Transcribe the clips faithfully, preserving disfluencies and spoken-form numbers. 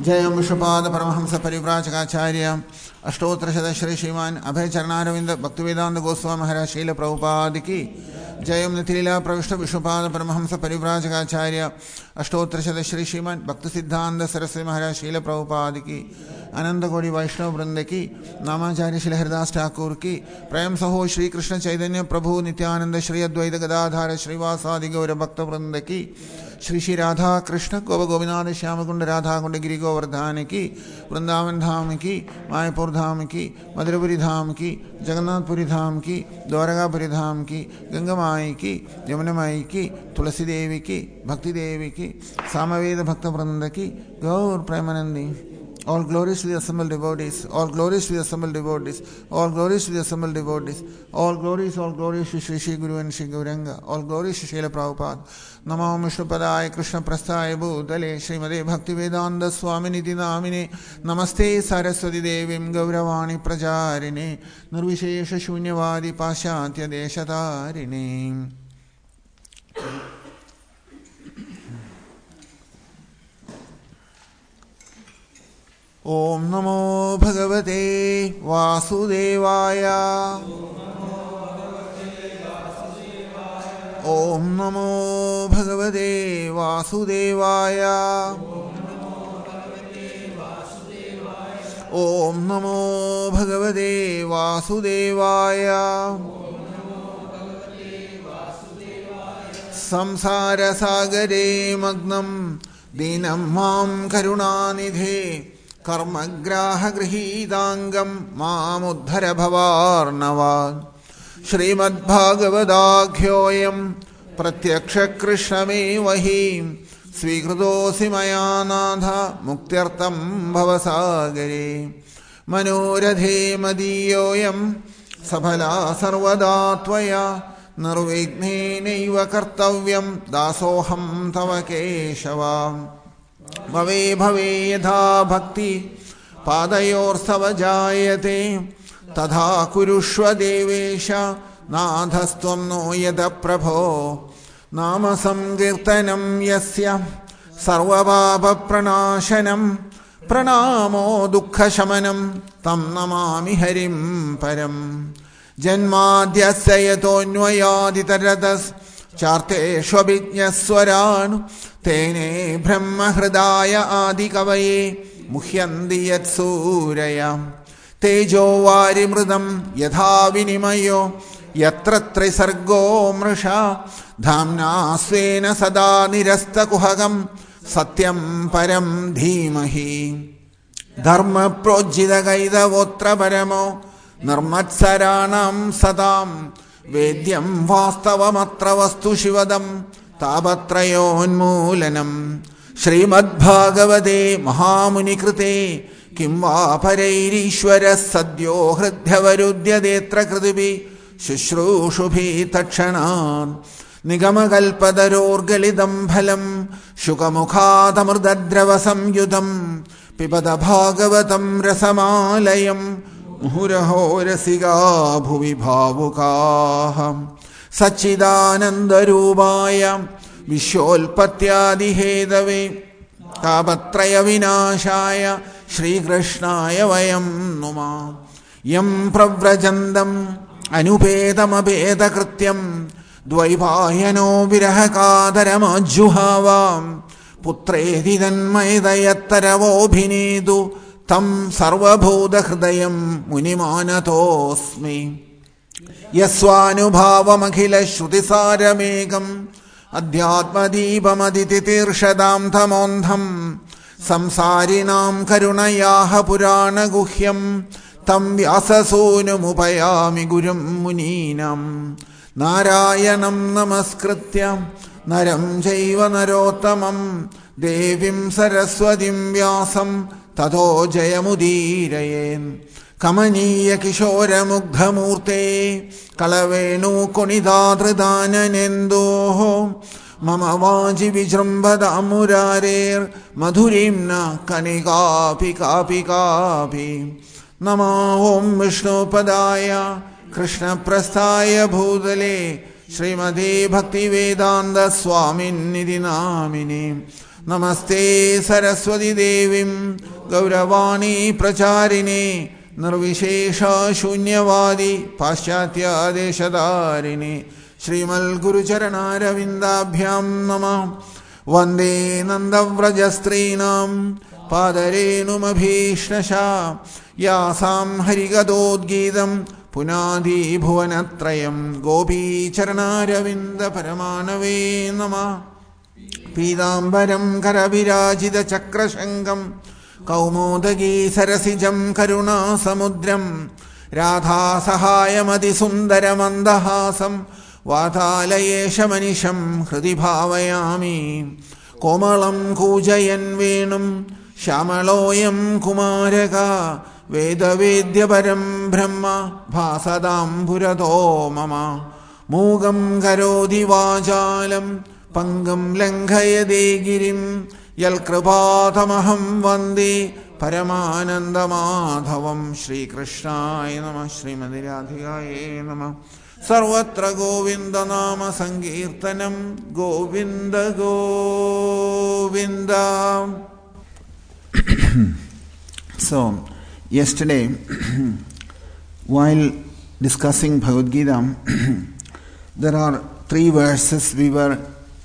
जयं विश्वपाद परमहंस परिव्राजकाचार्य अष्टोत्तरशत श्री श्रीमान अभय चरणारविंद भक्तिवेदांत गोस्वामी महाराज शील प्रभुपाद की जयं निथिलीला प्रविष्ट विश्वपाद परमहंस परिव्राजकाचार्य अष्टोत्तरशत श्री श्रीमान भक्ति सिद्धांत सरस्वती महाराज शील प्रभुपाद की अनंत कोटि वैष्णव वृंद की नामाचार्य श्री हरिदास ठाकुर की प्रेम सहो श्री कृष्ण चैतन्य प्रभु नित्यानंद श्री अद्वैत गदाधार श्रीवासादि गौर भक्त वृंद की श्री श्री राधा कृष्ण गोप गोविंद श्याम कुंड राधा कुंड गिरी गोवर्धन की वृंदावन धाम की मायापुर धाम की मधुरपुरी धाम की जगन्नाथपुरी धाम की द्वारकापुरी धाम की गंगा माई की यमुना माई की तुलसी देवी की भक्ति देवी की सामवेद भक्त वृंद की गौर Premanandi. All glories to the assembled devotees, all glories to the assembled devotees, all glories to the assembled devotees, all glories, all glories to Shri Shri Guru and Shri Gauranga, all glories to Srila Prabhupada. Namo Vishnupadaya Krishna Prasthaya Bhutale Srimade Bhaktivedanta Swaminiti Namine Namaste Saraswati Devim Gauravani Prajarine Nirvishesha Shunyavadi Pasyantya Deshatarine. ओम नमो भगवते वासुदेवाय. ओम नमो भगवते वासुदेवाय. ओम नमो भगवते वासुदेवाय. संसार सागरे मग्नं दीनं मां करुणानिधे कर्मग्राहगृहीतांगं मामुद्धर भवार्णवात्. श्रीमद्भागवताख्योऽयं प्रत्यक्षकृष्णमेव हि स्वीकृतोऽसि मया नाथ मुक्त्यर्थं भवसागरे. मनोरथे मदीयोऽयं सफला सर्वदा त्वया निर्विघ्नेनैव कर्तव्यं दासोऽहं तव केशव. भवे भवे यथा भक्ति पादयोर्स्तव जायते तथा कुरुष्व देवेश नाथस्त्वं नो यद प्रभो. नाम संकीर्तनं यस्य सर्वपापप्रणाशनं प्रणामो दुःखशमनं तं नमामि हरिं परं. जन्माद्यस्य यतोऽन्वयादितरतश्चार्थेष्वभिज्ञस्वरान् तेने ब्रह्महृदाय आदिकवये मुह्यन्ति यत्सूरय. तेजो वारिमृदं यथा विनिमयो यत्र त्रिसर्गो मृषा धाम्ना स्वेन सदा निरस्तकुहकं सत्यं परं धीमहि. धर्मप्रोज्झितकैतवोऽत्र परमो निर्मत्सराणां सतां वेद्यं वास्तवमत्र वस्तु शिवदं तापत्रयोन्मूलनं. श्रीमद्भागवते महामुनिकृते किं वा परैरीश्वरः सद्यो हृद्यवरुध्यदेऽत्र कृतिभिः शुश्रूषुभिः तत्क्षणात्. निगमकल्पतरोर्गलितं फलं शुकमुखादमृतद्रवसंयुतं पिबत भागवतं रसमालयं मुहुरहो रसिका भुवि भावुकाः. सच्चिदानन्दरूपाय विश्वोत्पत्त्यादिहेतवे तापत्रयविनाशाय श्रीकृष्णाय वयं नुमः. यं प्रव्रजन्तम् अनुपेतमपेतकृत्यं द्वैपायनो विरहकातरमज्जुहावां पुत्रेति तन्मयतयत्तरवोऽभिनेतु तं सर्वभूतहृदयं मुनिमानतोऽस्मि. यस्वानुभावमखिलश्रुतिसारमेकम् अध्यात्मदीपमदितितीर्षदां तमोन्धं संसारिणां करुणयाः पुराणगुह्यं तं व्याससूनुमुपयामि गुरुं मुनीनां. नारायणं नमस्कृत्य नरं चैव नरोत्तमं देवीं सरस्वतीं व्यासं ततो जयमुदीरयेत्. कमनीय किशोरमुग्धमूर्ते कलवेणुकुणिताधृदाननेन्दोः मम वाचि विजृम्भदामुरारेर्मधुरीं न कनिकापि कापि कापि. नमो ॐ विष्णुपदाय कृष्णप्रस्थाय भूतले श्रीमते Bhaktivedanta स्वामिन्निधि नामिने. Namaste Saraswati Devim Gauravani Pracharine Nirvishesha Shunyavadi Paschatya Deshadarini Shrimal Guru Charanara Vindabhyam Namah Vande Nandavrajastrinam Padarenumabhishnasha Yasam Harigadodgidam Punadi Bhuvanatrayam Gopi Charanaravinda Paramanave Namah Pidambaram Karavirajita Chakrashangam Kaumodagi Sarasijam Karuna Samudram Radha Sahayamadi Sundaramandahasam Vatalayesha Manisham Hridi Bhavayami Komalam Kujayan Venum Shamaloyam Kumaraka Veda Vedya Param Brahma Bhasadam Purato Mama Mugam Karodi Vajalam Pangam Lankayade Girim Yalkrpatamaham Vande Paramananda Madhavam Shri Krishnaya Namah Srimati Radhikaye Namah Sarvatra Govinda Nama Sankirtanam Govinda Govinda. So, yesterday, while discussing Bhagavad Gita, there are three verses we were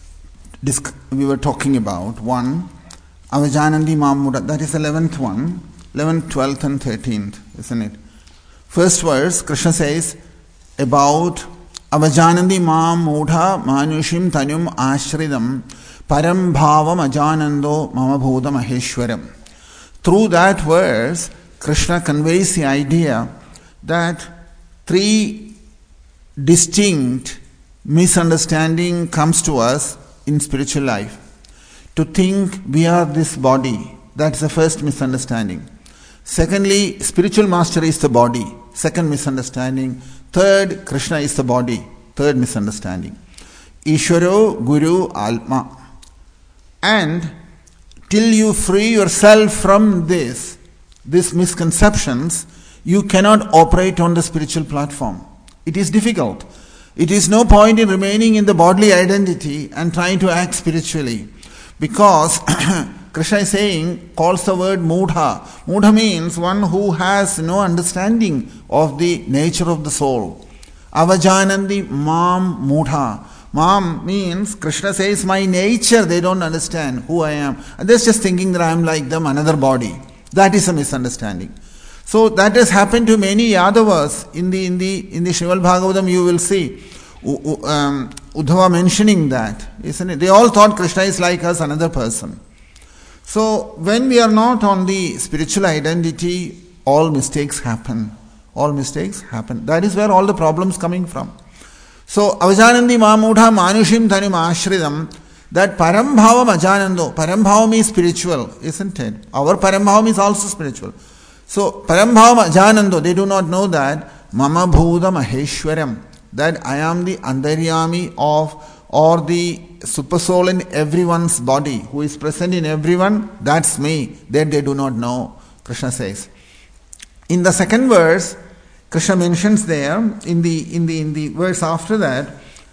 we were talking about. One, Avajanandi Mamura, that is the eleventh one, eleventh, twelfth and thirteenth, isn't it? First verse, Krishna says about Avajanandi Mam Mudha Manushim Tanum Ashridam Param Bhavam Ajanando Mama Bhuda Maheshwaram. Through that verse, Krishna conveys the idea that three distinct misunderstanding comes to us in spiritual life. To think we are this body, that's the first misunderstanding. Secondly, spiritual master is the body, second misunderstanding. Third, Krishna is the body, third misunderstanding. Ishvaro, Guru, Alma. And till you free yourself from this, these misconceptions, you cannot operate on the spiritual platform. It is difficult. It is no point in remaining in the bodily identity and trying to act spiritually. Because Krishna is saying, calls the word Mudha. Mudha means one who has no understanding of the nature of the soul. Avajanandi Mam Mudha. Mam means, Krishna says, my nature, they don't understand who I am. And they're just thinking that I am like them, another body. That is a misunderstanding. So that has happened to many Yadavas. In the in the in the Srimad Bhagavatam you will see um, Uddhava mentioning that, isn't it? They all thought Krishna is like us, another person. So when we are not on the spiritual identity, all mistakes happen. All mistakes happen. That is where all the problems coming from. So Avajanandi Mamudha Manushim Tanim Ashridam, that Parambhavam Ajanando, Parambhavam is spiritual, isn't it? Our Parambhavam is also spiritual. So Parambhavam Ajanando, they do not know that Mama Bhuda Maheshwaram, that I am the Antaryami of, or the supersoul in everyone's body, who is present in everyone, that's me. That they do not know, Krishna says. In the second verse, Krishna mentions there, in the in the in the verse after that,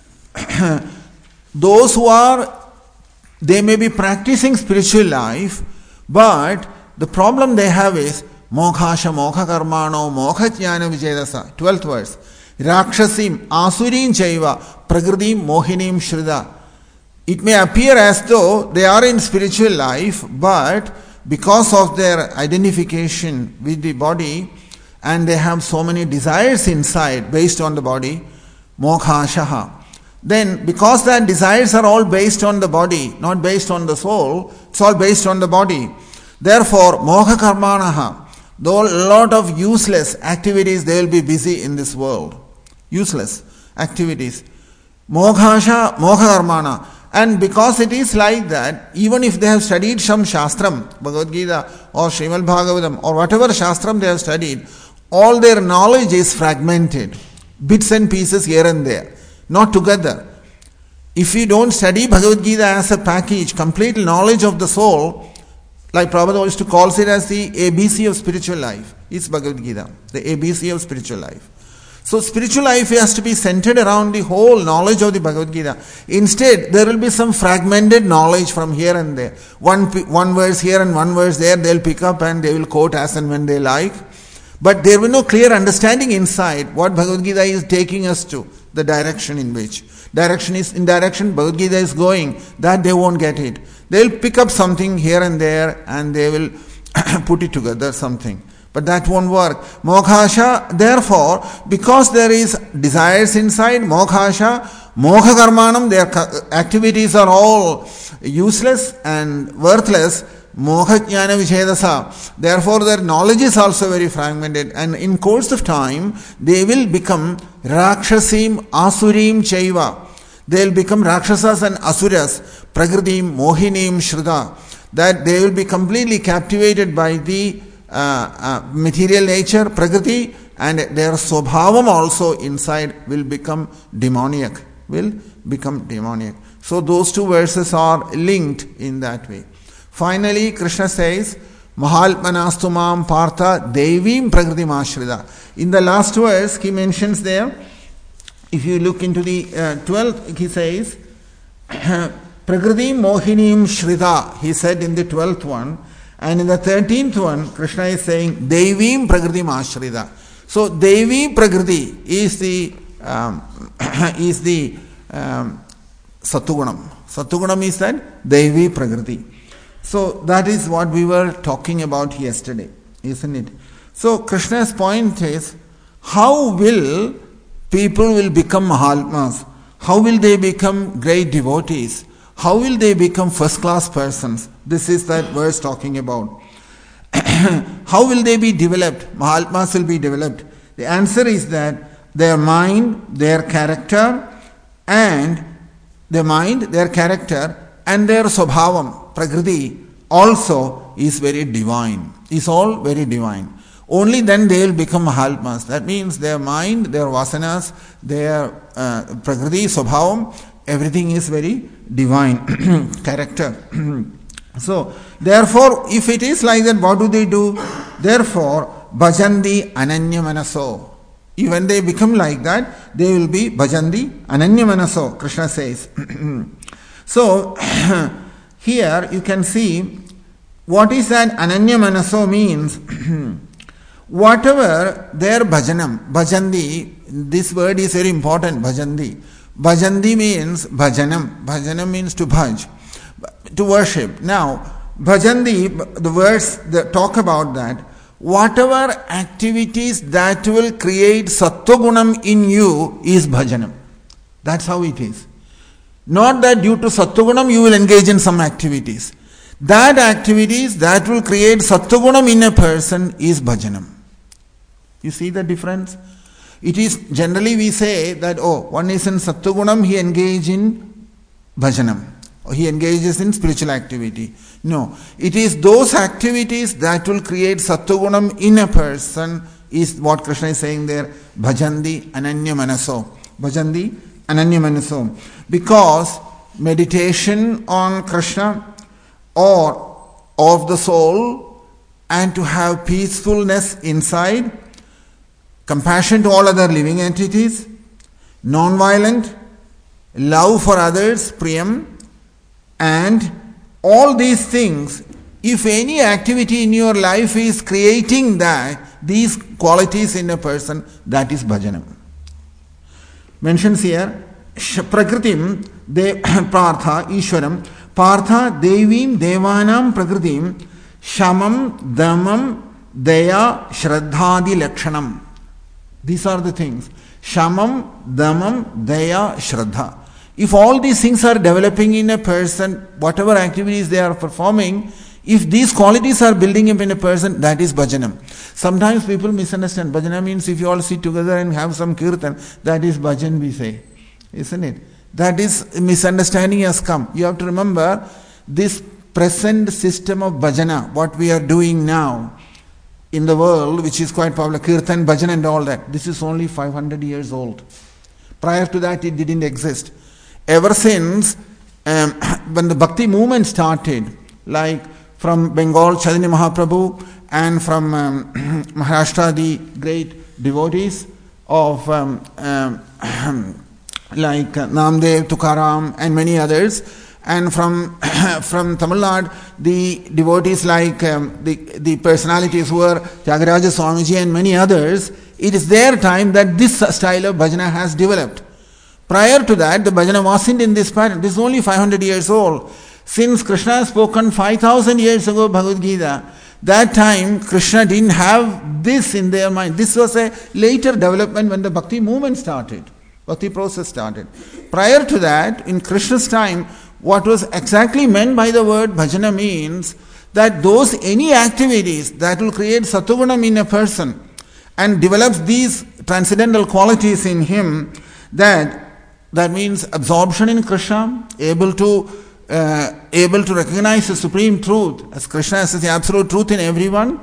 those who are, they may be practicing spiritual life, but the problem they have is Mokhasha Mokha Karmano Mokha Jnana Vijedasa. Twelfth verse. Rakshasim Asurim Chaiva Pragradim Mohinim Shrida. It may appear as though they are in spiritual life, but because of their identification with the body, and they have so many desires inside based on the body, Mokhashaha. Then, because that desires are all based on the body, not based on the soul, it's all based on the body. Therefore, Mokha Karmanaha, though a lot of useless activities they will be busy in this world. Useless activities. Mokhasha, Mokha Karmana. And because it is like that, even if they have studied some Shastram, Bhagavad Gita or Srimad Bhagavatam or whatever Shastram they have studied, all their knowledge is fragmented. Bits and pieces here and there. Not together. If you don't study Bhagavad Gita as a package, complete knowledge of the soul, like Prabhupada used to call it as the A B C of spiritual life, is Bhagavad Gita, the A B C of spiritual life. So spiritual life has to be centered around the whole knowledge of the Bhagavad Gita. Instead, there will be some fragmented knowledge from here and there. One, one verse here and one verse there, they'll pick up and they will quote as and when they like. But there will be no clear understanding inside what Bhagavad Gita is taking us to, the direction in which. Direction is in direction Bhagavad Gita is going, that they won't get it. They'll pick up something here and there and they will put it together, something. But that won't work. Moghasha, therefore, because there is desires inside, moghasha, moha karmanam, their activities are all useless and worthless. Moha jnana vichedasa. Therefore, their knowledge is also very fragmented. And in course of time, they will become rakshasim, asurim chaiva. They will become rakshasas and asuras, pragradim, mohinim, shruta. That they will be completely captivated by the Uh, uh, material nature, prakriti, and their swabhavam also inside will become demoniac, will become demoniac. So those two verses are linked in that way. Finally, Krishna says, Mahalpmanastumam partha devim prakriti mashrida. In the last verse, he mentions there, if you look into the uh, twelfth, he says, prakriti mohinim shrida, he said in the twelfth one. And in the thirteenth one, Krishna is saying, Devim Prakriti Mashrida. So, Devi Prakriti is the um, is the um, Sattugunam. Sattugunam is that Devi Prakriti. So, that is what we were talking about yesterday, isn't it? So, Krishna's point is, how will people will become Mahatmas? How will they become great devotees? How will they become first-class persons? This is that verse talking about. How will they be developed? Mahatmas will be developed. The answer is that their mind, their character, and their mind, their character, and their swabhavam, prakriti, also is very divine. Is all very divine. Only then they will become Mahatmas. That means their mind, their vasanas, their uh, prakriti, swabhavam, everything is very divine character. So, therefore, if it is like that, what do they do? Therefore, bhajandi ananya manaso. When they become like that, they will be bhajandi ananya manaso, Krishna says. So, here you can see what is that ananya manaso means. Whatever their bhajanam, bhajandi, this word is very important, bhajandi. Bhajandi means bhajanam. Bhajanam means to bhaj, to worship. Now, bhajandi, the words that talk about that, whatever activities that will create sattvagunam in you is bhajanam. That's how it is. Not that due to sattvagunam you will engage in some activities. That activities that will create sattvagunam in a person is bhajanam. You see the difference? It is generally we say that, oh, one is in sattvagunam, he engages in bhajanam. Or he engages in spiritual activity. No, it is those activities that will create sattvagunam in a person is what Krishna is saying there. Bhajandi ananya manaso. Bhajandi ananya manaso. Because meditation on Krishna or of the soul and to have peacefulness inside, compassion to all other living entities, non-violent, love for others, priyam, and all these things, if any activity in your life is creating that, these qualities in a person, that is bhajanam. Mentions here, prakritim, de, partha, ishwaram, partha, devim, devanam, prakritim, shamam, damam, daya, shraddhadi, lakshanam. These are the things. Shamam, damam, daya, shraddha. If all these things are developing in a person, whatever activities they are performing, if these qualities are building up in a person, that is bhajanam. Sometimes people misunderstand. Bhajana means if you all sit together and have some kirtan, that is bhajan we say. Isn't it? That is, misunderstanding has come. You have to remember, this present system of bhajana, what we are doing now in the world, which is quite popular, kirtan, bhajan and all that, this is only five hundred years old. Prior to that, it didn't exist. Ever since, um, when the bhakti movement started, like from Bengal, Chaitanya Mahaprabhu, and from um, Maharashtra, the great devotees, of um, um, like uh, Namdev, Tukaram, and many others. And from from Tamil Nadu, the devotees like um, the, the personalities who are Tyagaraja Swamiji and many others, it is their time that this style of bhajana has developed. Prior to that, the bhajana wasn't in this pattern. This is only five hundred years old. Since Krishna has spoken five thousand years ago Bhagavad Gita, that time Krishna didn't have this in their mind. This was a later development when the bhakti movement started, bhakti process started. Prior to that, in Krishna's time, what was exactly meant by the word bhajana means that those any activities that will create sattvagunam in a person and develops these transcendental qualities in him, that that means absorption in Krishna, able to uh, able to recognize the supreme truth as Krishna as the absolute truth in everyone,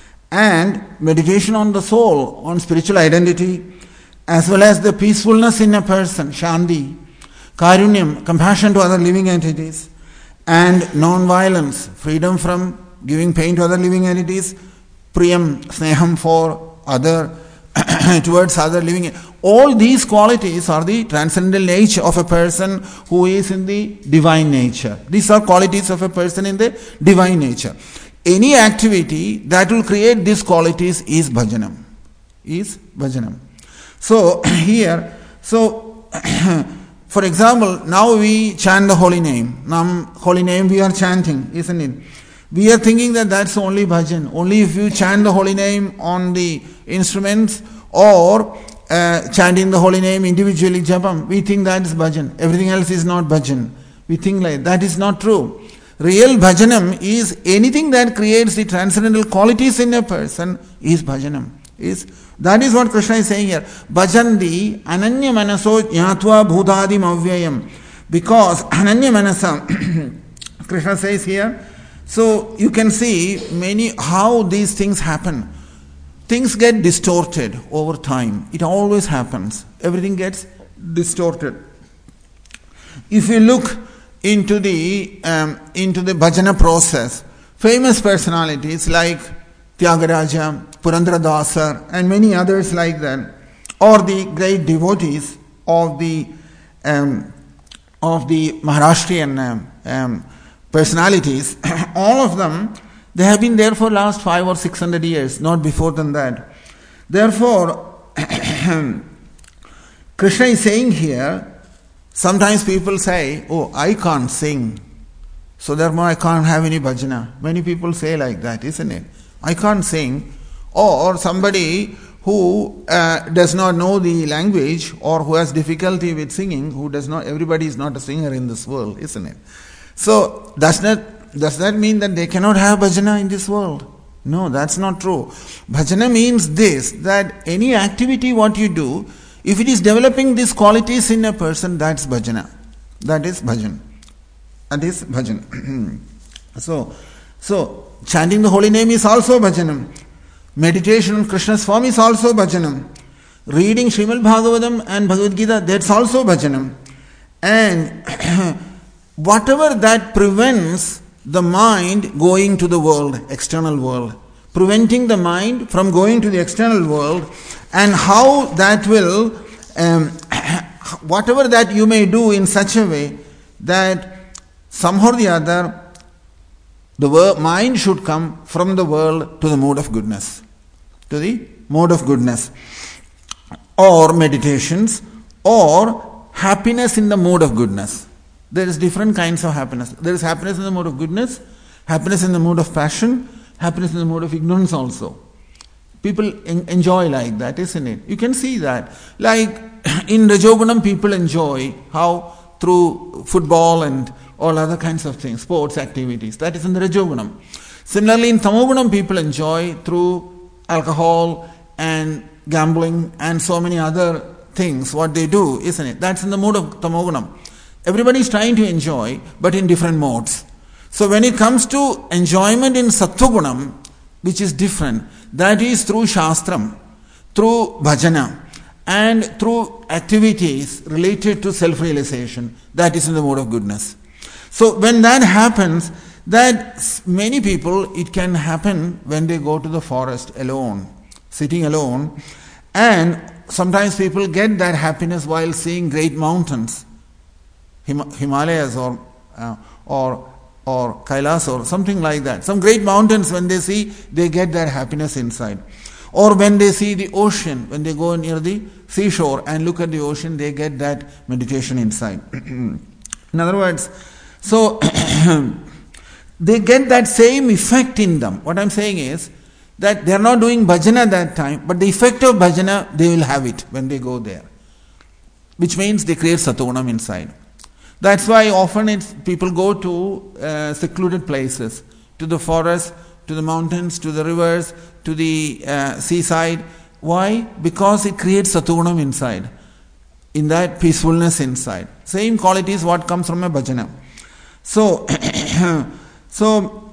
and meditation on the soul, on spiritual identity, as well as the peacefulness in a person, shanti, karunyam, compassion to other living entities, and non-violence, freedom from giving pain to other living entities, priyam, sneham for other, towards other living. All these qualities are the transcendental nature of a person who is in the divine nature. These are qualities of a person in the divine nature. Any activity that will create these qualities is bhajanam. Is bhajanam. So here, so for example, now we chant the holy name. Nam holy name we are chanting, isn't it? We are thinking that that's only bhajan. Only if you chant the holy name on the instruments or uh, chanting the holy name individually, japam, we think that is bhajan. Everything else is not bhajan. We think like that is not true. Real bhajanam is anything that creates the transcendental qualities in a person is bhajanam. Is that is what Krishna is saying here. Bhajandi ananya manaso jnatva bhutadim avyayam. Because ananya manasa, Krishna says here, so you can see many how these things happen. Things get distorted over time. It always happens. Everything gets distorted. If you look into the um, into the bhajana process, famous personalities like Tyagaraja, Purandara Dasar, and many others like that, or the great devotees of the um, of the Maharashtrian um, um, personalities, all of them, they have been there for last five or six hundred years, not before than that. Therefore, Krishna is saying here, sometimes people say, oh, I can't sing, so therefore I can't have any bhajana. Many people say like that, isn't it? I can't sing. Or somebody who uh, does not know the language or who has difficulty with singing, who does not, everybody is not a singer in this world, isn't it? So, does that, does that mean that they cannot have bhajana in this world? No, that's not true. Bhajana means this, that any activity what you do, if it is developing these qualities in a person, that's bhajana. That is bhajan. That is bhajan. so, so, chanting the holy name is also bhajanam. Meditation on Krishna's form is also bhajanam. Reading Srimad Bhagavatam and Bhagavad Gita, that's also bhajanam. And whatever that prevents the mind going to the world, external world, preventing the mind from going to the external world, and how that will, um, whatever that you may do in such a way that somehow or the other, the wor- mind should come from the world to the mode of goodness, to the mode of goodness, or meditations, or happiness in the mode of goodness. There is different kinds of happiness. There is happiness in the mode of goodness, happiness in the mode of passion, happiness in the mode of ignorance also. People en- enjoy like that, isn't it? You can see that. Like in Rajogunam, people enjoy how through football and all other kinds of things, sports activities. That is in the Rajogunam. Similarly, in Tamogunam, people enjoy through alcohol and gambling and so many other things, what they do, isn't it? That's in the mode of Tamogunam. Everybody is trying to enjoy, but in different modes. So when it comes to enjoyment in Sattvagunam, which is different, that is through Shastram, through Bhajana, and through activities related to self-realization, that is in the mode of goodness. So when that happens, that many people, it can happen when they go to the forest alone, sitting alone, and sometimes people get that happiness while seeing great mountains, Him- Himalayas or uh, or or Kailas or something like that. Some great mountains, when they see, they get that happiness inside. Or when they see the ocean, when they go near the seashore and look at the ocean, they get that meditation inside. In other words, so they get that same effect in them. What I'm saying is that they are not doing bhajana that time, but the effect of bhajana, they will have it when they go there. Which means they create satogunam inside. That's why often it's, people go to uh, secluded places, to the forest, to the mountains, to the rivers, to the uh, seaside. Why? Because it creates satogunam inside, in that peacefulness inside. Same quality is what comes from a bhajana. So, so,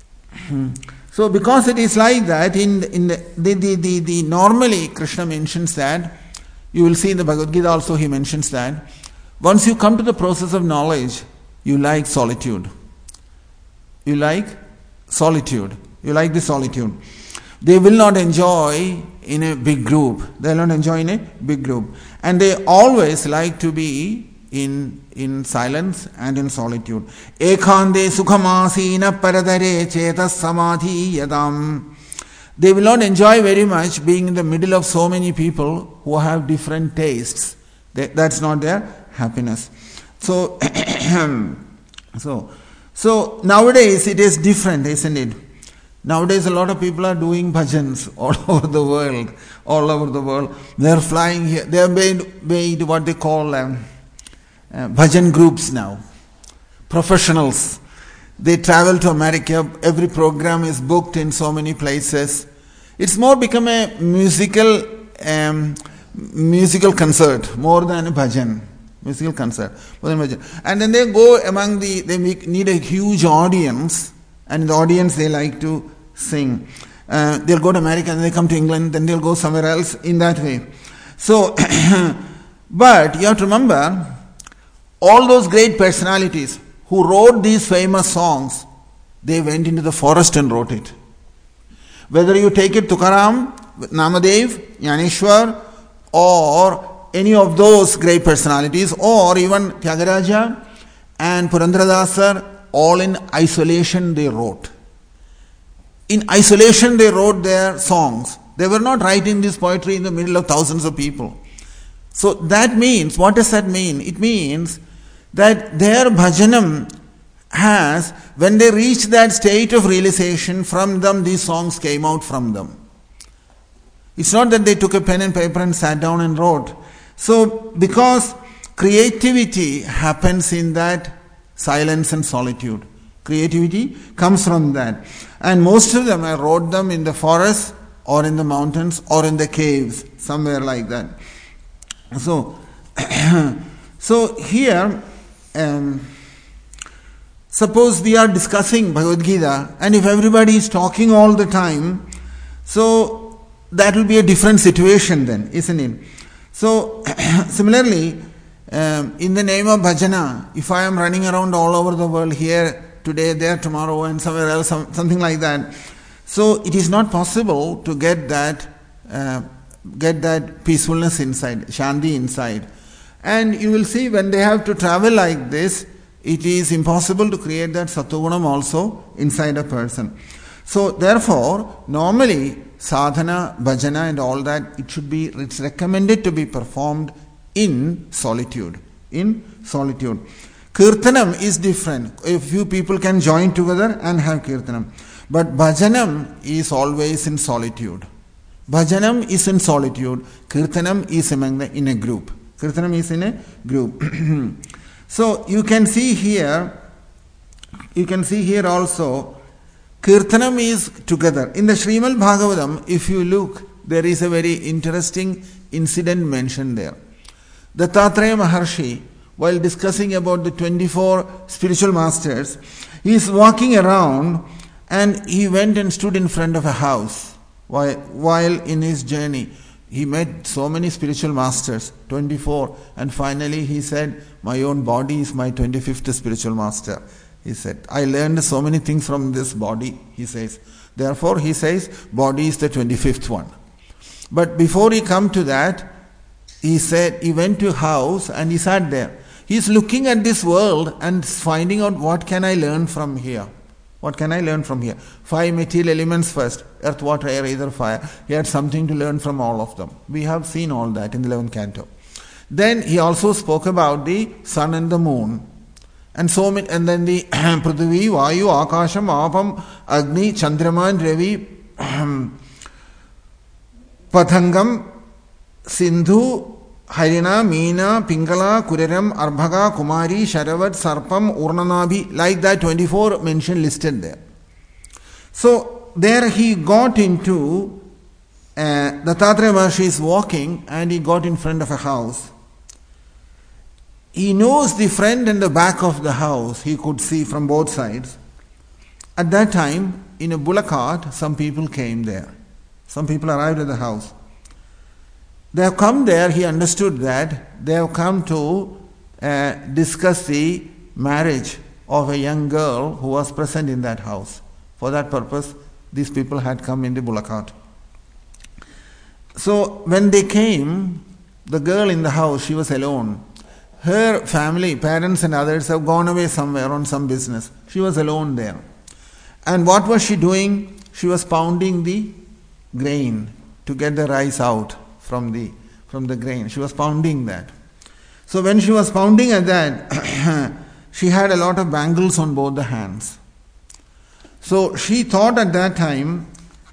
so because it is like that, in in the the, the the the normally Krishna mentions that, you will see in the Bhagavad Gita also he mentions that, once you come to the process of knowledge, you like solitude. You like solitude. You like the solitude. They will not enjoy in a big group. They will not enjoy in a big group. And they always like to be in in silence and in solitude. Ekhande sukhamasina paradare chetas samadhi yadam. They will not enjoy very much being in the middle of so many people who have different tastes. They, that's not their happiness. So, so, so nowadays it is different, isn't it? Nowadays a lot of people are doing bhajans all over the world, all over the world. They are flying here. They have made, made what they call um, uh, bhajan groups now. Professionals. They travel to America. Every program is booked in so many places. It's more become a musical um, musical concert more than a bhajan. Musical concert. And then they go among the, they make, need a huge audience, and in the audience they like to sing. Uh, they'll go to America and they come to England, then they'll go somewhere else in that way. So, but you have to remember, all those great personalities who wrote these famous songs, they went into the forest and wrote it. Whether you take it Tukaram, Namadev, Jnaneshwar, or any of those great personalities, or even Tyagaraja and Purandaradasar, all in isolation they wrote. In isolation they wrote their songs. They were not writing this poetry in the middle of thousands of people. So that means, what does that mean? It means that their bhajanam has, when they reached that state of realization, from them these songs came out from them. It's not that they took a pen and paper and sat down and wrote. So, because creativity happens in that silence and solitude. Creativity comes from that. And most of them, I wrote them in the forest or in the mountains or in the caves, somewhere like that. So, so here, um, suppose we are discussing Bhagavad Gita, and if everybody is talking all the time, so that will be a different situation then, isn't it? So, similarly, um, in the name of bhajana, if I am running around all over the world, here, today, there, tomorrow, and somewhere else, some, something like that, so it is not possible to get that, uh, get that peacefulness inside, shanti inside. And you will see when they have to travel like this, it is impossible to create that satogunam also inside a person. So, therefore, normally, sadhana, bhajana and all that, it should be, it's recommended to be performed in solitude. In solitude. Kirtanam is different. A few people can join together and have kirtanam. But bhajanam is always in solitude. Bhajanam is in solitude. Kirtanam is among the, in a group. Kirtanam is in a group. So you can see here, you can see here also, Kirtanam is together. In the Srimad Bhagavatam, if you look, there is a very interesting incident mentioned there. Dattatreya Maharshi, while discussing about the twenty-four spiritual masters, he is walking around and he went and stood in front of a house. While, while in his journey, he met so many spiritual masters, twenty-four, and finally he said, my own body is my twenty-fifth spiritual master. He said, I learned so many things from this body, he says. Therefore, he says, body is the twenty-fifth one. But before he come to that, he said, he went to a house and he sat there. He's looking at this world and finding out what can I learn from here. What can I learn from here? Five material elements first. Earth, water, air, ether, fire. He had something to learn from all of them. We have seen all that in the eleventh canto. Then he also spoke about the sun and the moon. And so many, and then the Prithvi, Vayu, Akasham, Apam, Agni, Chandraman, Ravi, Pathangam, Sindhu, Harina, Meena, Pingala, Kuriram, Arbhaga, Kumari, Sharavat, Sarpam, Urnanabi, like that twenty-four mentioned listed there. So there he got into, uh, Dattatreya Maharshi is walking and he got in front of a house. He knows the front and the back of the house, he could see from both sides. At that time, in a bullock cart, some people came there. Some people arrived at the house. They have come there, he understood that they have come to uh, discuss the marriage of a young girl who was present in that house. For that purpose, these people had come in the bullock cart. So when they came, the girl in the house, she was alone. Her family, parents and others have gone away somewhere on some business. She was alone there. And what was she doing? She was pounding the grain to get the rice out from the from the grain. She was pounding that. So when she was pounding at that, she had a lot of bangles on both the hands. So she thought at that time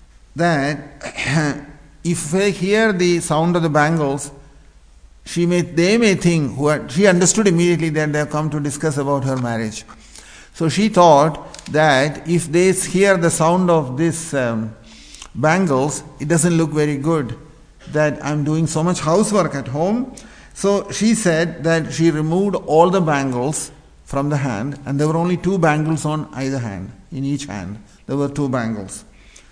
that if they hear the sound of the bangles, she may they may think, who had, she understood immediately that they have come to discuss about her marriage. So she thought that if they hear the sound of this um, bangles, it doesn't look very good that I'm doing so much housework at home. So she said that she removed all the bangles from the hand, and there were only two bangles on either hand. In each hand there were two bangles.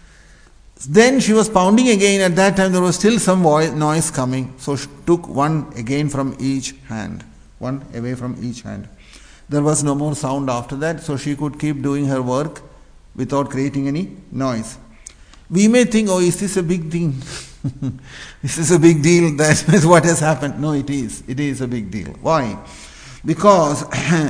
Then she was pounding again. At that time there was still some voice, noise coming, so she took one again from each hand, one away from each hand. There was no more sound after that, so she could keep doing her work without creating any noise. We may think, oh, is this a big thing? This is a big deal, that is what has happened. No, it is. It is a big deal. Why? Because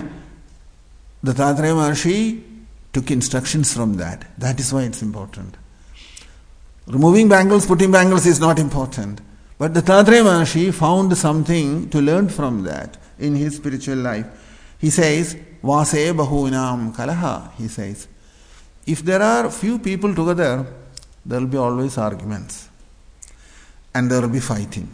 Dattatreya Maharshi took instructions from that. That is why it's important. Removing bangles, putting bangles is not important. But Dattatreya Maharshi found something to learn from that in his spiritual life. He says, Vase bahunam kalaha, he says. If there are few people together, there will be always arguments. And there will be fighting.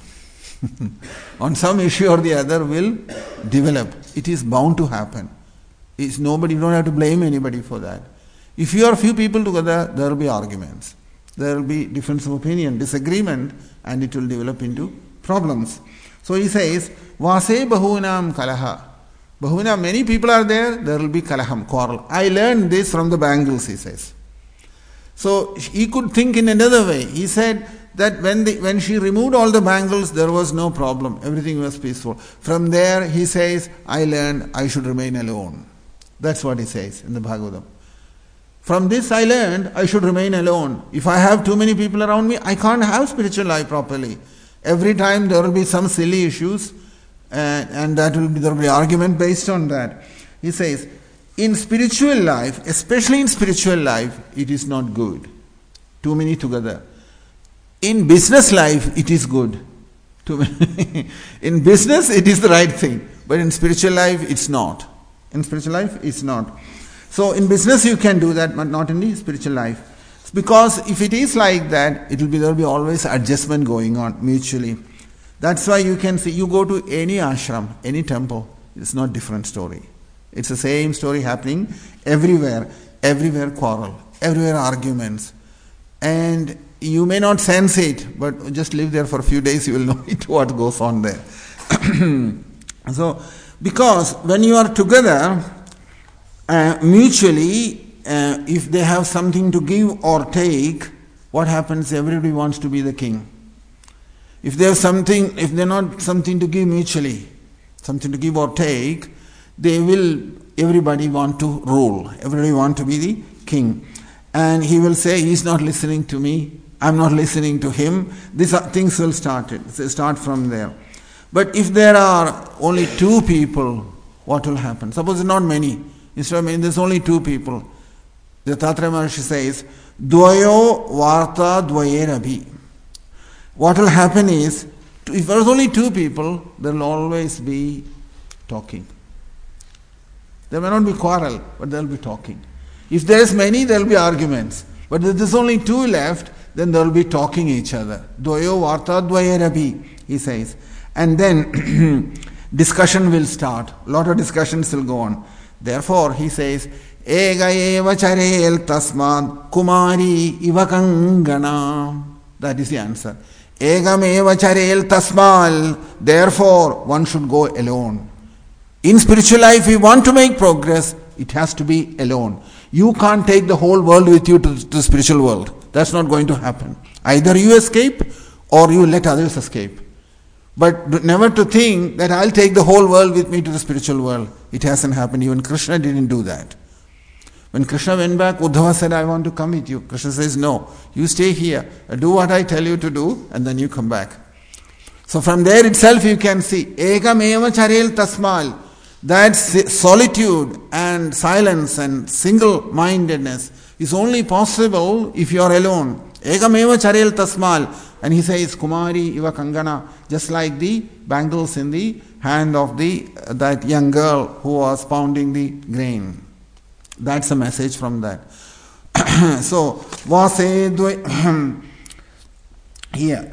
On some issue or the other will develop. It is bound to happen. It's nobody, you don't have to blame anybody for that. If you are few people together, there will be arguments. There will be difference of opinion, disagreement, and it will develop into problems. So he says, Vase bahunam kalaha. Bahuna, many people are there, there will be kalaham, quarrel. I learned this from the bangles, he says. So he could think in another way. He said that when the, when she removed all the bangles, there was no problem. Everything was peaceful. From there, he says, I learned I should remain alone. That's what he says in the Bhagavatam. From this I learned I should remain alone. If I have too many people around me, I can't have spiritual life properly. Every time there will be some silly issues, uh, and that will be, there will be argument based on that. He says, in spiritual life, especially in spiritual life, it is not good. Too many together. In business life, it is good. Too many. In business, it is the right thing. But in spiritual life, it's not. In spiritual life, it's not. So in business, you can do that, but not in the spiritual life. Because if it is like that, it will be there will be always adjustment going on mutually. That's why you can see, you go to any ashram, any temple, it's not different story. It's the same story happening everywhere. Everywhere quarrel, everywhere arguments. And you may not sense it, but just live there for a few days, you will know it, what goes on there. So, because when you are together, uh, mutually, uh, if they have something to give or take, what happens? Everybody wants to be the king. If they have something, if they're not something to give mutually, something to give or take, they will, everybody want to rule. Everybody want to be the king. And he will say, he's not listening to me, I'm not listening to him. These things will start it. Start from there. But if there are only two people, what will happen? Suppose it's not many. Instead of many, there's only two people. The Tattreya Maharshi says, Dvayo Varta Dvayerabi. What will happen is, if there's only two people, there will always be talking. There may not be quarrel, but there will be talking. If there is many, there will be arguments. But if there's only two left, then there will be talking each other. Dvayo Varta Dvayerabi, he says. And then discussion will start. A lot of discussions will go on. Therefore, he says, Ega eva charel tasmad kumari ivakangana. That is the answer. Egam eva charel tasmal. Therefore, one should go alone. In spiritual life, if we want to make progress, it has to be alone. You can't take the whole world with you to, to the spiritual world. That's not going to happen. Either you escape or you let others escape. But never to think that I'll take the whole world with me to the spiritual world. It hasn't happened. Even Krishna didn't do that. When Krishna went back, Uddhava said, I want to come with you. Krishna says, no, you stay here. Do what I tell you to do, and then you come back. So from there itself you can see, Ekam eva charel tasmal. That solitude and silence and single-mindedness is only possible if you are alone. Ekam eva charel tasmal. And he says, Kumari iva kangana, just like the bangles in the hand of the that young girl who was pounding the grain. That's a message from that. So, vase dve here.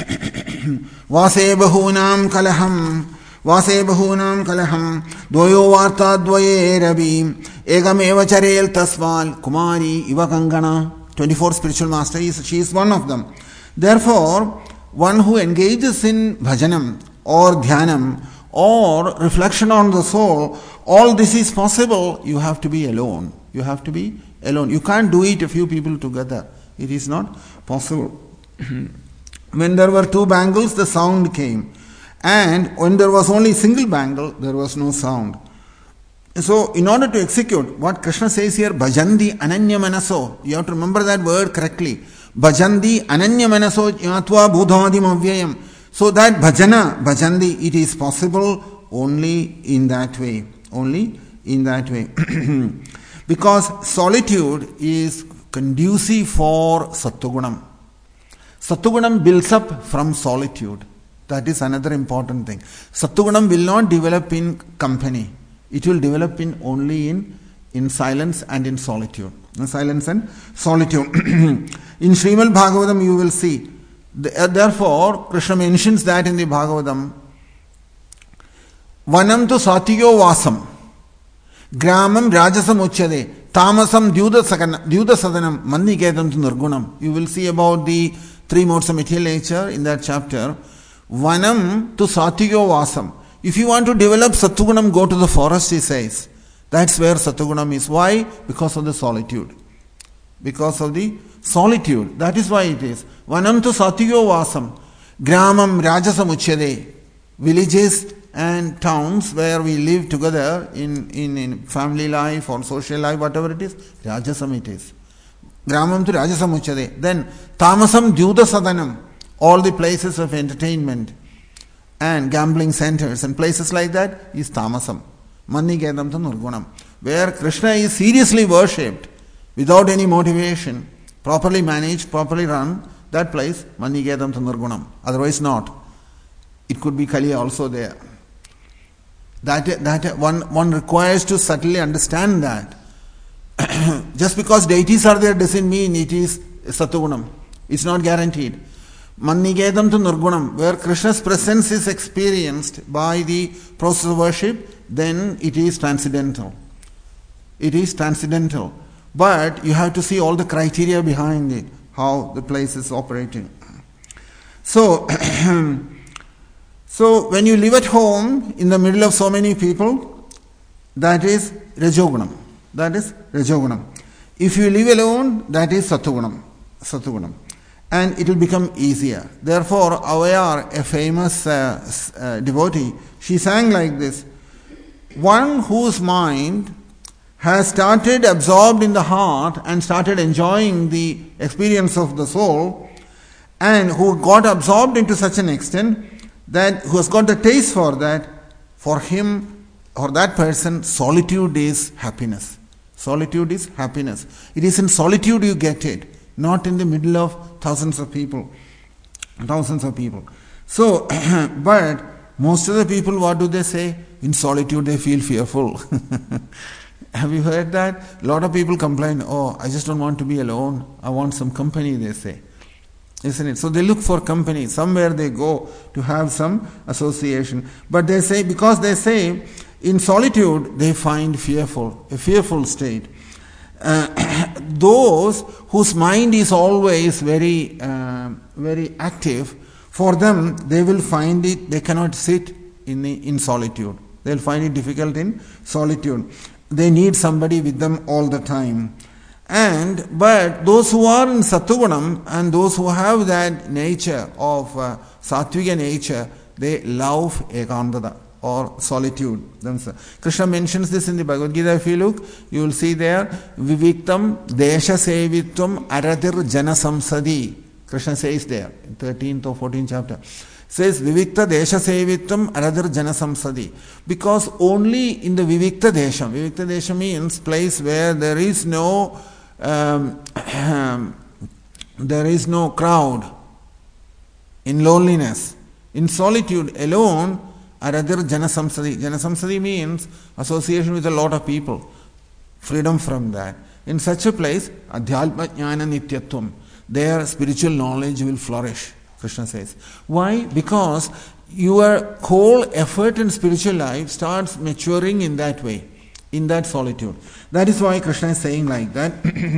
Vase bahunam kalaham, vase bahunam kalaham, dvayo varta dvaye rabi, egam eva charel tasmal, Kumari iva kangana. twenty-four spiritual masters, she is one of them. Therefore, one who engages in bhajanam or dhyanam or reflection on the soul, all this is possible. You have to be alone. You have to be alone. You can't do it a few people together. It is not possible. When there were two bangles, the sound came. And when there was only single bangle, there was no sound. So, in order to execute what Krishna says here, bhajandi ananya manaso, you have to remember that word correctly. Bhajandi ananya manaso yatva bodhadim avyayam. So that bhajana, bhajandi, it is possible only in that way. Only in that way. Because solitude is conducive for Sattvagunam. Sattvagunam builds up from solitude. That is another important thing. Sattvagunam will not develop in company. It will develop in only in, in silence and in solitude. In silence and solitude. In Srimad Bhagavatam you will see. Therefore, Krishna mentions that in the Bhagavatam. Vanam tu satyo vasam. Gramam rajasam uchyade. Tamasam dyuda sadanam. Mandiketam tu nirgunam. You will see about the three modes of material nature in that chapter. Vanam tu satyo vasam. If you want to develop Sattvagunam, go to the forest, he says. That's where Sattvagunam is. Why? Because of the solitude. Because of the solitude. That is why it is. Vanam tu satyo vasam. Gramam rajasam uchyade. Villages and towns where we live together in, in, in family life or social life, whatever it is, rajasam it is. Gramam tu rajasam uchyade. Then tamasam dyuda sadanam. All the places of entertainment and gambling centers and places like that is tamasam. Mannikedam tu nirgunam. Where Krishna is seriously worshipped without any motivation, properly managed, properly run, that place, Mannikedam tu nirgunam. Otherwise not. It could be Kali also there. That, that one, one requires to subtly understand that. Just because deities are there doesn't mean it is Sattvagunam. It's not guaranteed. Mannikedam tu nirgunam, where Krishna's presence is experienced by the process of worship, then it is transcendental. It is transcendental. But you have to see all the criteria behind it, how the place is operating. So, so when you live at home in the middle of so many people, that is Rajogunam. That is Rajogunam. If you live alone, that is Sattvagunam. Sattvagunam. And it will become easier. Therefore, Avayar, a famous uh, uh, devotee, she sang like this. One whose mind has started absorbed in the heart and started enjoying the experience of the soul, and who got absorbed into such an extent that who has got the taste for that, for him or that person, solitude is happiness. Solitude is happiness. It is in solitude you get it, not in the middle of thousands of people. Thousands of people. So, but most of the people, what do they say? In solitude they feel fearful. Have you heard that? A lot of people complain, oh, I just don't want to be alone. I want some company, they say. Isn't it? So they look for company. Somewhere they go to have some association. But they say, because they say, in solitude they find fearful, a fearful state. Uh, those whose mind is always very, uh, very active, for them, they will find it, they cannot sit in, the, in solitude. They'll find it difficult in solitude. They need somebody with them all the time. And, but those who are in Sattvagunam and those who have that nature of uh, Sattvika nature, they love Ekantata or solitude themselves. Krishna mentions this in the Bhagavad Gita. If you look, you will see there, Viviktam Desha Sevitvam Aradir Jana Samsadi. Krishna says there, in thirteenth or fourteenth chapter. Says Vivikta Desha Sevitvam Aradir Jana Samsadi. Because only in the Vivikta Desha, Vivikta Desha means place where there is no um, there is no crowd, in loneliness, in solitude alone, Aradir Jana Samsadi. Jana Samsadi means association with a lot of people, freedom from that. In such a place, Adhyalpa Jnana Nityatvam, their spiritual knowledge will flourish, Krishna says. Why? Because your whole effort in spiritual life starts maturing in that way, in that solitude. That is why Krishna is saying like that.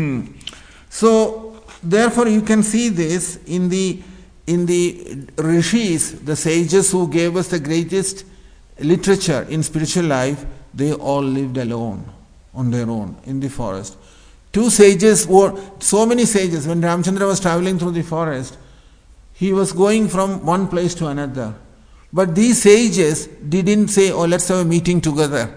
So, therefore you can see this in the in the rishis, the sages who gave us the greatest literature in spiritual life. They all lived alone, on their own, in the forest. Two sages were, so many sages, when Ramchandra was traveling through the forest, he was going from one place to another. But these sages didn't say, oh, let's have a meeting together.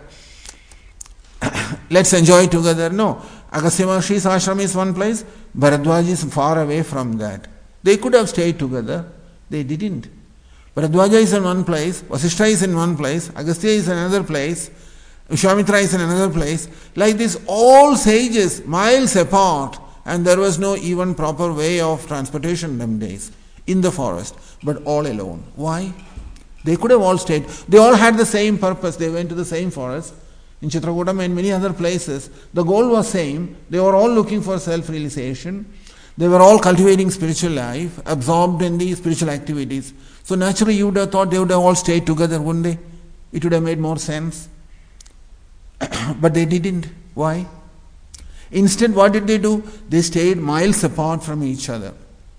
Let's enjoy together. No. Agastya Maharshi's ashram is one place, Bharadwaj is far away from that. They could have stayed together. They didn't. Bharadwaja is in one place, Vasishtha is in one place, Agastya is in another place, Vishwamitra is in another place. Like this, all sages, miles apart, and there was no even proper way of transportation them days, in the forest, but all alone. Why? They could have all stayed. They all had the same purpose. They went to the same forest. In Chitrakutam and many other places, the goal was same. They were all looking for self-realization. They were all cultivating spiritual life, absorbed in the spiritual activities. So naturally you would have thought they would have all stayed together, wouldn't they? It would have made more sense. But they didn't. Why? Instead, what did they do? They stayed miles apart from each other.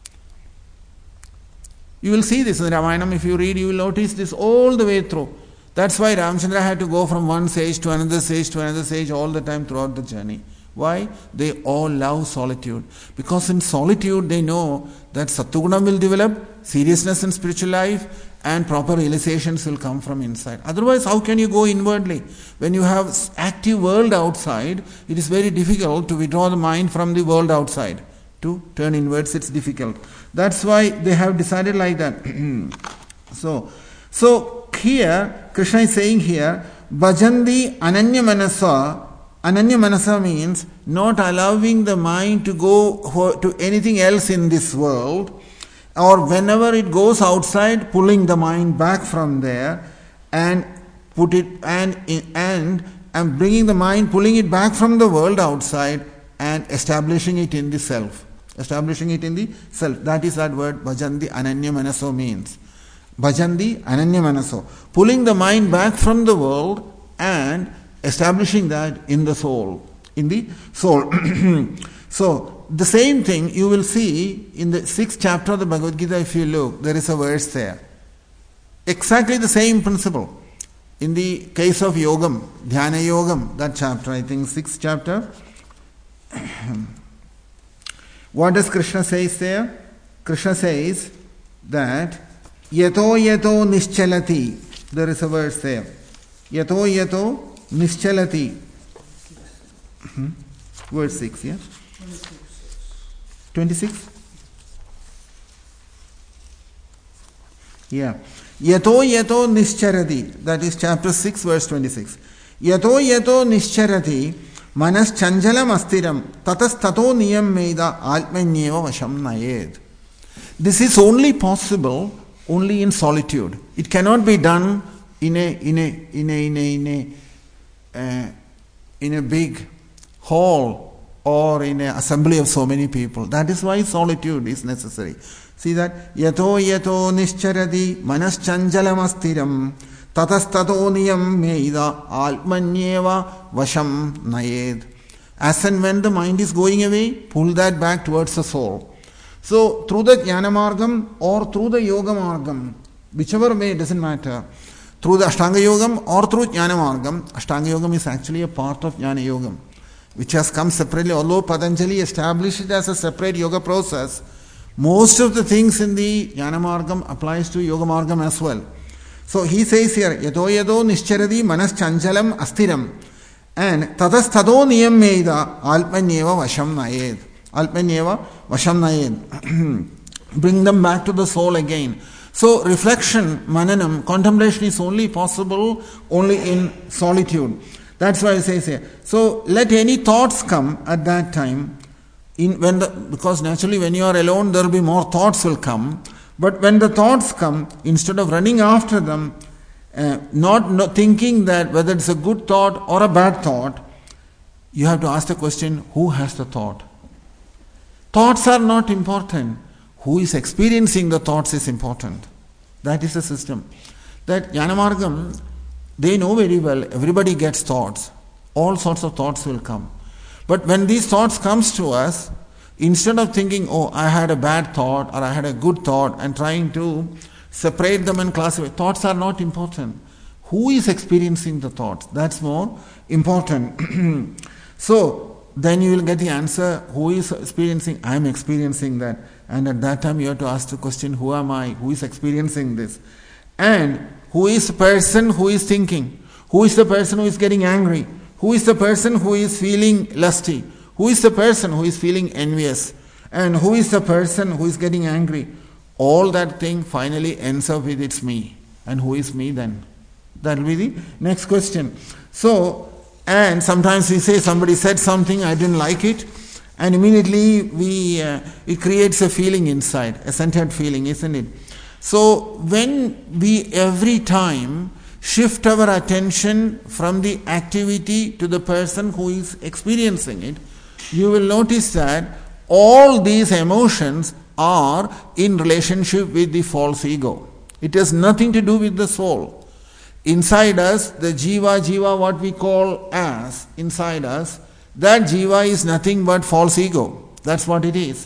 You will see this in the Ramayana. If you read, you will notice this all the way through. That's why Ramchandra had to go from one sage to another sage to another sage all the time throughout the journey. Why? They all love solitude. Because in solitude they know that Sattvagunam will develop, seriousness in spiritual life, and proper realizations will come from inside. Otherwise, how can you go inwardly? When you have active world outside, it is very difficult to withdraw the mind from the world outside. To turn inwards, it's difficult. That's why they have decided like that. so, so here, Krishna is saying here, Bhajandi Ananya Manasa. Ananya Manasa means not allowing the mind to go to anything else in this world, or whenever it goes outside, pulling the mind back from there and put it and and and bringing the mind, pulling it back from the world outside and establishing it in the self. Establishing it in the self. That is that word Bhajandi Ananya Manaso means. Bhajandi Ananya Manaso. Pulling the mind back from the world and establishing that in the soul. In the soul. So, the same thing you will see in the sixth chapter of the Bhagavad Gita. If you look, there is a verse there. Exactly the same principle. In the case of Yogam, Dhyana Yogam, that chapter, I think sixth chapter. What does Krishna say there? Krishna says that Yato Yato Nischalati. There is a verse there. Yato Yato Nischalati. Hmm? Verse six, yeah? twenty-six. Yeah. Yato yato nischarati. That is chapter six, verse twenty-six. Yato yato nischarati manas chanjalam astiram tatas tato niyam meida atmanyeva vasham nayed. This is only possible only in solitude. It cannot be done in a in a in a in a in a, uh, in a big hall or in an assembly of so many people. That is why solitude is necessary. See that? Yato yato nischarati manas chanjalam astiram tatas tato niyam meida atmanyeva vasham nayed. As and when the mind is going away, pull that back towards the soul. So, through the Jnana Margam or through the Yoga Margam, whichever way, it doesn't matter. Through the Ashtanga Yogam or through Jnana Margam, Ashtanga Yogam is actually a part of Jnana Yogam, which has come separately. Although Patanjali established it as a separate yoga process, most of the things in the Jnana Margam applies to Yoga Margam as well. So, he says here, Yato yato nischarati manas chanjalam astiram and tatas tato niyam meida alpanyeva vasham nayed. Alpanyeva vasham nayed. Bring them back to the soul again. So reflection, mananam, contemplation is only possible only in solitude. That's why it says here. So let any thoughts come at that time. In when the because naturally when you are alone there will be more thoughts will come. But when the thoughts come, instead of running after them, uh, not, not thinking that whether it's a good thought or a bad thought, you have to ask the question, who has the thought? Thoughts are not important. Who is experiencing the thoughts is important. That is the system. That Jnana Margam, they know very well, everybody gets thoughts. All sorts of thoughts will come. But when these thoughts comes to us, instead of thinking, oh, I had a bad thought or I had a good thought and trying to separate them and classify, thoughts are not important. Who is experiencing the thoughts? That's more important. So, then you will get the answer, who is experiencing? I am experiencing that. And at that time you have to ask the question, who am I? Who is experiencing this? And who is the person who is thinking? Who is the person who is getting angry? Who is the person who is feeling lusty? Who is the person who is feeling envious? And who is the person who is getting angry? All that thing finally ends up with it's me. And who is me then? That will be the next question. So, and sometimes we say somebody said something, I didn't like it, and immediately we uh, it creates a feeling inside, a centered feeling, isn't it? So when we every time shift our attention from the activity to the person who is experiencing it, you will notice that all these emotions are in relationship with the false ego. It has nothing to do with the soul. Inside us, the jiva, jiva, what we call as, inside us, that jiva is nothing but false ego. That's what it is.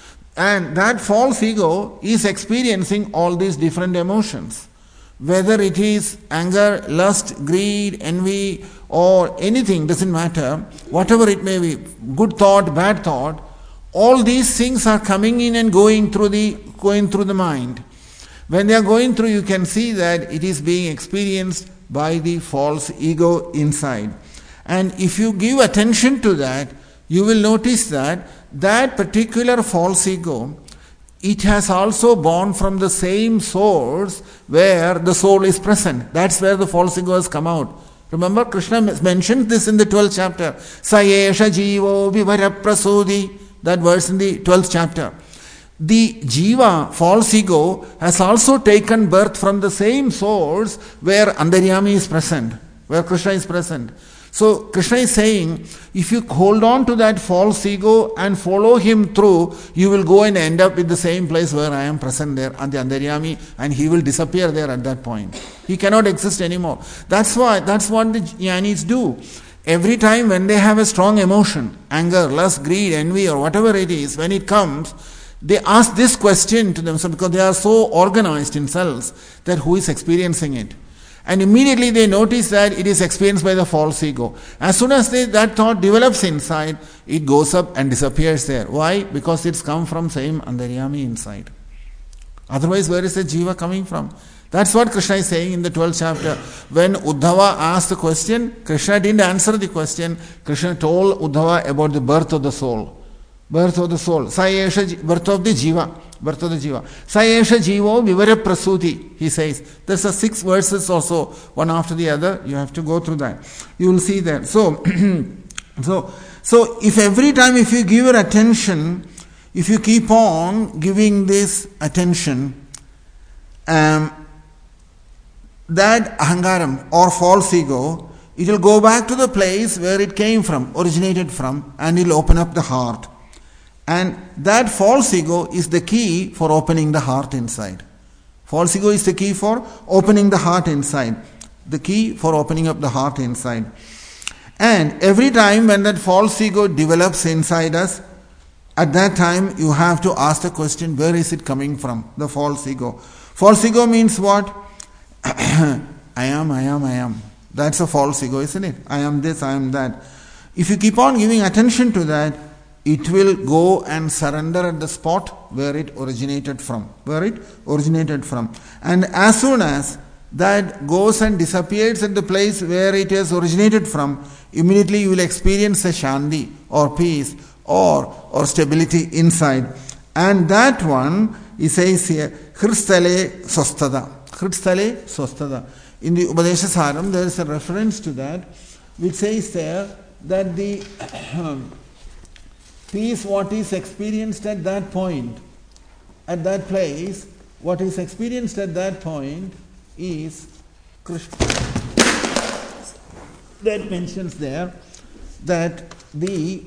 And that false ego is experiencing all these different emotions. Whether it is anger, lust, greed, envy, or anything, doesn't matter. Whatever it may be, good thought, bad thought, all these things are coming in and going through the going through the mind. When they are going through, you can see that it is being experienced by the false ego inside. And if you give attention to that, you will notice that that particular false ego, it has also born from the same source where the soul is present. That's where the false ego has come out. Remember, Krishna mentioned this in the twelfth chapter. Sayesha jivo vivara prasodi. That verse in the twelfth chapter. The jiva, false ego, has also taken birth from the same source where Antaryami is present, where Krishna is present. So Krishna is saying, if you hold on to that false ego and follow him through, you will go and end up in the same place where I am present there, and the Antaryami, and he will disappear there at that point. He cannot exist anymore. That's why, that's what the jnanis do. Every time when they have a strong emotion, anger, lust, greed, envy, or whatever it is, when it comes, they ask this question to themselves because they are so organized in cells that who is experiencing it. And immediately they notice that it is experienced by the false ego. As soon as they, that thought develops inside, it goes up and disappears there. Why? Because it's come from same Antaryami inside. Otherwise, where is the jiva coming from? That's what Krishna is saying in the twelfth chapter. When Uddhava asked the question, Krishna didn't answer the question. Krishna told Uddhava about the birth of the soul. Birth of the soul. Sayesha, birth of the jiva. birth of the jiva. Sayesha jivo vivara prasuti, he says. There's a six verses or so, one after the other. You have to go through that. You will see that. So, so, so if every time if you give your attention, if you keep on giving this attention, um, that ahangaram or false ego, it will go back to the place where it came from, originated from, and it will open up the heart. And that false ego is the key for opening the heart inside. False ego is the key for opening the heart inside. The key for opening up the heart inside. And every time when that false ego develops inside us, at that time you have to ask the question, where is it coming from? The false ego. False ego means what? I am, I am, I am. That's a false ego, isn't it? I am this, I am that. If you keep on giving attention to that, it will go and surrender at the spot where it originated from. Where it originated from. And as soon as that goes and disappears at the place where it has originated from, immediately you will experience a shanti or peace or, or stability inside. And that one, he says here, Hristale Swasthada. Hristale Swasthada. In the Upadesha Saram, there is a reference to that, which says there that the peace, what is experienced at that point, at that place, what is experienced at that point is Krishna. That mentions there that the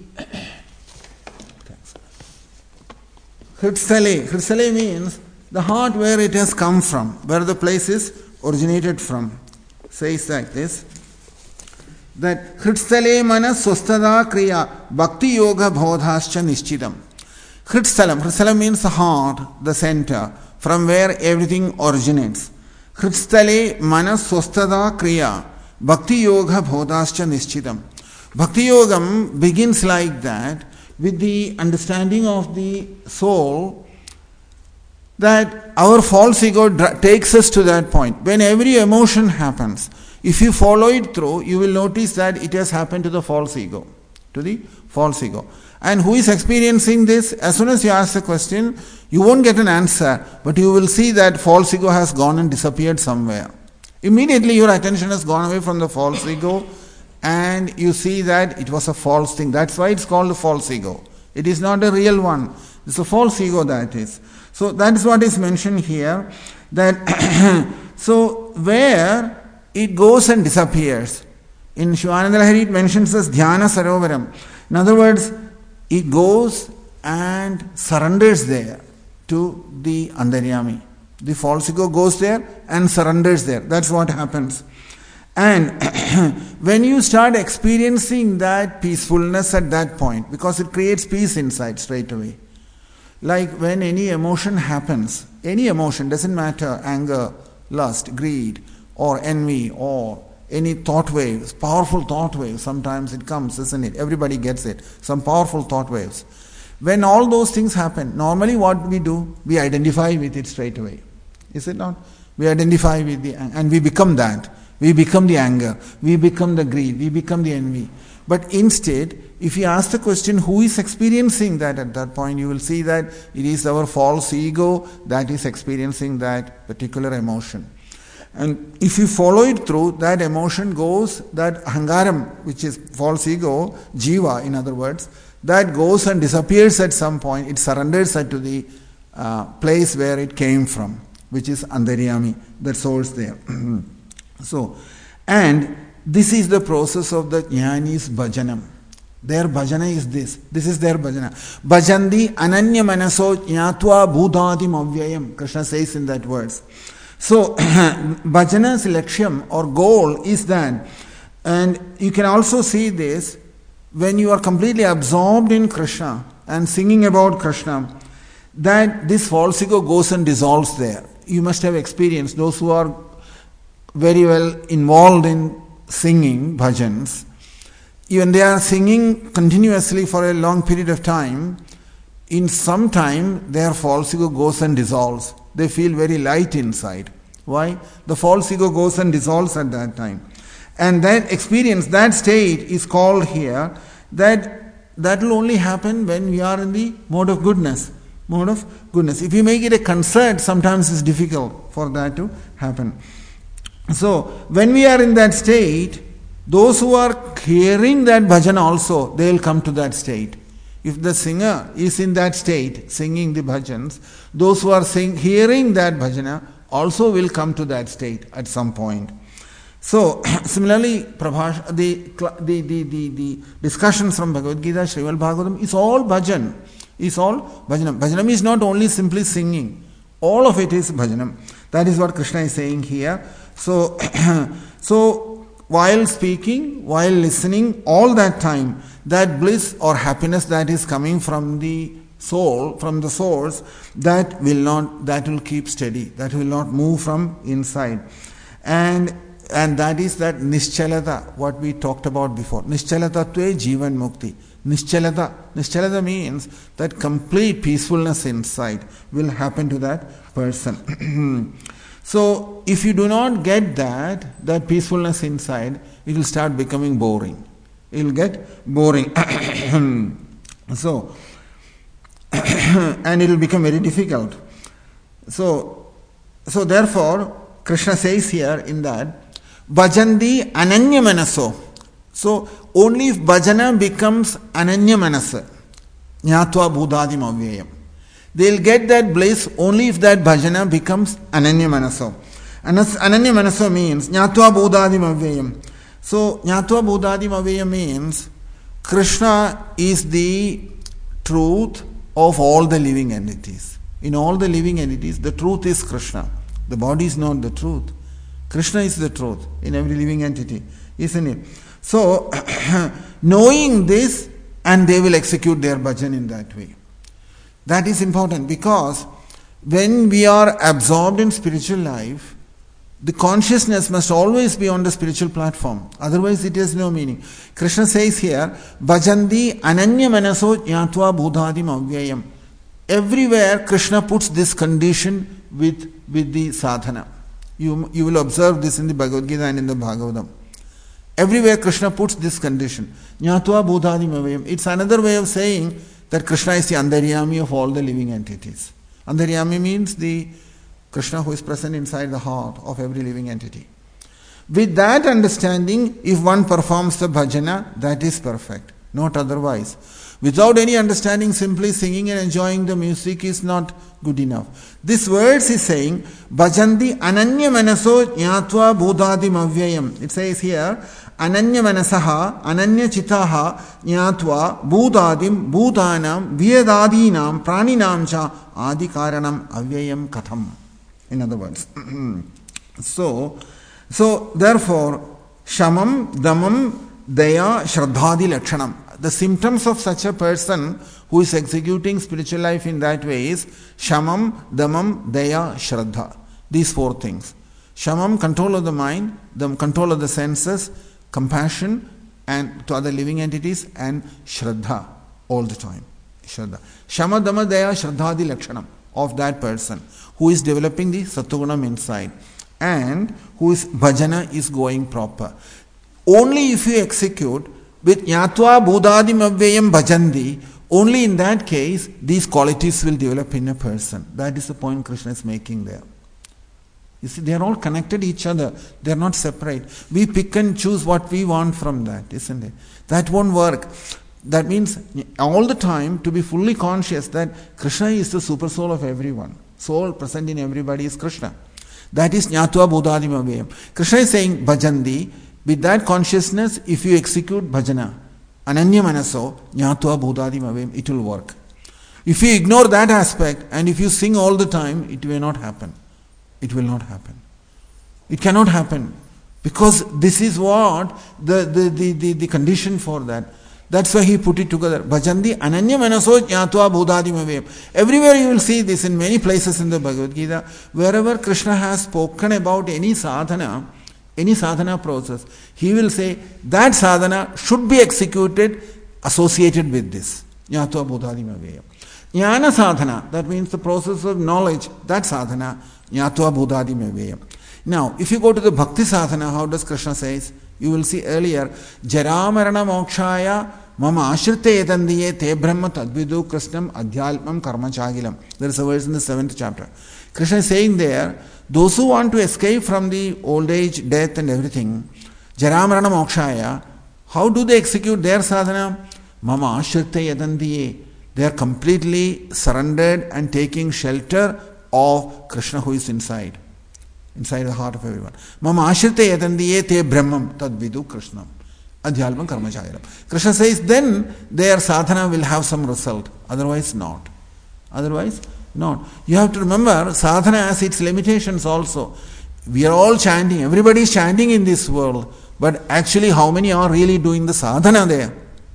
Hritsale, Hritsale means the heart where it has come from, where the place is originated from. Says like this, that Hritsale mana swasthada kriya bhakti yoga bodhascha nishchidam. Hritsalam, Hritsalam means the heart, the center, from where everything originates. Hritsale mana swasthada kriya bhakti yoga bodhascha nishchidam. Bhakti yogam begins like that, with the understanding of the soul, that our false ego dra- takes us to that point. When every emotion happens, if you follow it through, you will notice that it has happened to the false ego. To the false ego. And who is experiencing this? As soon as you ask the question, you won't get an answer, but you will see that false ego has gone and disappeared somewhere. Immediately your attention has gone away from the false ego, and you see that it was a false thing. That's why it's called a false ego. It is not a real one. It's a false ego, that is. So that is what is mentioned here. That so where it goes and disappears. In Shivananda Lahari it mentions as Dhyana Sarovaram. In other words, it goes and surrenders there to the Antaryami. The false ego goes there and surrenders there. That's what happens. And when you start experiencing that peacefulness at that point, because it creates peace inside straight away. Like when any emotion happens, any emotion, doesn't matter, anger, lust, greed, or envy, or any thought waves, powerful thought waves, sometimes it comes, isn't it? Everybody gets it, some powerful thought waves. When all those things happen, normally what we do, we identify with it straight away. Is it not? We identify with the, and we become that. We become the anger, we become the greed, we become the envy. But instead, if you ask the question, who is experiencing that at that point, you will see that it is our false ego that is experiencing that particular emotion. And if you follow it through, that emotion goes, that ahangaram, which is false ego, jiva in other words, that goes and disappears at some point. It surrenders to the uh, place where it came from, which is Antaryami, the source there. So, and this is the process of the jnani's bhajanam. Their bhajana is this. This is their bhajana. Bhajandi ananya manaso jnatva bhutadim avyayam. Krishna says in that verse. So, bhajana's lakshyam or goal is that, and you can also see this when you are completely absorbed in Krishna and singing about Krishna, that this false ego goes and dissolves there. You must have experienced, those who are very well involved in singing bhajans, even they are singing continuously for a long period of time, in some time their false ego goes and dissolves. They feel very light inside. Why? The false ego goes and dissolves at that time. And that experience, that state is called here, that that will only happen when we are in the mode of goodness. Mode of goodness. If you make it a concert, sometimes it's difficult for that to happen. So, when we are in that state, those who are hearing that bhajan also, they will come to that state. If the singer is in that state, singing the bhajans, those who are sing, hearing that bhajana also will come to that state at some point. So, similarly, Prabhash, the, the, the, the, the discussions from Bhagavad Gita, Srimad Bhagavatam, is all bhajan. Is all bhajanam. Bhajanam is not only simply singing. All of it is bhajanam. That is what Krishna is saying here. So, so while speaking, while listening, all that time, that bliss or happiness that is coming from the soul, from the source, that will not, that will keep steady. That will not move from inside. And and that is that nischalata, what we talked about before. Nischalatatve jivan mukti. Nischalata. Nischalata means that complete peacefulness inside will happen to that person. So, if you do not get that, that peacefulness inside, it will start becoming boring. It will get boring. So, and it will become very difficult. So, so therefore, Krishna says here in that, Bhajandi ananya manaso. So, only if bhajana becomes ananya manasa, jnatva bhudadim avyayam. They will get that bliss only if that bhajana becomes ananya manaso. Ananya manaso means jnatva bhudadim avyayam. So, jnatva bhudadim avyayam means Krishna is the truth of all the living entities. In all the living entities, the truth is Krishna. The body is not the truth. Krishna is the truth in every living entity, isn't it? So, knowing this, and they will execute their bhajan in that way. That is important because when we are absorbed in spiritual life, the consciousness must always be on the spiritual platform. Otherwise, it has no meaning. Krishna says here, Bhajandi ananya manaso jnatva bhudadim avyayam. Everywhere, Krishna puts this condition with, with the sadhana. You, you will observe this in the Bhagavad Gita and in the Bhagavatam. Everywhere Krishna puts this condition. Jnatva bhudadim avyayam. It's another way of saying that Krishna is the Antaryami of all the living entities. Antaryami means the Krishna who is present inside the heart of every living entity. With that understanding, if one performs the bhajana, that is perfect, not otherwise. Without any understanding, simply singing and enjoying the music is not good enough. This verse is saying, Bhajandi ananya manaso jnatva bhudadim avyayam. It says here, Ananya manasaha, ananya chitaha, jnatva bhudadim bhudanam vyadadinam praninam cha adikaranam avyayam katham. In other words. so, so therefore, shamam, damam, daya, shraddhadi lakshanam. The symptoms of such a person who is executing spiritual life in that way is shamam, damam, daya, shraddha. These four things. Shamam, control of the mind, the control of the senses, compassion and to other living entities, and shraddha all the time. Shraddha. Shama, dama, daya, shraddhadi lakshanam of that person who is developing the sattvagunam inside and whose bhajana is going proper. Only if you execute with jnatva bhudadim avyayam bhajandi, only in that case these qualities will develop in a person. That is the point Krishna is making there. You see, they are all connected each other. They are not separate. We pick and choose what we want from that, isn't it? That won't work. That means all the time to be fully conscious that Krishna is the super soul of everyone. Soul present in everybody is Krishna. That is jnatva bhudadim avyayam. Krishna is saying bhajandi. With that consciousness, if you execute bhajana, ananya manaso, jnatva bhudadim avyayam, it will work. If you ignore that aspect and if you sing all the time, it will not happen. It will not happen. It cannot happen. Because this is what the, the, the, the, the condition for that. That's why he put it together. Bhajandi ananya manaso jnatva bhudadim avyayam. Everywhere you will see this in many places in the Bhagavad Gita. Wherever Krishna has spoken about any sadhana, any sadhana process, he will say that sadhana should be executed associated with this. Jnatva bhudadim avyayam. Jnana sadhana, that means the process of knowledge, that sadhana, jnatva bhudadim avyayam. Now, if you go to the bhakti sadhana, how does Krishna say? You will see earlier, Jara marana mokshaya Mama ashrite yetandiye te brahma tadvidu krishnam adhyalpam karma chagilam. There is a verse in the seventh chapter. Krishna is saying there, those who want to escape from the old age, death and everything, Jaramarana Mokshaya, how do they execute their sadhana? Mama ashrite yetandiye. They are completely surrendered and taking shelter of Krishna who is inside. Inside the heart of everyone. Mama ashrite yatandiye te brahmam tadvidu krishnam adhyalpam karma chagilam. Krishna says then their sadhana will have some result. Otherwise not. Otherwise not. You have to remember sadhana has its limitations also. We are all chanting. Everybody is chanting in this world. But actually how many are really doing the sadhana there?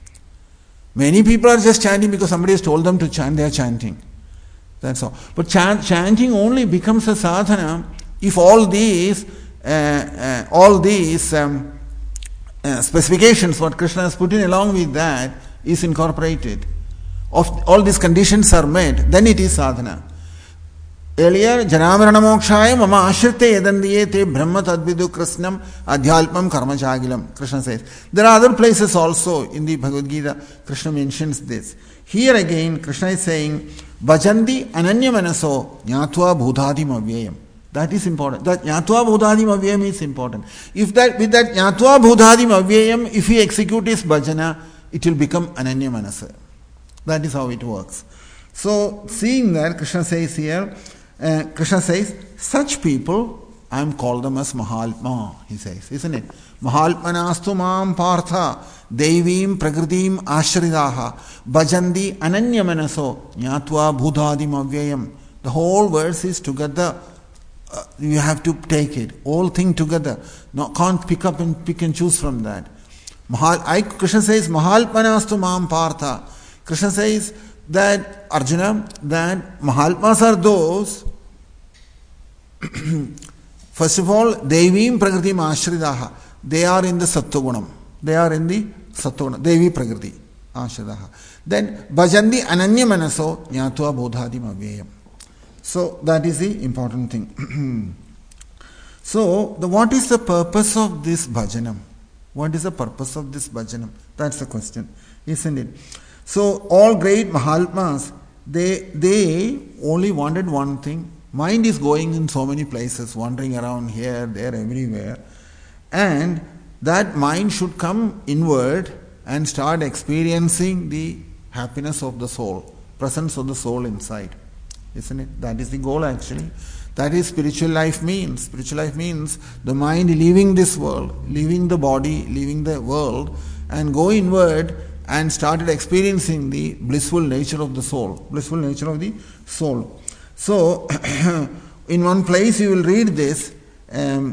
Many people are just chanting because somebody has told them to chant. They are chanting. That's all. But chant, chanting only becomes a sadhana if all these, uh, uh, all these um, uh, specifications, what Krishna has put in along with that, is incorporated. Of all these conditions are met, then it is sadhana. Earlier, Janamarana Mokshaya Mama Ashrite Yedandiye Te Brahma Tadvidu Krishnam Adhyalpam Karma Chagilam. Krishna says. There are other places also in the Bhagavad Gita, Krishna mentions this. Here again, Krishna is saying, Bhajandi Ananya Manaso Nyatva Bhutadim Avyayam. That is important. That Nyatva Bhutadim Avyayam is important. If that, with that Nyatva Bhutadim Avyayam, if he execute his bhajana, it will become Ananya Manasa. That is how it works. So, seeing that, Krishna says here, Uh, Krishna says, such people, I am called them as Mahalpma, he says, isn't it? Mahalpmanastu mam partha, devim prakritim ashridaha, bhajandi ananya manaso, nyatva bhutadim avyayam. The whole verse is together. Uh, you have to take it. All thing together. No, can't pick up and pick and choose from that. Mahal, I, Krishna says, Mahalpmanastu mam partha. Krishna says, that Arjuna, that Mahalpas are those, first of all, Devim Prakritim Ashridaha. They are in the Sattvagunam. They are in the Sattvagunam. Devi Prakriti Ashridaha. Then Bhajandi Ananya Manaso Nyatva Bodhadim Avyayam. So that is the important thing. So, the, what is the purpose of this bhajanam? What is the purpose of this bhajanam? That's the question, isn't it? So, all great Mahatmas, they, they only wanted one thing. Mind is going in so many places, wandering around here, there, everywhere. And that mind should come inward and start experiencing the happiness of the soul, presence of the soul inside. Isn't it? That is the goal actually. That is spiritual life means. Spiritual life means the mind leaving this world, leaving the body, leaving the world, and go inward and started experiencing the blissful nature of the soul, blissful nature of the soul. So, in one place you will read this, um,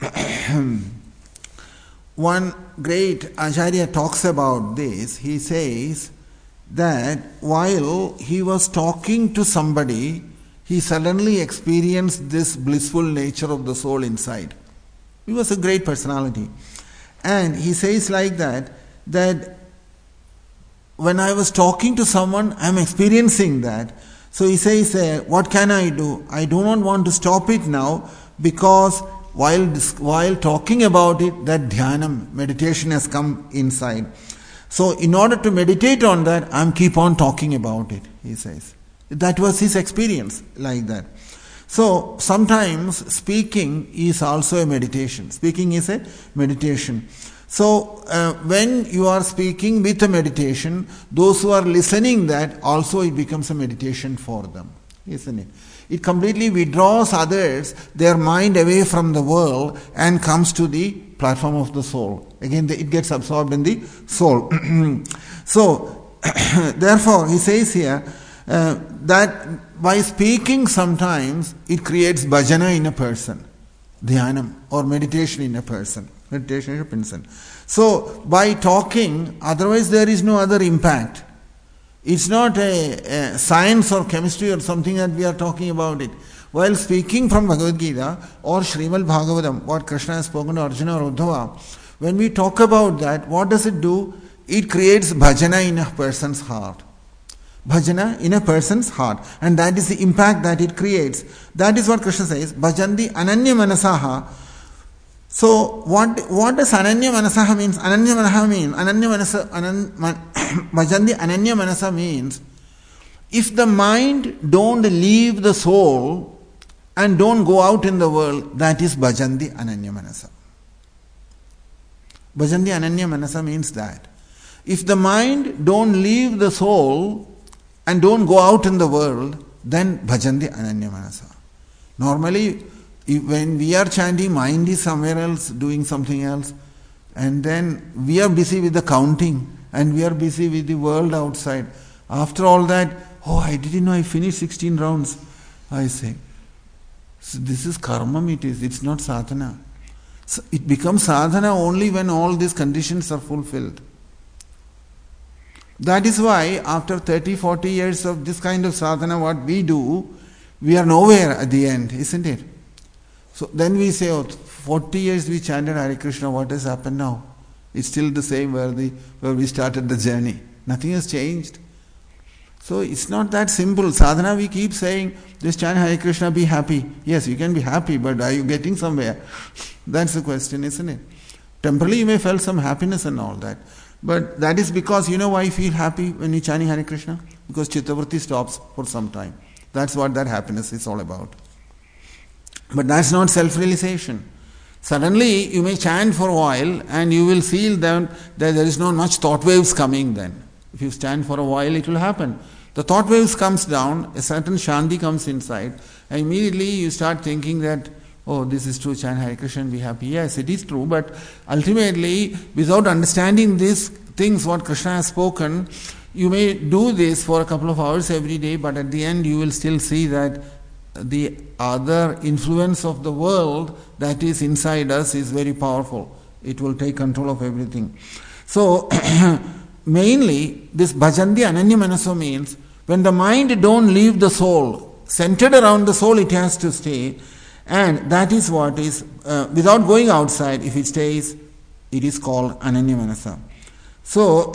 one great Acharya talks about this. He says that while he was talking to somebody, he suddenly experienced this blissful nature of the soul inside. He was a great personality. And he says like that, that when I was talking to someone, I am experiencing that. So he says, uh, what can I do? I do not want to stop it now because while while talking about it, that dhyanam, meditation has come inside. So in order to meditate on that, I am keep on talking about it, he says. That was his experience, like that. So sometimes speaking is also a meditation. Speaking is a meditation. So, uh, when you are speaking with a meditation, those who are listening that, also it becomes a meditation for them, isn't it? It completely withdraws others, their mind away from the world and comes to the platform of the soul. Again, the, it gets absorbed in the soul. So, therefore, he says here uh, that by speaking sometimes, it creates bhajana in a person, dhyanam or meditation in a person. Meditation in a person. So, by talking, otherwise there is no other impact. It's not a, a science or chemistry or something that we are talking about it. While speaking from Bhagavad Gita or Srimad Bhagavatam, what Krishna has spoken to Arjuna or Uddhava, when we talk about that, what does it do? It creates bhajana in a person's heart. Bhajana in a person's heart. And that is the impact that it creates. That is what Krishna says, Bhajandi ananya manasaha. So what what does Ananya Manasaha means? Ananya Manaha means Ananya Manasa Anan, man, Bhajanti Ananya Manasa means if the mind don't leave the soul and don't go out in the world, that is Bhajanti Ananya Manasa. Bhajanti Ananya Manasa means that. If the mind don't leave the soul and don't go out in the world, then Bhajanti Ananya Manasa. Normally, if, when we are chanting, mind is somewhere else doing something else, and then we are busy with the counting and we are busy with the world outside. After all that, oh, I didn't know I finished sixteen rounds, I say. So this is karma, it is, it's not sadhana. So it becomes sadhana only when all these conditions are fulfilled. That is why after thirty, forty years of this kind of sadhana, what we do, we are nowhere at the end, isn't it? So then we say, oh, forty years we chanted Hare Krishna, what has happened now? It's still the same where, the, where we started the journey. Nothing has changed. So it's not that simple. Sadhana, we keep saying, just chant Hare Krishna, be happy. Yes, you can be happy, but are you getting somewhere? That's the question, isn't it? Temporarily you may feel some happiness and all that. But that is because, you know why you feel happy when you chant Hare Krishna? Because Chittavritti stops for some time. That's what that happiness is all about. But that's not self-realization. Suddenly you may chant for a while and you will feel that, that there is not much thought waves coming then. If you stand for a while, it will happen. The thought waves comes down, a certain shanti comes inside, and immediately you start thinking that, oh, this is true, chant Hare Krishna and be happy. Yes, it is true, but ultimately, without understanding these things, what Krishna has spoken, you may do this for a couple of hours every day, but at the end you will still see that the other influence of the world that is inside us is very powerful. It will take control of everything. So, mainly, this Bhajanti Ananya Manaso means when the mind don't leave the soul, centered around the soul it has to stay, and that is what is, uh, without going outside, if it stays, it is called Ananya Manasa. So,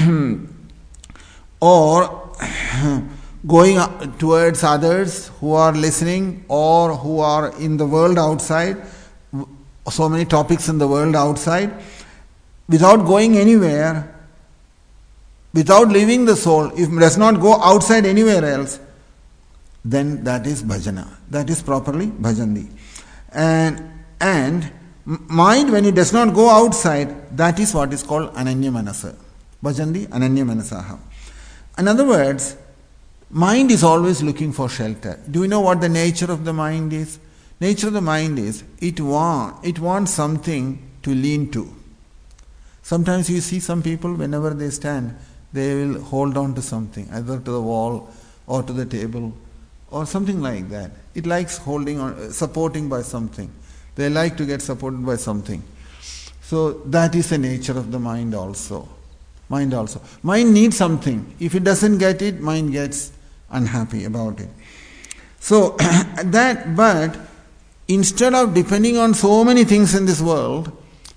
or going towards others who are listening or who are in the world outside, so many topics in the world outside, without going anywhere, without leaving the soul, if it does not go outside anywhere else, then that is bhajana. That is properly bhajanti. And, and mind, when it does not go outside, that is what is called ananya manasa. Bhajanti ananya manasaha. In other words, mind is always looking for shelter. Do you know what the nature of the mind is? Nature of the mind is, it, want, it wants something to lean to. Sometimes you see some people, whenever they stand, they will hold on to something, either to the wall or to the table or something like that. It likes holding on, supporting by something. They like to get supported by something. So that is the nature of the mind also. Mind also. Mind needs something. If it doesn't get it, mind gets unhappy about it. So that, but instead of depending on so many things in this world,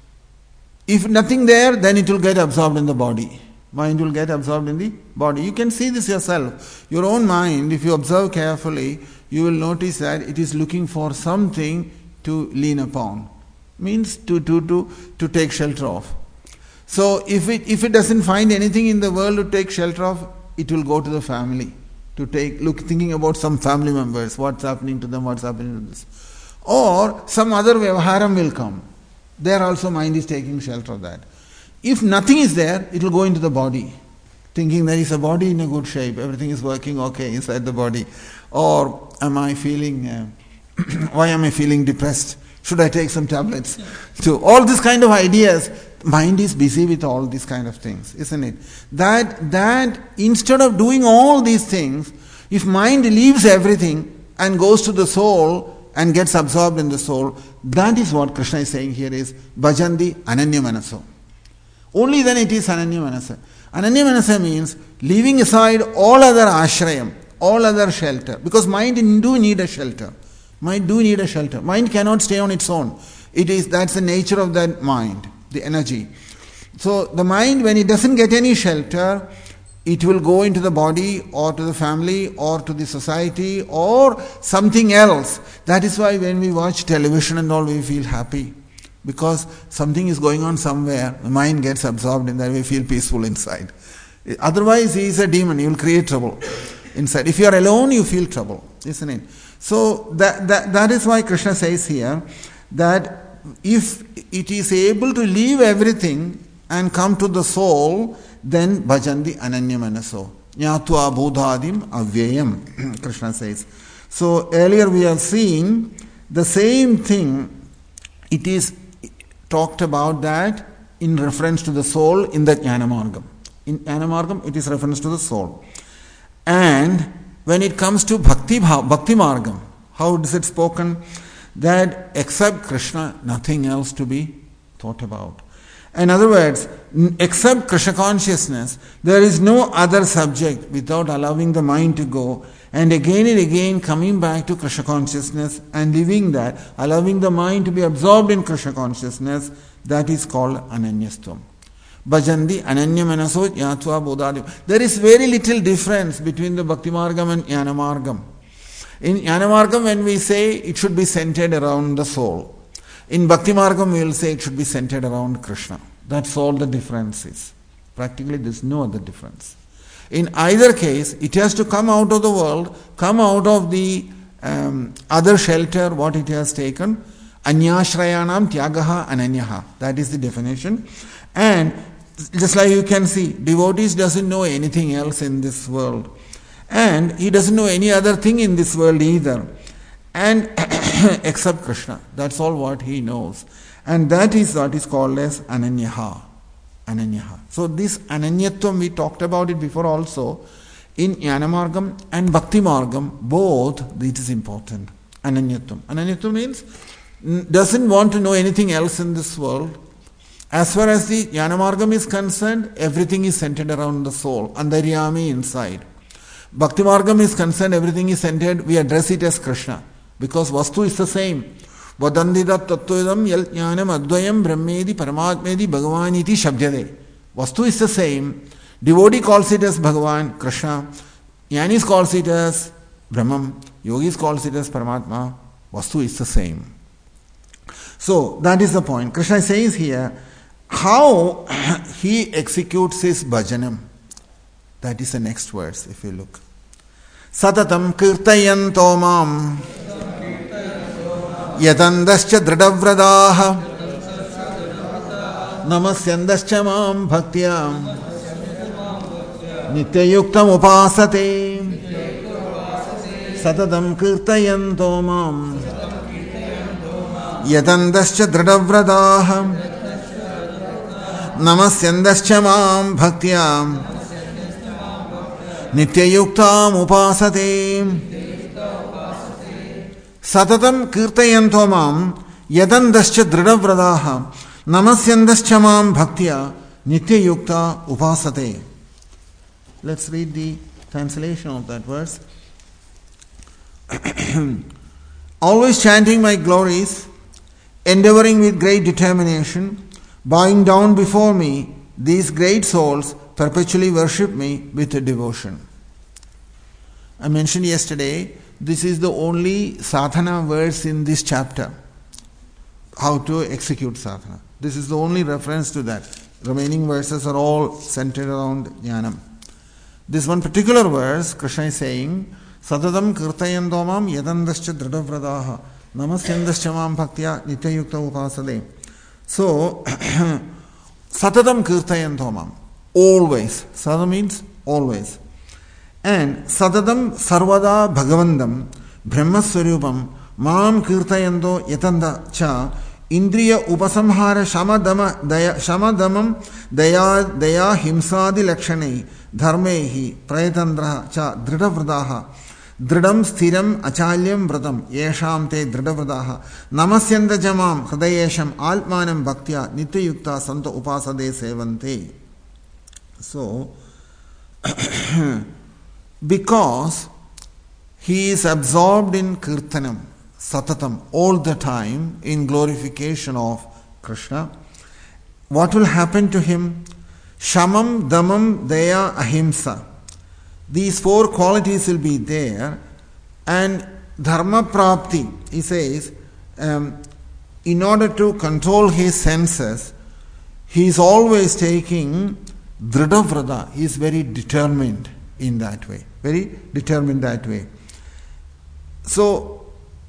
if nothing there, then it will get absorbed in the body. Mind will get absorbed in the body. You can see this yourself. Your own mind, if you observe carefully, you will notice that it is looking for something to lean upon. Means to, to, to, to take shelter of. So if it, if it doesn't find anything in the world to take shelter of, it will go to the family. To take, look, thinking about some family members, what's happening to them, what's happening to this. Or some other vyavaharam will come. There also mind is taking shelter of that. If nothing is there, it will go into the body, thinking there is a body in a good shape, everything is working okay inside the body. Or am I feeling, uh, why am I feeling depressed? Should I take some tablets? So all these kind of ideas, mind is busy with all these kind of things, isn't it? That, that instead of doing all these things, if mind leaves everything and goes to the soul and gets absorbed in the soul, that is what Krishna is saying here is Bhajanti Ananya Manaso. Only then it is Ananya Manasa. Ananya Manasa means leaving aside all other ashrayam, all other shelter. Because mind do need a shelter. Mind do need a shelter. Mind cannot stay on its own. It is, that's the nature of that mind, the energy. So the mind, when it doesn't get any shelter, it will go into the body or to the family or to the society or something else. That is why when we watch television and all, we feel happy. Because something is going on somewhere, the mind gets absorbed in that, we feel peaceful inside. Otherwise, he is a demon, he will create trouble inside. If you are alone, you feel trouble, isn't it? So that, that, that is why Krishna says here that if it is able to leave everything and come to the soul, then bhajandi ananya manaso. Nyatva bodhadim avyayam, Krishna says. So earlier we have seen the same thing. It is talked about that in reference to the soul in the Jnana Margam. In Jnana Margam, it is reference to the soul. And when it comes to Bhakti, Bhakti Margam, how is it spoken? That except Krishna, nothing else to be thought about. In other words, except Krishna consciousness, there is no other subject without allowing the mind to go. And again and again coming back to Krishna consciousness and living that, allowing the mind to be absorbed in Krishna consciousness, that is called Ananyastvam. Bhajandi Ananya Manaso Jnatva Bodhadi. There is very little difference between the Bhakti Margam and Jnana Margam. In Jnana Margam, when we say it should be centered around the soul, in Bhakti Margam we will say it should be centered around Krishna. That's all the difference is. Practically there is no other difference. In either case, it has to come out of the world, come out of the um, other shelter, what it has taken. Anyashrayanam tyagaha ananyaha. That is the definition. And just like you can see, devotees doesn't know anything else in this world. And he doesn't know any other thing in this world either. And except Krishna. That's all what he knows. And that is what is called as ananyaha. Ananyaha. So this ananyatvam, we talked about it before also. In Jnana Margam and Bhakti Margam, both it is important. Ananyatvam. Ananyatvam means doesn't want to know anything else in this world. As far as the Jnana Margam is concerned, everything is centered around the soul, Antaryami inside. Bhakti Margam is concerned, everything is centered, we address it as Krishna. Because Vastu is the same. Vadandida tattvedam yal jnanam advayam brahmedi paramatmedi bhagavaniti shabdyade. Vastu is the same. Devotee calls it as Bhagavan, Krishna. Jnanis calls it as Brahman. Yogis calls it as Paramatma. Vastu is the same. So that is the point. Krishna says here how he executes his bhajanam. That is the next verse if you look. Satatam kirtayanto mam yatandascha dridhavradaha namasyandascha mam bhaktyam nityayuktam upasate. Satatam kirtayanto mam yatandascha dridhavradaha namasyandascha mam bhaktyam nityayuktam upasate. Satatam kirtayanto mam yadandascha dridhavradaha namasyandascha mam bhaktya nityayukta upasate. Let's read the translation of that verse. Always chanting my glories, endeavoring with great determination, bowing down before me, these great souls perpetually worship me with devotion. I mentioned yesterday, this is the only sadhana verse in this chapter. How to execute sadhana. This is the only reference to that. Remaining verses are all centered around jnanam. This one particular verse, Krishna is saying, Satatam kirtayanto mam yadandascha dridhavradaha namasyandascha mam bhaktya nityayukta upasade. So, Satatam kirtayanto mam. Always. Sada means always. And Satatam sarvada bhagavandam brahmaswarupam mam kirtayanto yatanda cha indriya upasamhara shamadama daya shamadamam daya daya himsadi lakshanai dharmehi prayatandra cha dridhavradaha dridam sthiram achalyam vratam yesham te dridhavradaha namasyanda jamam hridayesham altmanam bhaktya nityayukta santa upasade sevante. So, because he is absorbed in kirtanam, satatam, all the time in glorification of Krishna, what will happen to him? Shamam, Damam, Daya, Ahimsa. These four qualities will be there, and Dharma Prapti, he says, um, in order to control his senses, he is always taking Dridhavrata. He is very determined in that way. Very determined that way. So,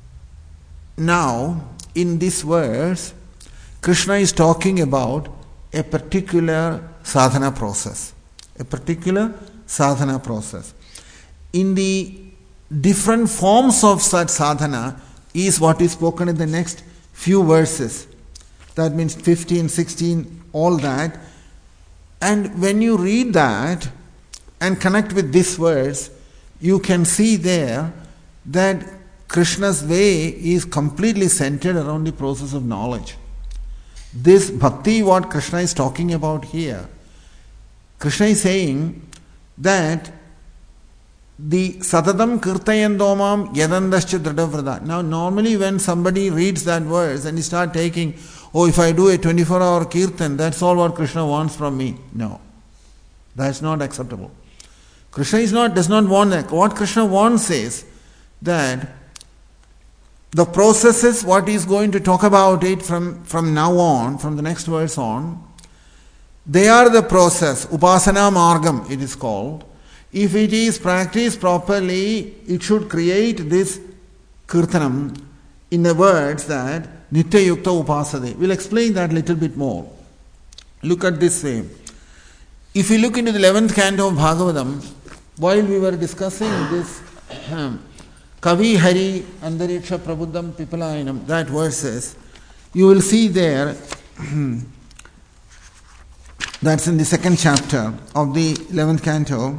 now, in this verse, Krishna is talking about a particular sadhana process. A particular sadhana process. In the different forms of such sadhana is what is spoken in the next few verses. That means fifteen, sixteen, all that. And when you read that and connect with this verse, you can see there that Krishna's way is completely centered around the process of knowledge. This bhakti, what Krishna is talking about here, Krishna is saying that the Satatam Kirtayandomam Yadandascha Dridhavrata. Now, normally when somebody reads that verse and he start taking, oh, if I do a twenty-four hour kirtan, that's all what Krishna wants from me. No, that's not acceptable. Krishna is not, does not want that. What Krishna wants is that the processes, what he is going to talk about it from, from now on, from the next verse on, they are the process. Upasana Margam, it is called. If it is practiced properly, it should create this kirtanam in the words that Nitya Yukta Upasade. We'll explain that a little bit more. Look at this way. If you look into the eleventh canto of Bhagavatam, while we were discussing this Kavi Hari Andariksha Prabuddham Pipalayanam, that verses, you will see there, that's in the second chapter of the eleventh canto.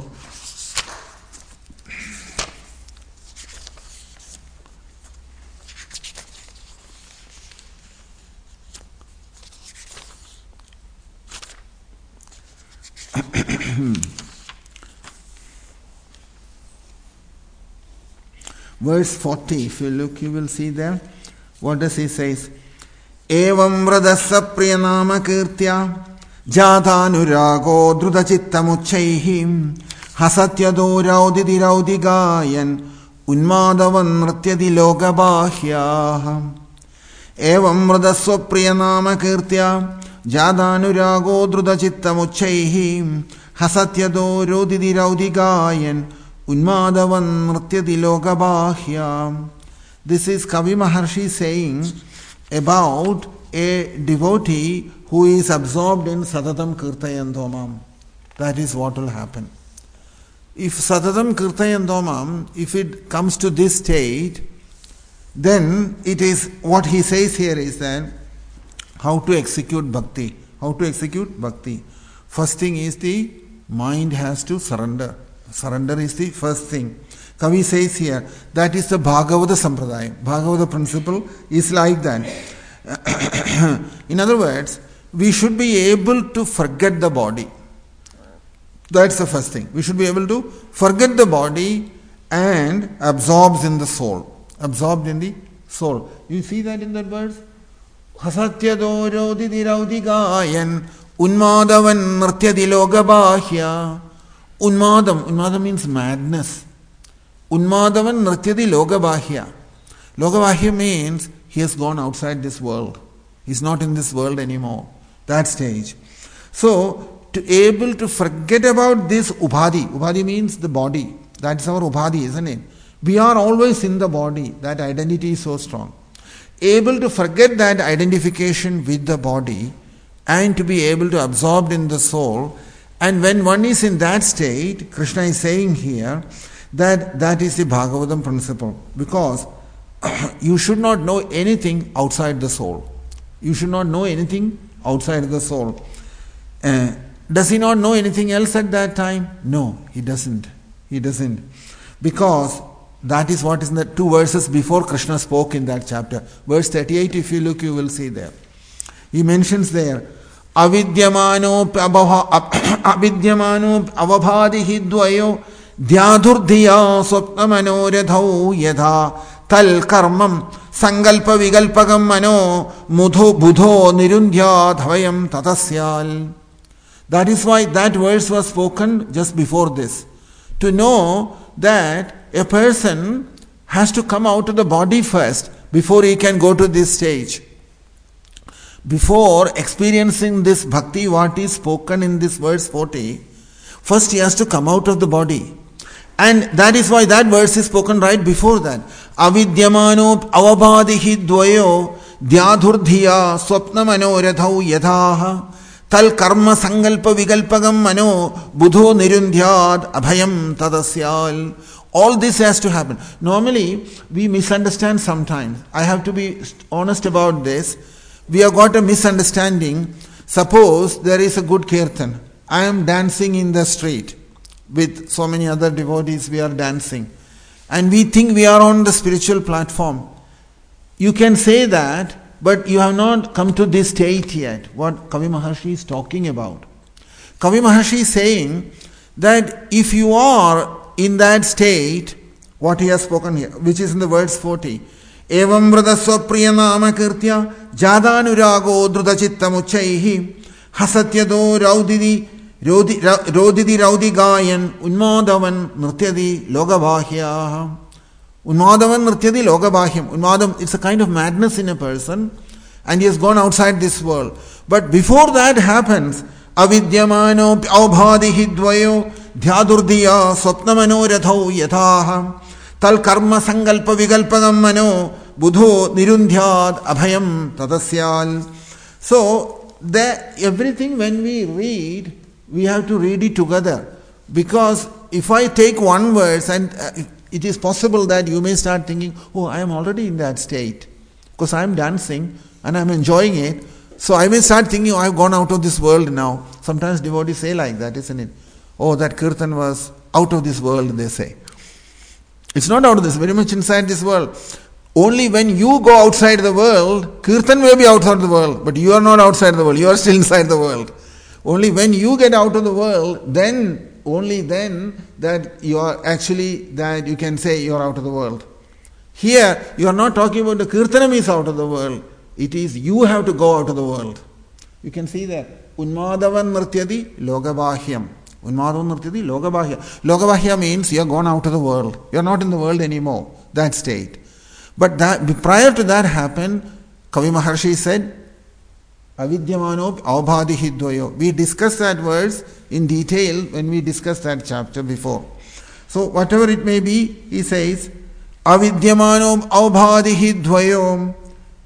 Verse forty, if you look, you will see there. What does he say? Evam vradasa priyanama kirtya jatanurago drutachittamuchchaihim hasatyado raudidi raudigayan unmadavan nrityadi logabahya. Evam vradasva priyanama kirtya jatanurago drutachittamuchchaihim hasatyado raudidi raudigayan Unmadavan Nrityadi Logabahya. This is Kavi Maharshi saying about a devotee who is absorbed in Satatam Kirtayandomam. That is what will happen. If Satatam Kirtayandomam, if it comes to this state, then it is, what he says here is that how to execute bhakti. How to execute bhakti. First thing is the mind has to surrender. Surrender is the first thing. Kavi says here, that is the Bhagavata Sampradaya. Bhagavata principle is like that. In other words, we should be able to forget the body. That's the first thing. We should be able to forget the body and absorbs in the soul. Absorbed in the soul. You see that in that verse? Hasatyado rodidi raudigayan unmadavan nrityadi logabahya. Unmadam, Unmadam means madness. Unmadavan nrityadi logabahya. Logabahya means he has gone outside this world. He's not in this world anymore. That stage. So, to able to forget about this ubhadi. Ubhadi means the body. That's our ubhadi, isn't it? We are always in the body. That identity is so strong. Able to forget that identification with the body and to be able to absorb in the soul. And when one is in that state, Krishna is saying here that that is the Bhagavatam principle. Because you should not know anything outside the soul. You should not know anything outside the soul. Uh, does he not know anything else at that time? No, he doesn't. He doesn't. Because that is what is in the two verses before Krishna spoke in that chapter. Verse thirty-eight, if you look, you will see there. He mentions there, Avidyamano avidyamano avabhadihi dvayo dhyadurdhiya swapnamanoradhau yadha tal karmam sangalpa vigalpagam mano mudho budho nirundhya dhavayam tatasyal. That is why that verse was spoken just before this. To know that a person has to come out of the body first before he can go to this stage. before experiencing this bhakti, what is spoken in this verse forty, first he has to come out of the body. And that is why that verse is spoken right before that. Avidyamano avabadihi dvayo dhyadhurdhiya swapna manorathau yathaha tal karma sangalpa vigalpagam mano budho nirundhyad abhayam tadasyal. All this has to happen. Normally, we misunderstand sometimes. I have to be honest about this. We have got a misunderstanding. Suppose there is a good kirtan. I am dancing in the street. With so many other devotees, we are dancing. And we think we are on the spiritual platform. You can say that, but you have not come to this state yet, what Kavi Maharshi is talking about. Kavi Maharshi is saying that if you are in that state, what he has spoken here, which is in the verse forty, Evam vrada swapriya nama kirtya jadanurago drudachitta muchaihi hasatyado raudidi Rodidi Raudi Gayan Unmadavan Nrityadi Logabahya. Unmadavan Nrityadi Logabahya. Unmadam, it's a kind of madness in a person, and he has gone outside this world. But before that happens, Avidyamano Aubhadihi Dvayo Dhyadurdiya Swapnamano Rathau Yathaha Tal Karma Sangalpa Vigalpagam Mano Budho Nirundhyad Abhayam Tadasyal. So, that everything when we read, we have to read it together, because if I take one verse, and uh, it is possible that you may start thinking, oh, I am already in that state because I am dancing and I am enjoying it, so I may start thinking, oh, I have gone out of this world now. Sometimes devotees say like that, isn't it? Oh, that kirtan was out of this world, they say. It's not out of this, very much inside this world. Only when you go outside the world, kirtan may be outside the world, but you are not outside the world, you are still inside the world. Only when you get out of the world, then, only then, that you are actually, that you can say you are out of the world. Here, you are not talking about the kirtanam is out of the world. It is you have to go out of the world. You can see that. Unmadavan nrityadi logabahyam. Unmadavan nrityadi logabahya. Logabahya means you are gone out of the world. You are not in the world anymore. That state. But that, prior to that happened, Kavi Maharshi said, Avidyamano avbhadihi dvayo. We discussed that verse in detail when we discussed that chapter before. So whatever it may be, he says, Avidyamano avbhadihi dvayo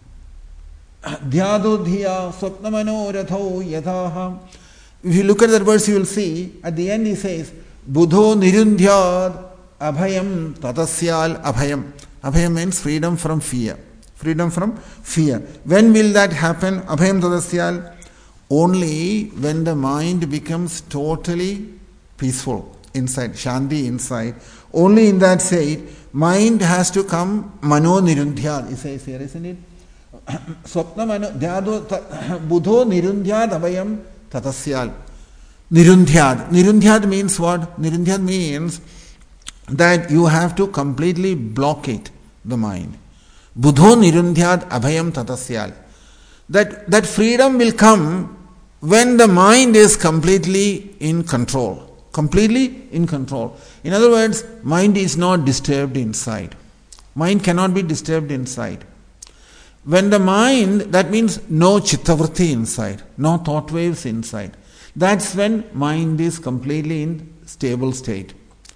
dhyadodhiya swapnamano rathau yathaha. If you look at that verse, you will see, at the end he says, Budho nirundhyad abhayam tatasyal abhayam. Abhayam means freedom from fear. Freedom from fear. When will that happen? Abhayam tadasyal. Only when the mind becomes totally peaceful inside, shanti inside. Only in that state, mind has to come mano nirundhyad. He says here, isn't it? Swapna mano dhyado budho nirundhyad abhayam tadasyal. Nirundhyad. Nirundhyad means what? Nirundhyad means that you have to completely block it, the mind. Budho nirundhyad abhayam tatasyal. That, that freedom will come when the mind is completely in control. Completely in control. In other words, mind is not disturbed inside. Mind cannot be disturbed inside. When the mind, that means no chittavritti inside, no thought waves inside. That's when mind is completely in stable state.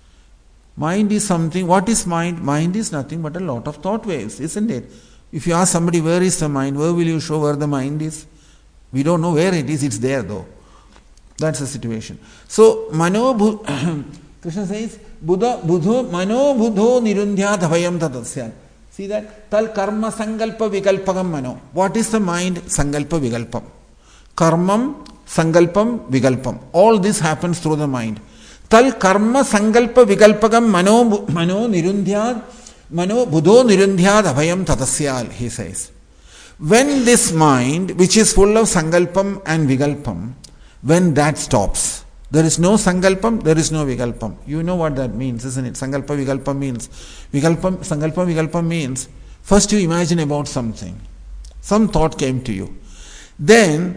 Mind is something, what is mind? Mind is nothing but a lot of thought waves, isn't it? If you ask somebody, where is the mind? Where will you show where the mind is? We don't know where it is, it's there though. That's the situation. So, Mano, Krishna says, Buddha, Budho, Mano, Budho, Nirundhyad, Havayam, Tadasyal. See that? Tal karma sangalpa vigalpagam mano. What is the mind? Sangalpa vigalpam. Karmam, sangalpam, vigalpam. All this happens through the mind. Tal karma sangalpa vigalpagam mano mano nirundhyad mano budho nirundhyad abhayam tadasyal, he says. When this mind, which is full of sangalpam and vigalpam, when that stops, there is no sangalpam, there is no vigalpam. You know what that means, isn't it? Sangalpa vigalpam means, vigalpam, sangalpa vigalpam means, first you imagine about something. Some thought came to you. Then,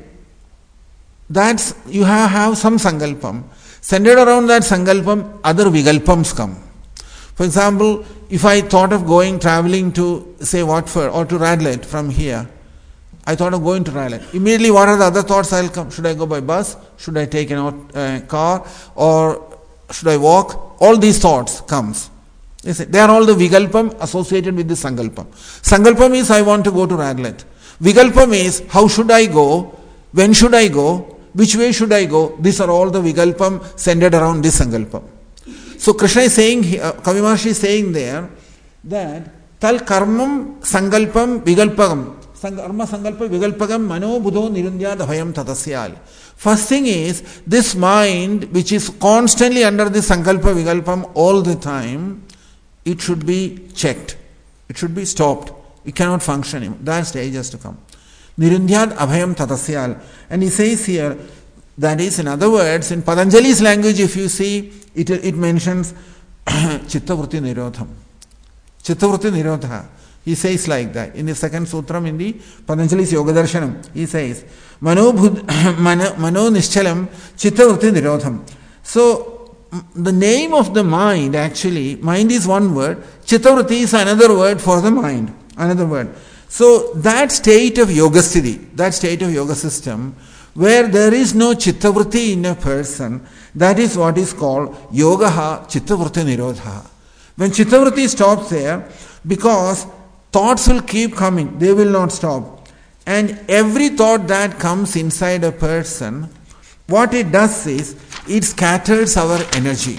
that's, you have, have some sangalpam. Centered around that sangalpam, other vigalpams come. For example, if I thought of going, traveling to, say, Watford or to Radlett from here, I thought of going to Raleigh. Immediately, what are the other thoughts I'll come? Should I go by bus? Should I take a uh, car? Or should I walk? All these thoughts comes. They are all the Vikalpam associated with the Sankalpam. Sankalpam is I want to go to Raglet. Vikalpam is how should I go? When should I go? Which way should I go? These are all the Vikalpam centered around this Sankalpam. So Krishna is saying, uh, Kavi Maharshi is saying there that Tal Karmam Sankalpam Vikalpagam. Karma Sankalpa Vikalpagam Mano Buddho Nirundyad Bhayam Tatasyal. First thing is this mind which is constantly under the Sankalpa Vikalpam all the time, it should be checked. It should be stopped. It cannot function anymore. That stage has to come. Nirundyad Abhayam Tatasyal. And he says here, that is, in other words, in Patanjali's language, if you see, it, it mentions Chittavritti Nirodham. Chittavritti Nirodha. He says like that. In the second sutram in the Patanjali's Yoga Darshanam, he says, Mano, mano, mano Nishchalam Chittavritti Nirodham. So, the name of the mind actually, mind is one word, Chittavritti is another word for the mind. Another word. So, that state of Yoga Sthiti, that state of Yoga system, where there is no Chittavritti in a person, that is what is called Yogaha Chittavritti Nirodha. When Chittavritti stops there, because thoughts will keep coming, they will not stop. And every thought that comes inside a person, what it does is, it scatters our energy.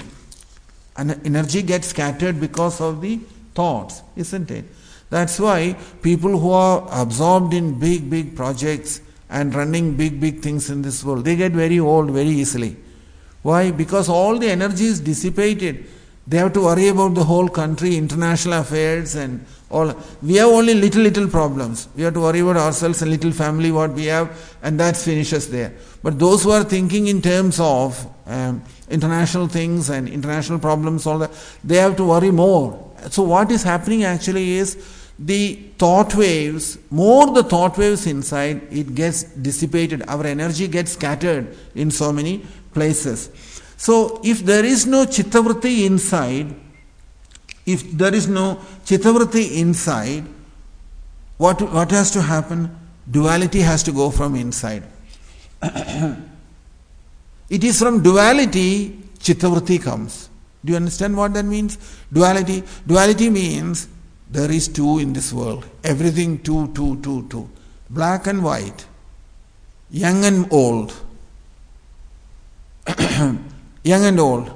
And energy gets scattered because of the thoughts, isn't it? That's why people who are absorbed in big, big projects and running big, big things in this world, they get very old very easily. Why? Because all the energy is dissipated. They have to worry about the whole country, international affairs and all. We have only little, little problems. We have to worry about ourselves and little family, what we have, and that finishes there. But those who are thinking in terms of um, international things and international problems, all that, they have to worry more. So what is happening actually is the thought waves, more the thought waves inside, it gets dissipated. Our energy gets scattered in so many places. So if there is no Chittavritti inside, if there is no Chittavritti inside, what, what has to happen? Duality has to go from inside. It is from duality Chittavritti comes. Do you understand what that means? Duality. Duality means there is two in this world. Everything two, two, two, two. Black and white. Young and old. Young and old.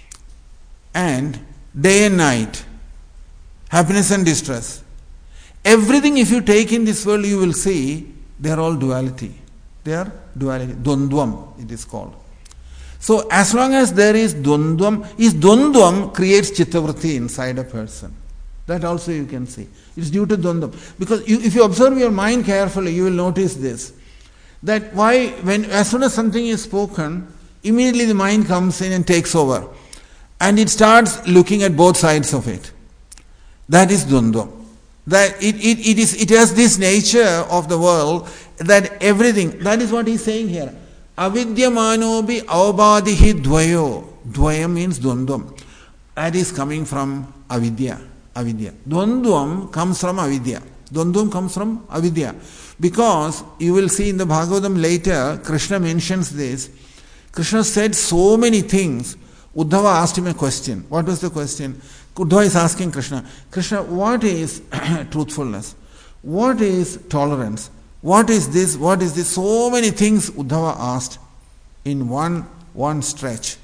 And day and night. Happiness and distress. Everything if you take in this world you will see they are all duality. They are duality. Dvandvam it is called. So as long as there is dvandvam, is dvandvam creates Chittavritti inside a person. That also you can see. It's due to dvandvam. Because you, if you observe your mind carefully, you will notice this. That why, when as soon as something is spoken, immediately the mind comes in and takes over. And it starts looking at both sides of it. That is dvandvam. That it, it, it, is, it has this nature of the world that everything, that is what he is saying here. Avidyamanobi avabadihi dvayo. Dvaya means dvandvam. That is coming from avidya. Avidya. Dvandvam comes from avidya. Dvandvam comes from avidya. Because you will see in the Bhagavatam later, Krishna mentions this. Krishna said so many things. Uddhava asked him a question. What was the question? Uddhava is asking Krishna, Krishna, what is truthfulness? What is tolerance? What is this? What is this? So many things Uddhava asked in one, one stretch.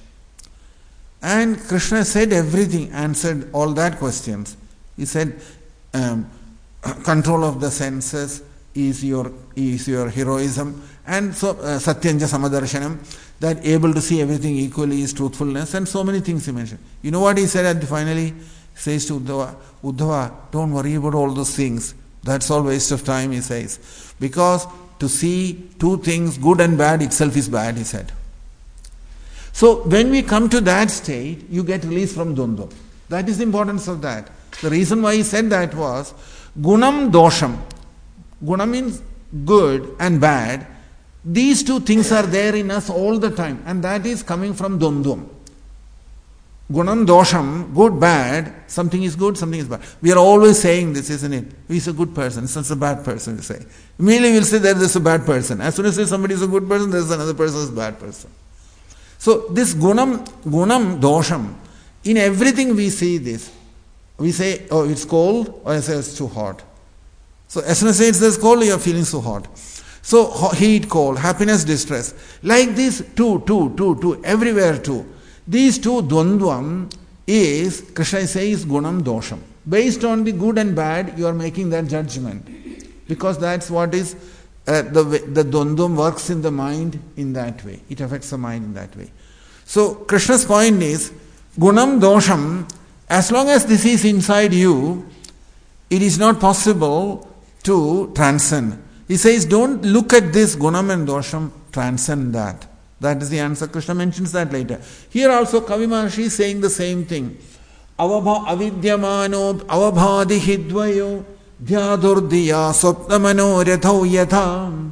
And Krishna said everything, answered all that questions. He said, um, control of the senses is your is your heroism, and so uh, Satyanja Samadarshanam, that able to see everything equally is truthfulness, and so many things he mentioned. You know what he said at the finally? He says to Uddhava, Uddhava, don't worry about all those things. That's all waste of time, he says. Because to see two things, good and bad, itself is bad, he said. So when we come to that state, you get released from dvandva. That is the importance of that. The reason why he said that was, gunam dosham. Guna means good and bad. These two things are there in us all the time, and that is coming from dvandvam. Gunam, dosham, good, bad, something is good, something is bad. We are always saying this, isn't it? He's a good person, he's a bad person, we say. Immediately we'll say that there's a bad person. As soon as we say somebody is a good person, there's another person who's a bad person. So this gunam, gunam, dosham, in everything we see this. We say, oh, it's cold, or I say it's too hot. So as soon as I say it's cold, you are feeling so hot. So heat, cold, happiness, distress. Like this, two, two, two, two, everywhere two. These two dvandvam is, Krishna says, gunam, dosham. Based on the good and bad, you are making that judgment. Because that's what is, uh, the, the dvandvam works in the mind in that way. It affects the mind in that way. So Krishna's point is, gunam, dosham, as long as this is inside you, it is not possible to transcend. He says, don't look at this gunam and dosham, transcend that. That is the answer. Krishna mentions that later. Here also Kavi Maharshi is saying the same thing. Avabha avidyamano avabhadi hidvayo dhyadurdiya swapnamano rathau yatha.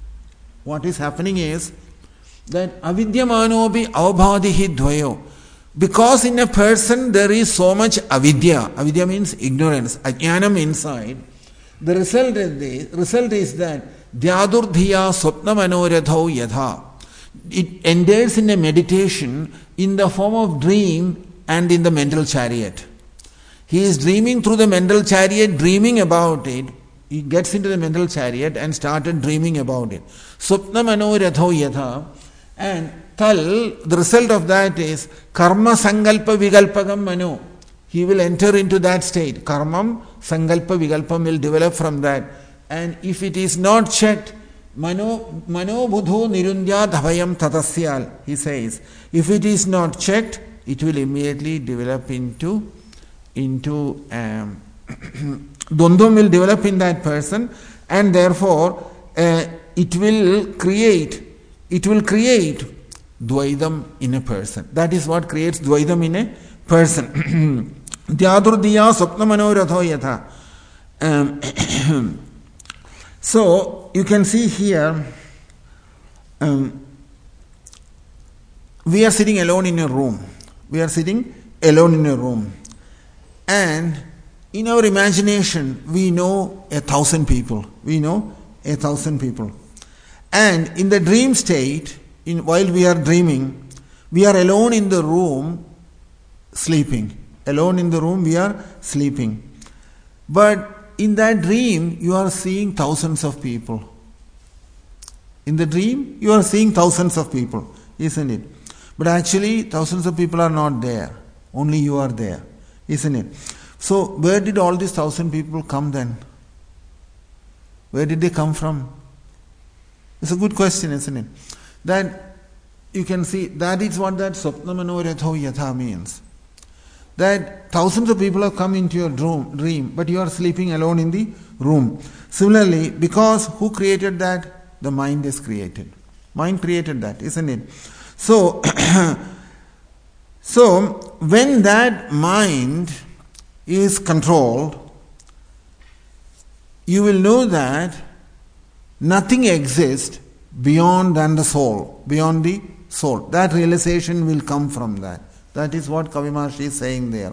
What is happening is that avidyamano bhi avabhadi hidvayo. Because in a person there is so much avidya. Avidya means ignorance. Ajnanam inside. The result is, the result is that dhyadurdhiya swapnamano rathau yatha. It enters in a meditation in the form of dream and in the mental chariot. He is dreaming through the mental chariot, dreaming about it. He gets into the mental chariot and started dreaming about it. Supna mano rathau yatha. And tal, the result of that is karma sangalpa vigalpagam mano. He will enter into that state. Karmam sangalpa vigalpam will develop from that. And if it is not checked, Mano, mano budho nirundya dhavayam tatasyal, he says. If it is not checked, it will immediately develop into, into um, dvandvam will develop in that person, and therefore uh, it will create, it will create dvaidam in a person. That is what creates dvaidam in a person. Dhyadurdiya swapna mano ratho yatha. Um, So, you can see here, um, we are sitting alone in a room. We are sitting alone in a room. And in our imagination, we know a thousand people. We know a thousand people. And in the dream state, in, while we are dreaming, we are alone in the room, sleeping. Alone in the room, we are sleeping. But in that dream, you are seeing thousands of people. In the dream, you are seeing thousands of people, isn't it? But actually, thousands of people are not there. Only you are there, isn't it? So, where did all these thousand people come then? Where did they come from? It's a good question, isn't it? That you can see, that is what that swapnamano rathau yatha means. That thousands of people have come into your dream, but you are sleeping alone in the room. Similarly, because who created that? The mind is created. Mind created that, isn't it? So, so when that mind is controlled, you will know that nothing exists beyond than the soul, beyond the soul. That realization will come from that. That is what Kavi Maharshi is saying there.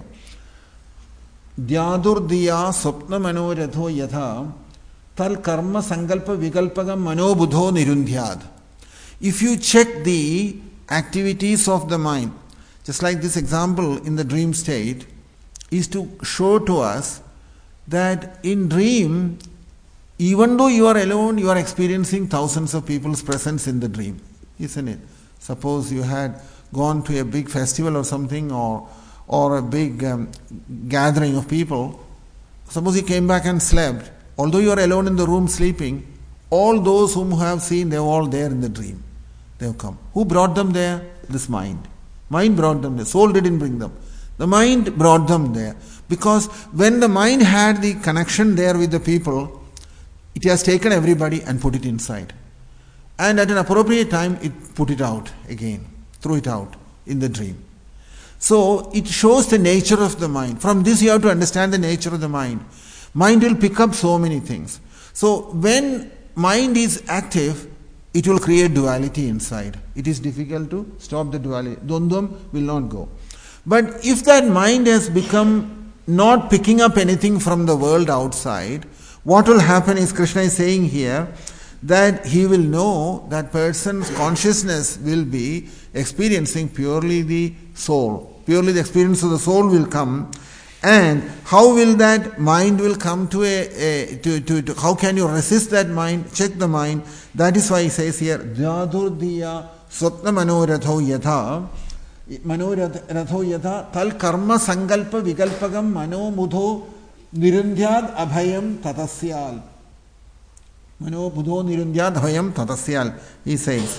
Dhyadurdiya swapna mano ratho yatha tal karma sankalpa vikalpagam mano budho nirundhyad. If you check the activities of the mind, just like this example in the dream state, is to show to us that in dream, even though you are alone, you are experiencing thousands of people's presence in the dream, isn't it? Suppose you had gone to a big festival or something, or or a big um, gathering of people. Suppose you came back and slept. Although you are alone in the room sleeping, all those whom you have seen, they are all there in the dream. They have come. Who brought them there? This mind. Mind brought them there. Soul didn't bring them. The mind brought them there. Because when the mind had the connection there with the people, it has taken everybody and put it inside. And at an appropriate time, it put it out again. Threw it out in the dream. So it shows the nature of the mind. From this you have to understand the nature of the mind. Mind will pick up so many things. So when mind is active, it will create duality inside. It is difficult to stop the duality. Dvandvam will not go. But if that mind has become not picking up anything from the world outside, what will happen is, Krishna is saying here, that he will know that person's consciousness will be experiencing purely the soul. Purely the experience of the soul will come. And how will that mind will come to a, a to, to, to how can you resist that mind? Check the mind. That is why he says here, Jadurdiya Swapna Manoratho Yatha Manoratho Yatha Tal Karma Sankalpa Vikalpagam Mano Mudho Nirundhyad Abhayam Tatasyal. Mano Mudho Nirundhyad Abhayam Tatasyal, he says.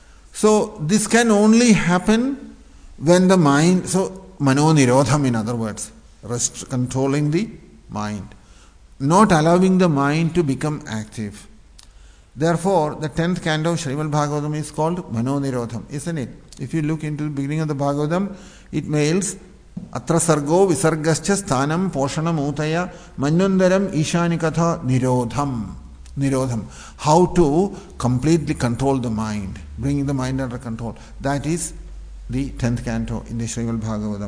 So this can only happen when the mind, so Mano Nirodham, in other words, rest, controlling the mind, not allowing the mind to become active. Therefore, the tenth canto of Srimad Bhagavatam is called Mano Nirodham, isn't it? If you look into the beginning of the Bhagavatam, it mails Atra Sargo Visargascha Sthanam Poshanam Utaya Manundaram Ishanikatha Nirodham. Nirodham. How to completely control the mind, bringing the mind under control. That is the tenth canto in the Srimad Bhagavatam.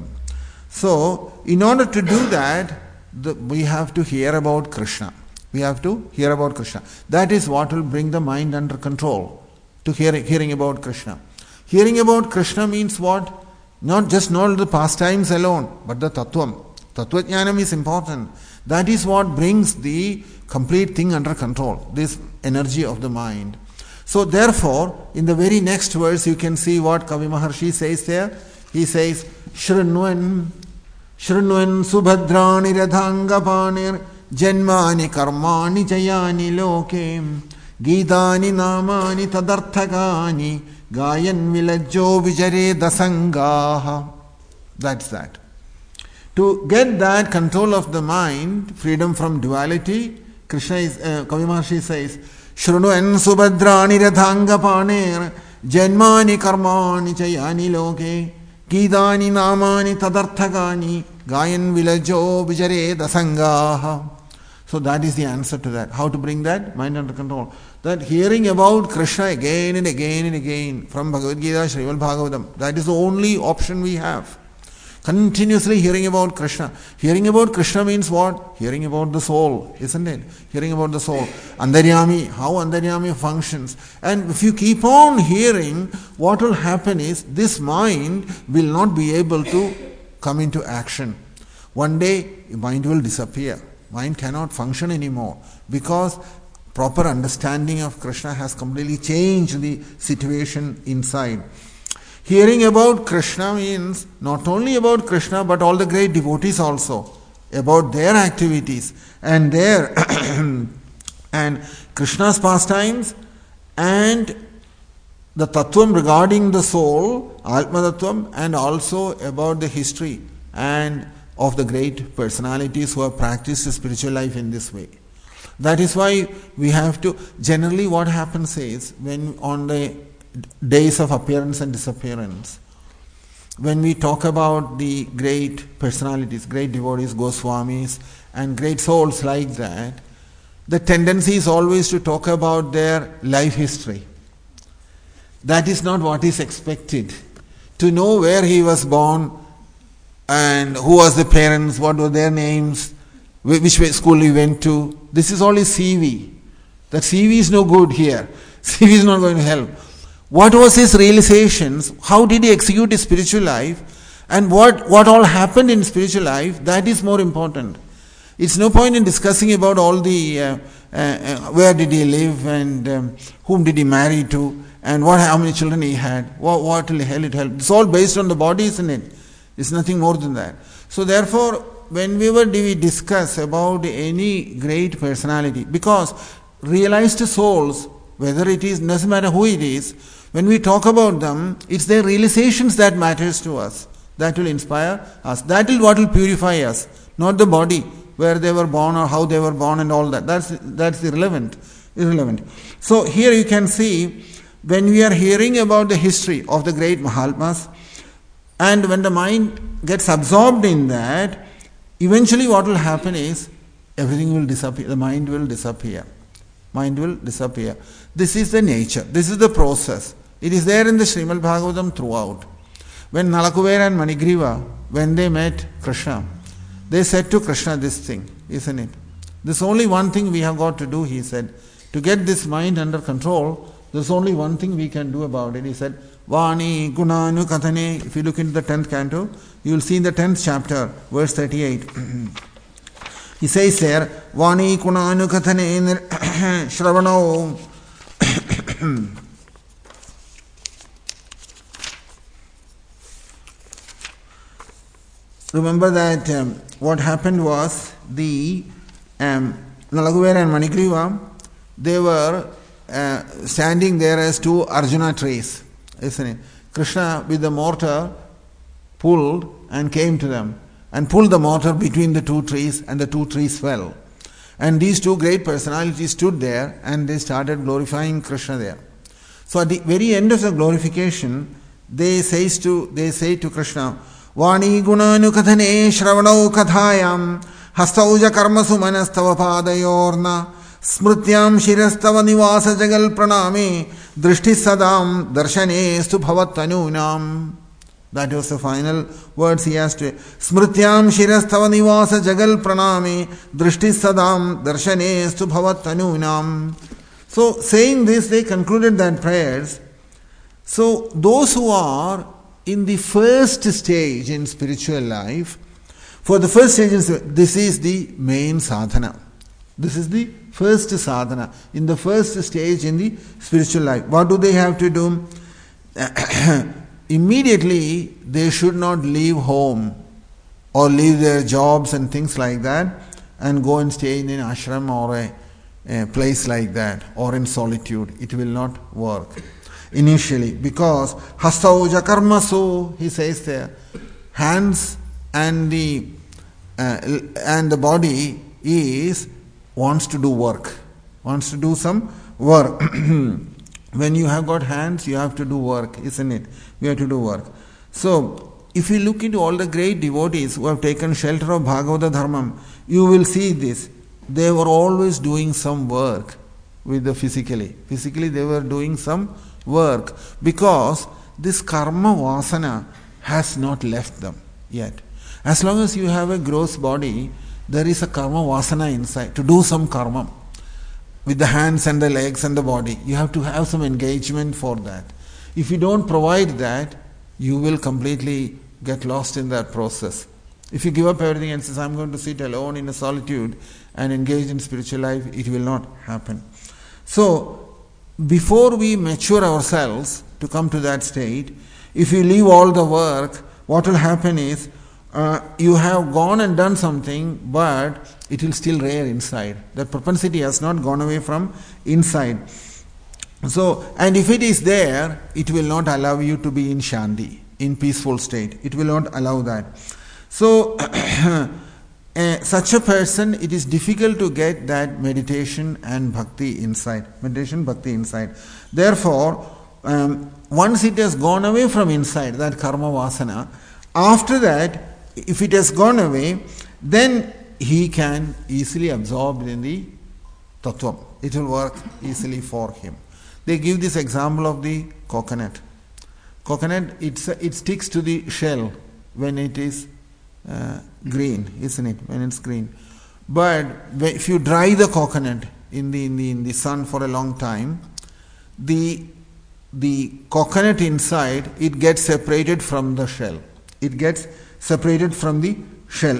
So, in order to do that, the, we have to hear about Krishna. We have to hear about Krishna. That is what will bring the mind under control, to hear, hearing about Krishna. Hearing about Krishna means what? Not just not the pastimes alone, but the Tattvam. Tattva-jnanam is important. That is what brings the complete thing under control, this energy of the mind. So therefore, in the very next verse, you can see what Kavi Maharshi says there. He says, Shrunvan Shrunvan Subhadrani Radhangapanir Janmani Karmani Jayani Loke Gitani Namani Tadarthakani Gayan Vilajo Vijare Dasangaha. That's that. To get that control of the mind, freedom from duality, Krishna is, uh, Kavi Maharshi says, Shrunvan Subhadrani Radhangapanir Janmani Karmani Jayani Loke Gidani namani tadarthagani gayan vilajo vijare dasangaha. So that is the answer to that. How to bring that mind under control? That hearing about Krishna again and again and again from Bhagavad Gita, Srimad Bhagavatam, that is the only option we have. Continuously hearing about Krishna. Hearing about Krishna means what? Hearing about the soul, isn't it? Hearing about the soul. Antaryami, how Antaryami functions. And if you keep on hearing, what will happen is this mind will not be able to come into action. One day, mind will disappear. Mind cannot function anymore because proper understanding of Krishna has completely changed the situation inside. Hearing about Krishna means not only about Krishna but all the great devotees also, about their activities and their and Krishna's pastimes and the tattvam regarding the soul, Atma Tattvam, and also about the history and of the great personalities who have practiced the spiritual life in this way. That is why we have to, generally what happens is, when on the days of appearance and disappearance, when we talk about the great personalities, great devotees, Goswamis, and great souls like that, the tendency is always to talk about their life history. That is not what is expected. To know where he was born and who was the parents, what were their names, which school he went to, this is all his C V. That C V is no good here. C V is not going to help. What was his realizations? How did he execute his spiritual life? And what, what all happened in spiritual life? That is more important. It's no point in discussing about all the, uh, uh, uh, where did he live and um, whom did he marry to and what, how many children he had. What, what will hell it help? It's all based on the body, isn't it? It's nothing more than that. So therefore, whenever we discuss about any great personality, because realized souls, whether it is, doesn't matter who it is, when we talk about them, it's their realizations that matters to us. That will inspire us. That will what will purify us, not the body, where they were born or how they were born and all that. That's that's irrelevant. Irrelevant. So here you can see, when we are hearing about the history of the great Mahatmas, and when the mind gets absorbed in that, eventually what will happen is, everything will disappear. The mind will disappear. Mind will disappear. This is the nature. This is the process. It is there in the Srimad Bhagavatam throughout. When Nalakuvera and Manigriva when they met Krishna, they said to Krishna this thing, isn't it? There's only one thing we have got to do, he said. To get this mind under control, there's only one thing we can do about it. He said, Vani Gunanu Kathane. If you look into the tenth canto, you will see in the tenth chapter, verse thirty-eight. He says there, Vani Gunanu Kathane Shravano. Remember that um, what happened was the um, Nalaguvera and Manigriva, they were uh, standing there as two Arjuna trees, isn't it? Krishna with the mortar pulled and came to them and pulled the mortar between the two trees, and the two trees fell. And these two great personalities stood there and they started glorifying Krishna there. So at the very end of the glorification, they says to they say to Krishna, Vani gunanu kathane shravanau kathayam hastauja karmasu manastava padayorna smrityam shirastava nivasa jagal praname drishti sadam darshane stu bhavattanunam. That was the final words he has to. Smrityam shirastava nivasa jagal praname drishti sadam darshane stu bhavattanunam. So saying this, they concluded that prayers. So those who are in the first stage in spiritual life, for the first stage, this is the main sadhana. This is the first sadhana. In the first stage in the spiritual life, what do they have to do? Immediately, they should not leave home or leave their jobs and things like that and go and stay in an ashram or a, a place like that, or in solitude. It will not work initially, because hastauja karmasu, he says there, hands and the uh, and the body is wants to do work, wants to do some work. When you have got hands, you have to do work, isn't it? We have to do work. So, if you look into all the great devotees who have taken shelter of Bhagavata Dharmam, you will see this. They were always doing some work with the physically. Physically, they were doing some work, because this karma vasana has not left them yet. As long as you have a gross body, there is a karma vasana inside to do some karma with the hands and the legs and the body. You have to have some engagement for that. If you don't provide that, you will completely get lost in that process. If you give up everything and say, I'm going to sit alone in a solitude and engage in spiritual life, it will not happen. So, before we mature ourselves to come to that state, if you leave all the work, what will happen is, uh, you have gone and done something, but it will still rear inside. That propensity has not gone away from inside. So, and if it is there, it will not allow you to be in shanti, in peaceful state. It will not allow that. So, uh, such a person, it is difficult to get that meditation and bhakti inside. Meditation, bhakti inside. Therefore, um, once it has gone away from inside, that karma vasana, after that, if it has gone away, then he can easily absorb in the tattvam. It will work easily for him. They give this example of the coconut. Coconut, it's, it sticks to the shell when it is uh, green, isn't it? When it's green. But if you dry the coconut in the, in the, in the sun for a long time, the, the coconut inside, it gets separated from the shell. It gets separated from the shell.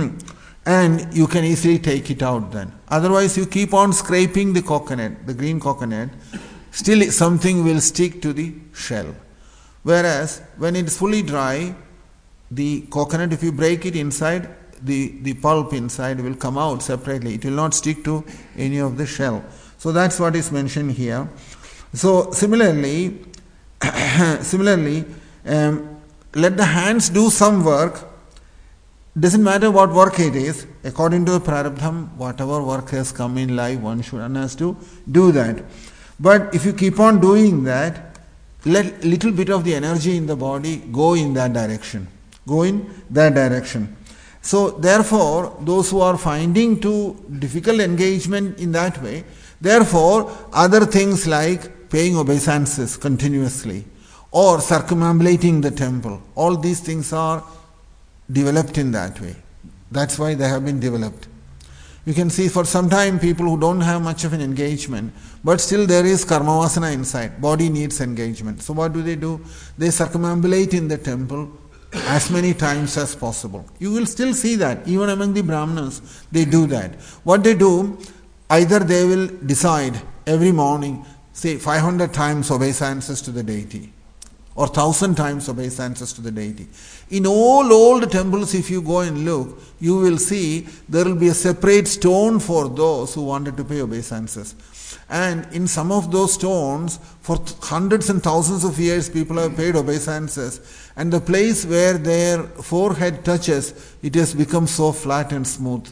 And you can easily take it out then. Otherwise, you keep on scraping the coconut, the green coconut, still something will stick to the shell. Whereas, when it is fully dry, the coconut, if you break it inside, the, the pulp inside will come out separately. It will not stick to any of the shell. So that's what is mentioned here. So similarly, similarly, um, let the hands do some work. Doesn't matter what work it is, according to the prarabdham, whatever work has come in life, one should one has to do that. But if you keep on doing that, let little bit of the energy in the body go in that direction. Go in that direction. So therefore, those who are finding too difficult engagement in that way, therefore, other things like paying obeisances continuously or circumambulating the temple, all these things are developed in that way. That's why they have been developed. You can see for some time people who don't have much of an engagement, but still there is karma vasana inside. Body needs engagement. So what do they do? They circumambulate in the temple as many times as possible. You will still see that. Even among the Brahmanas, they do that. What they do, either they will decide every morning, say five hundred times obeisances to the deity, or one thousand times obeisances to the deity. In all old temples, if you go and look, you will see there will be a separate stone for those who wanted to pay obeisances. And in some of those stones, for hundreds and thousands of years, people have paid obeisances. And the place where their forehead touches, it has become so flat and smooth.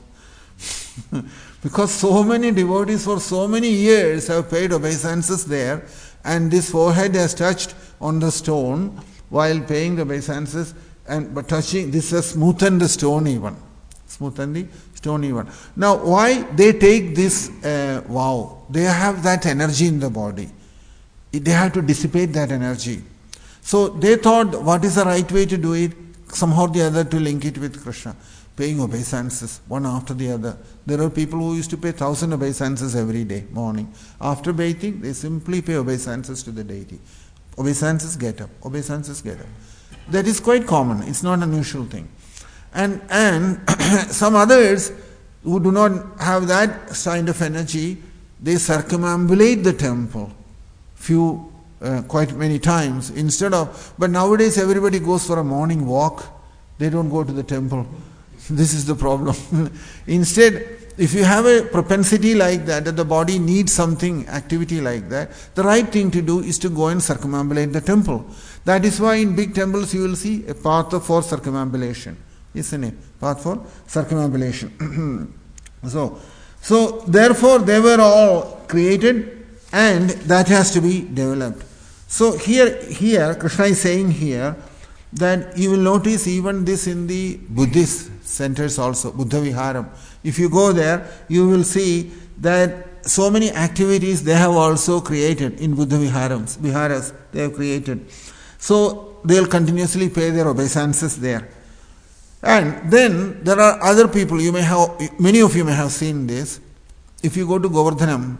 Because so many devotees for so many years have paid obeisances there, and this forehead has touched on the stone while paying the obeisances, and but touching, this has smoothened the stone even. Smoothened the stone even. Now, why they take this uh, vow? They have that energy in the body. They have to dissipate that energy. So they thought, what is the right way to do it? Somehow or the other to link it with Krishna. Paying obeisances, one after the other. There are people who used to pay thousand obeisances every day, morning. After bathing, they simply pay obeisances to the deity. Obeisances get up. Obeisances get up. That is quite common. It's not an unusual thing. And and some others who do not have that kind of energy, they circumambulate the temple few, uh, quite many times instead of. But nowadays everybody goes for a morning walk. They don't go to the temple. This is the problem. Instead, if you have a propensity like that, that the body needs something, activity like that, the right thing to do is to go and circumambulate the temple. That is why in big temples you will see a path for circumambulation. Isn't it? Path for circumambulation. so, so, therefore they were all created and that has to be developed. So here, here Krishna is saying here that you will notice even this in the Buddhist centers also, Buddha Viharam. If you go there, you will see that so many activities they have also created in Buddha Viharams, Viharas they have created. So they will continuously pay their obeisances there. And then there are other people, you may have, many of you may have seen this. If you go to Govardhanam,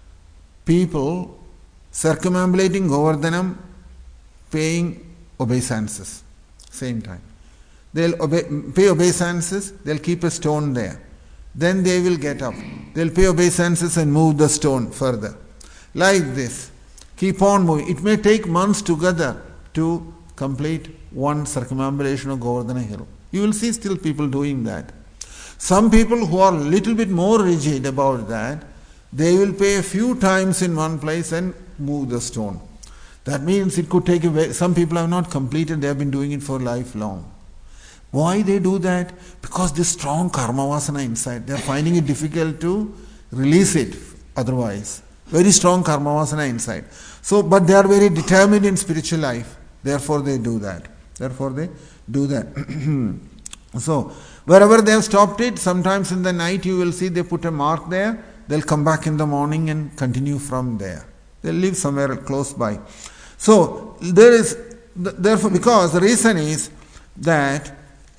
people circumambulating Govardhanam, paying obeisances, same time. They'll obey, pay obeisances, they'll keep a stone there. Then they will get up. They'll pay obeisances and move the stone further. Like this. Keep on moving. It may take months together to complete one circumambulation of Govardhana hill. You will see still people doing that. Some people who are a little bit more rigid about that, they will pay a few times in one place and move the stone. That means it could take a way. Some people have not completed, they have been doing it for lifelong. Why they do that? Because this strong karma vasana inside, they are finding it difficult to release it otherwise. Very strong karma vasana inside. So, but they are very determined in spiritual life. Therefore they do that. Therefore they do that. So, wherever they have stopped it, sometimes in the night you will see they put a mark there. They'll come back in the morning and continue from there. They'll live somewhere close by. So, there is, therefore, because the reason is that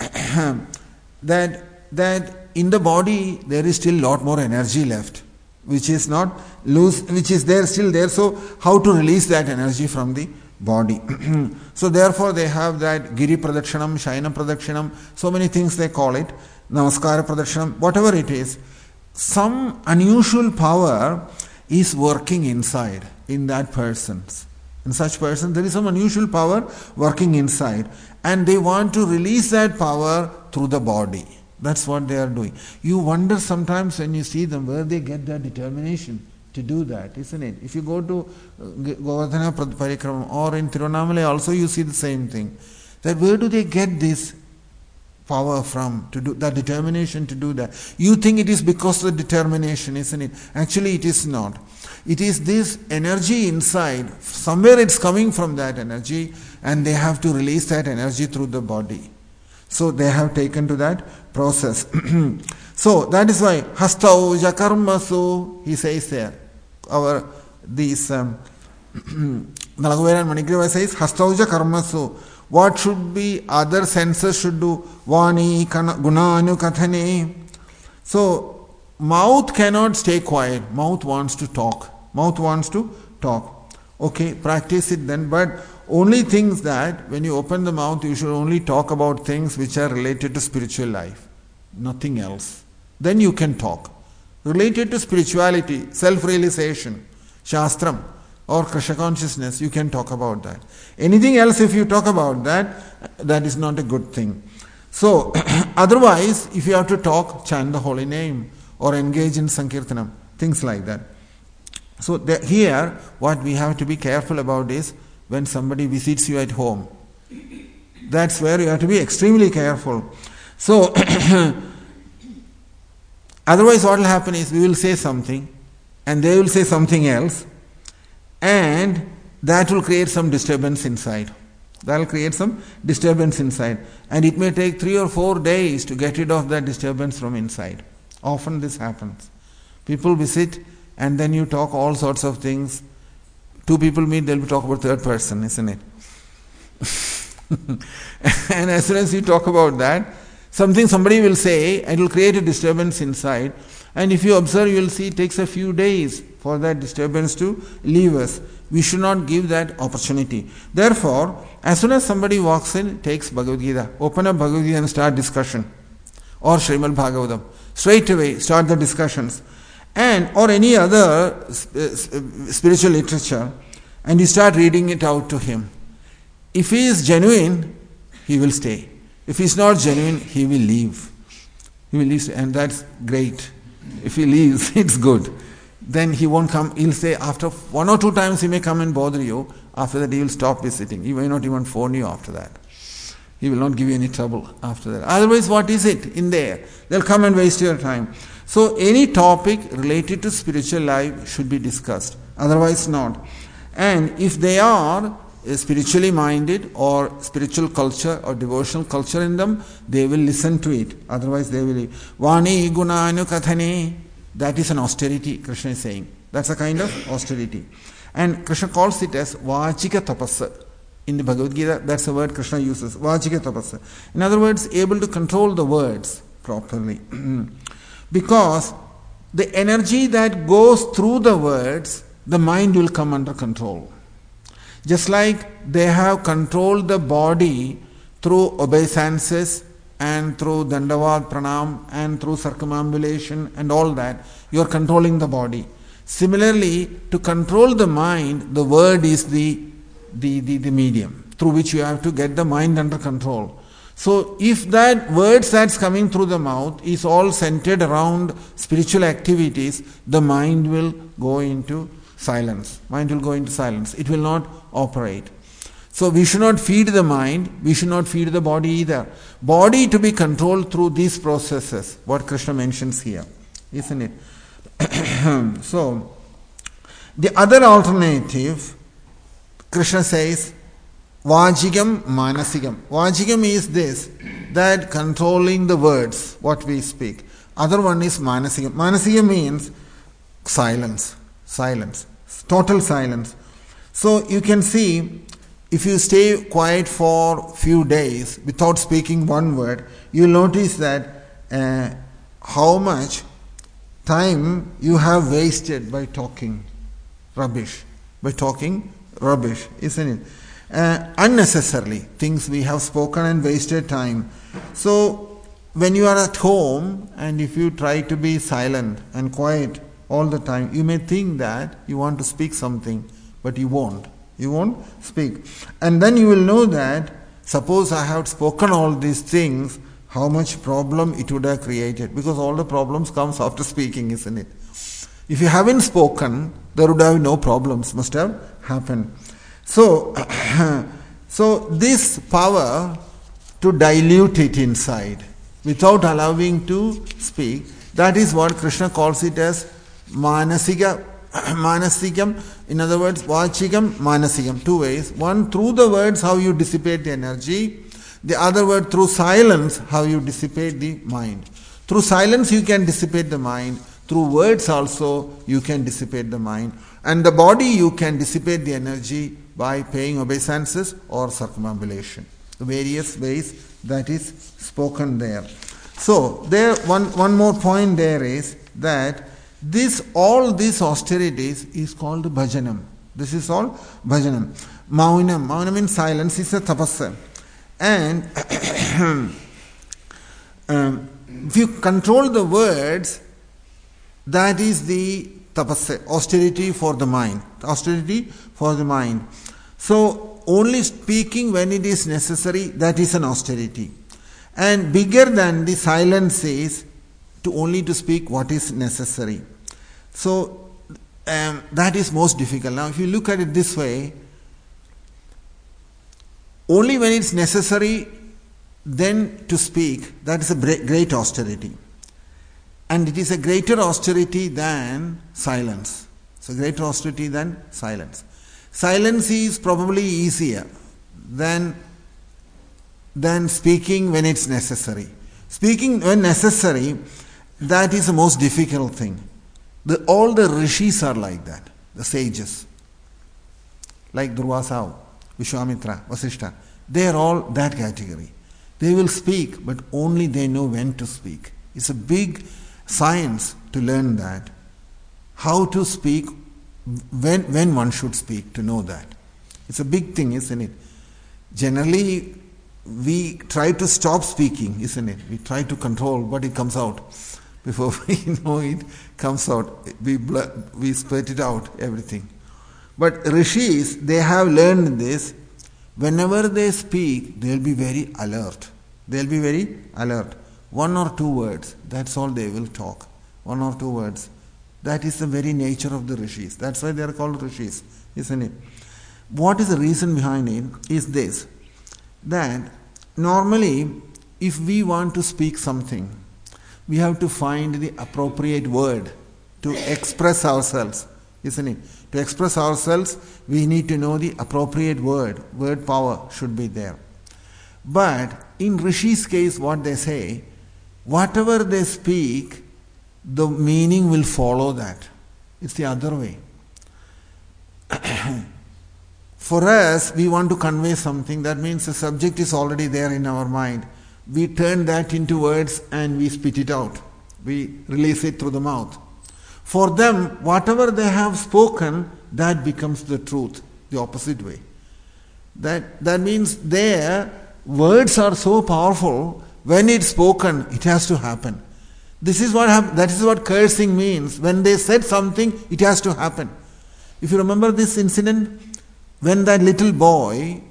that that in the body there is still lot more energy left, which is not loose, which is there still there. So how to release that energy from the body? So therefore they have that Giri Pradakshinam, Shayana Pradakshinam, so many things they call it, Namaskara Pradakshinam, whatever it is. Some unusual power is working inside in that person's. In such person, there is some unusual power working inside, and they want to release that power through the body. That's what they are doing. You wonder sometimes when you see them where they get their determination to do that, isn't it? If you go to Govardhana Parikrama or in Tiruvannamalai also you see the same thing. That where do they get this power from, to do that determination to do that? You think it is because of the determination, isn't it? Actually it is not. It is this energy inside, somewhere it's coming from that energy, and they have to release that energy through the body. So they have taken to that process. So that is why hastau jakarmasu, he says there. Our these um, Nalagoveran Manigrava says hastau jakarmasu. What should be other senses should do? Vani gunanu kathane. So, mouth cannot stay quiet. Mouth wants to talk. Mouth wants to talk. Okay, practice it then. But only things that when you open the mouth, you should only talk about things which are related to spiritual life. Nothing else. Then you can talk. Related to spirituality, self-realization, Shastram, or Krishna consciousness, you can talk about that. Anything else, if you talk about that, that is not a good thing. So, otherwise, if you have to talk, chant the holy name or engage in Sankirtanam, things like that. So, the, here, what we have to be careful about is when somebody visits you at home. That's where you have to be extremely careful. So, otherwise, what will happen is we will say something and they will say something else, and that will create some disturbance inside. That will create some disturbance inside. And it may take three or four days to get rid of that disturbance from inside. Often this happens. People visit and then you talk all sorts of things. Two people meet, they'll be talking about third person, isn't it? And as soon as you talk about that, something somebody will say, and it will create a disturbance inside. And if you observe, you will see it takes a few days for that disturbance to leave us. We should not give that opportunity. Therefore, as soon as somebody walks in, takes Bhagavad Gita, open up Bhagavad Gita and start discussion. Or Srimad Bhagavatam. Straight away, start the discussions. And, or any other spiritual literature, and you start reading it out to him. If he is genuine, he will stay. If he is not genuine, he will leave. He will leave, and that's great. If he leaves, it's good. Then he won't come. He'll say after one or two times he may come and bother you. After that he will stop visiting. He may not even phone you after that. He will not give you any trouble after that. Otherwise, what is it in there? They'll come and waste your time. So any topic related to spiritual life should be discussed. Otherwise not. And if they are spiritually minded or spiritual culture or devotional culture in them, they will listen to it. Otherwise they will leave. Vani gunanu kathane. That is an austerity, Krishna is saying. That's a kind of austerity. And Krishna calls it as Vachika Tapasa. In the Bhagavad Gita, that's the word Krishna uses. Vachika Tapasa. In other words, able to control the words properly. Because the energy that goes through the words, the mind will come under control. Just like they have controlled the body through obeisances and through Dandavat Pranam and through circumambulation and all that, you are controlling the body. Similarly, to control the mind, the word is the, the, the, the medium through which you have to get the mind under control. So if that words that's coming through the mouth is all centered around spiritual activities, the mind will go into silence. Mind will go into silence. It will not operate. So we should not feed the mind, we should not feed the body either. Body to be controlled through these processes, what Krishna mentions here, isn't it? So, the other alternative, Krishna says, Vajigam Manasigam. Vajigam is this, that controlling the words, what we speak. Other one is Manasigam. Manasigam means silence, silence, total silence. So you can see, if you stay quiet for few days without speaking one word, you'll notice that uh, how much time you have wasted by talking rubbish, by talking rubbish, isn't it? Uh, unnecessarily, things we have spoken and wasted time. So, when you are at home and if you try to be silent and quiet all the time, you may think that you want to speak something, but you won't. You won't speak. And then you will know that, suppose I have spoken all these things, how much problem it would have created. Because all the problems comes after speaking, isn't it? If you haven't spoken, there would have no problems, must have happened. So, so this power to dilute it inside, without allowing to speak, that is what Krishna calls it as Manasiga Manasigam, in other words, Vachigam, Manasigam, two ways. One, through the words, how you dissipate the energy. The other word, through silence, how you dissipate the mind. Through silence, you can dissipate the mind. Through words also, you can dissipate the mind. And the body, you can dissipate the energy by paying obeisances or circumambulation. the various ways that is spoken there. So there one, one more point there is that this all these austerities is called bhajanam. This is all bhajanam. Maunam. Maunam means silence is a tapassa. And um, if you control the words, that is the tapassa, austerity for the mind. Austerity for the mind. So only speaking when it is necessary, that is an austerity. And bigger than the silence is to only to speak what is necessary. So um, that is most difficult. Now if you look at it this way, only when it's necessary then to speak, that is a great austerity. And it is a greater austerity than silence. It's a greater austerity than silence. Silence is probably easier than, than speaking when it's necessary. Speaking when necessary, that is the most difficult thing. The, all the rishis are like that, the sages. Like Durvasa, Vishwamitra, Vasishtha. They are all that category. They will speak, but only they know when to speak. It's a big science to learn that. How to speak, when, when one should speak, to know that. It's a big thing, isn't it? Generally, we try to stop speaking, isn't it? We try to control, but it comes out. Before we know it comes out, we, we spit it out, everything. But rishis, they have learned this. Whenever they speak, they'll be very alert. They'll be very alert. One or two words, that's all they will talk. One or two words. That is the very nature of the rishis. That's why they are called rishis, isn't it? What is the reason behind it is this, that normally if we want to speak something, we have to find the appropriate word to express ourselves, isn't it? To express ourselves, we need to know the appropriate word. Word power should be there. But in Rishi's case, what they say, whatever they speak, the meaning will follow that. It's the other way. For us, we want to convey something. That means the subject is already there in our mind. We turn that into words and we spit it out. We release it through the mouth. For them, whatever they have spoken, that becomes the truth, the opposite way. That, that means their words are so powerful, when it's spoken, it has to happen. This is what hap- that is what cursing means. When they said something, it has to happen. If you remember this incident, when that little boy,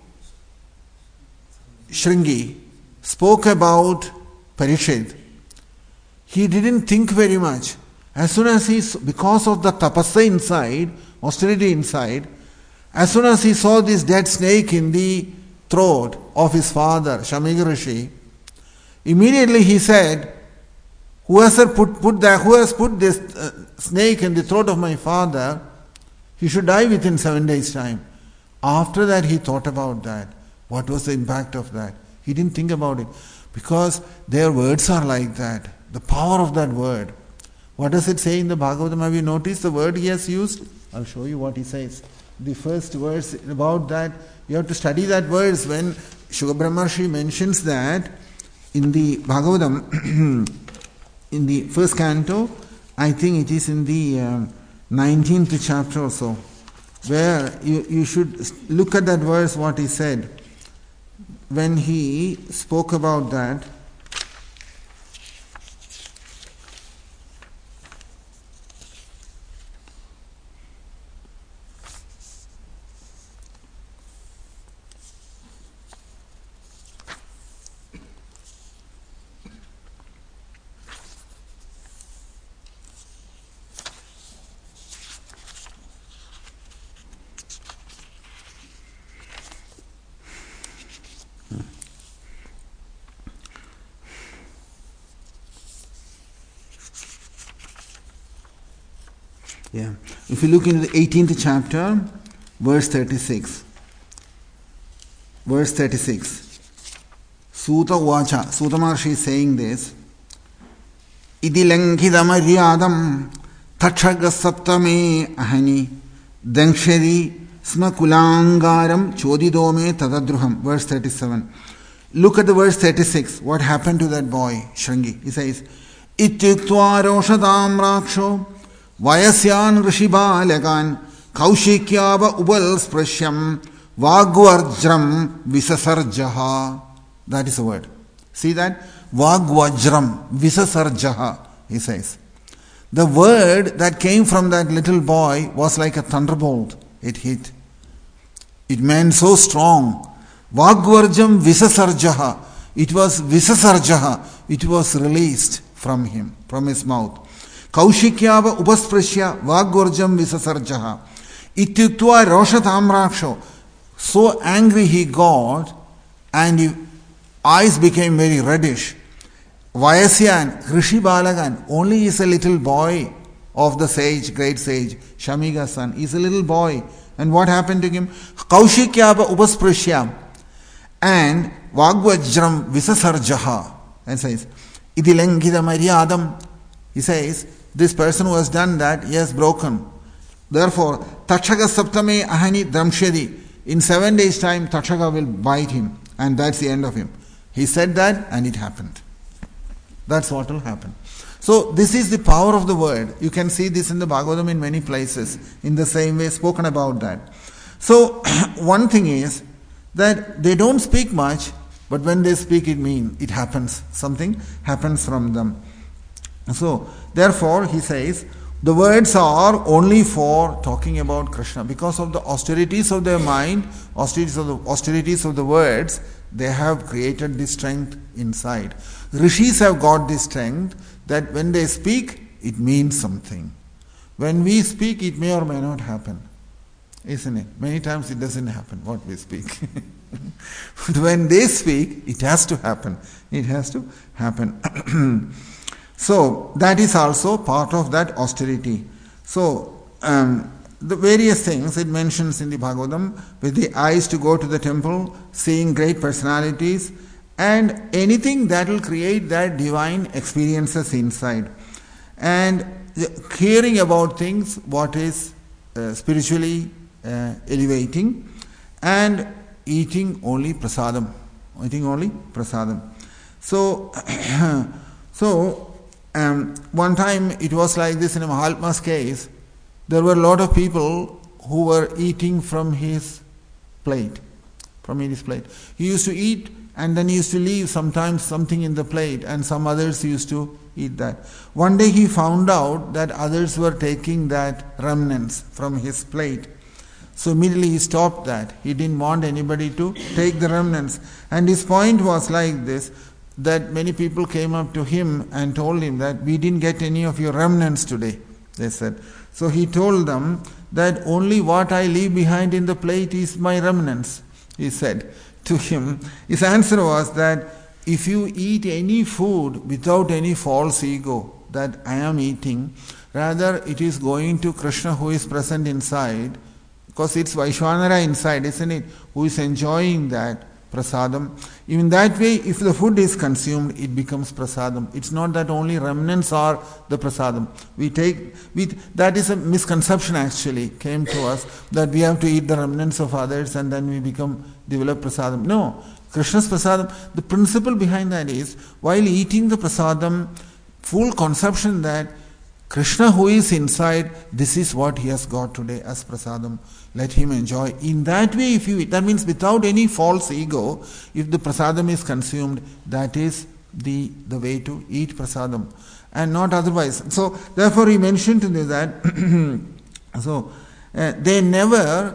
Shringi, spoke about Parishad, he didn't think very much. As soon as he, because of the tapassa inside, austerity inside, as soon as he saw this dead snake in the throat of his father, Shamika Rishi, immediately he said, who has put, put that, who has put this uh, snake in the throat of my father, he should die within seven days' time. After that, he thought about that. What was the impact of that? He didn't think about it. Because their words are like that. The power of that word. What does it say in the Bhagavatam? Have you noticed the word he has used? I'll show you what he says. The first verse about that, you have to study that verse when Shuka Brahmarshi mentions that in the Bhagavatam, in the first canto, I think it is in the uh, nineteenth chapter or so, where you, you should look at that verse, what he said. When he spoke about that, yeah. If you look into the eighteenth chapter, verse thirty-six. Verse thirty-six. Suta Vacha. Suta Maharshi is saying this. Idi lankidamaryadam tachaga saptame ahani dankshari sma kulangaram chodidome tadadruham. Verse thirty-seven. Look at the verse thirty-six. What happened to that boy, Shringi? He says, Ityuktva roshatam raksho vayasyan rishibalagan kaushikyava ubal sprashyam vagvarjram visasarjaha. That is the word. See that? Vagvajram visasarjaha, he says. The word that came from that little boy was like a thunderbolt. It hit. It meant so strong. Vagvarjam visasarjaha. It was visasarjaha. It was released from him, from his mouth. Kaushikyava upasprashya vagvarjam visasarjaha. Ityuktva roshatamraksho. So angry he got, and his eyes became very reddish. Vayasyan, Rishi Balagan, only he is a little boy of the sage, great sage, Shamiga's son. He is a little boy. And what happened to him? Kaushikyava upasprashya. And Vagvajram visasarjaha. And says, Idilengida Maryadam. He says, this person who has done that, he has broken. Therefore, Takshaka Saptame Ahani Dramshedi. In seven days' time, Takshaka will bite him. And that's the end of him. He said that, and it happened. That's what will happen. So, this is the power of the word. You can see this in the Bhagavatam in many places. In the same way, spoken about that. So, one thing is that they don't speak much, but when they speak, it means it happens. Something happens from them. So, therefore, he says, the words are only for talking about Krishna. Because of the austerities of their mind, austerities of the, austerities of the words, they have created this strength inside. Rishis have got this strength that when they speak, it means something. When we speak, it may or may not happen. Isn't it? Many times it doesn't happen, what we speak. But when they speak, it has to happen. It has to happen. So, that is also part of that austerity. So, um, the various things it mentions in the Bhagavatam, with the eyes to go to the temple, seeing great personalities, and anything that will create that divine experiences inside. And hearing about things, what is uh, spiritually uh, elevating, and eating only prasadam. Eating only prasadam. So, so um, one time it was like this in a Mahatma's case. There were a lot of people who were eating from his plate. From his plate. He used to eat and then he used to leave sometimes something in the plate, and some others used to eat that. One day he found out that others were taking that remnants from his plate. So immediately he stopped that. He didn't want anybody to take the remnants. And his point was like this, that many people came up to him and told him that we didn't get any of your remnants today, they said. So he told them that only what I leave behind in the plate is my remnants, he said to him. His answer was that if you eat any food without any false ego that I am eating, rather it is going to Krishna who is present inside, because it's Vaishwanara inside, isn't it, who is enjoying that prasadam. In that way, if the food is consumed, it becomes prasadam. It's not that only remnants are the prasadam. We take, we, that is a misconception actually came to us, that we have to eat the remnants of others and then we become, develop prasadam. No, Krishna's prasadam, the principle behind that is, while eating the prasadam, full conception that Krishna who is inside, this is what he has got today as prasadam. Let him enjoy. In that way, if you eat, that means without any false ego, if the prasadam is consumed, that is the, the way to eat prasadam, and not otherwise. So, therefore, he mentioned to me that, so, uh, they never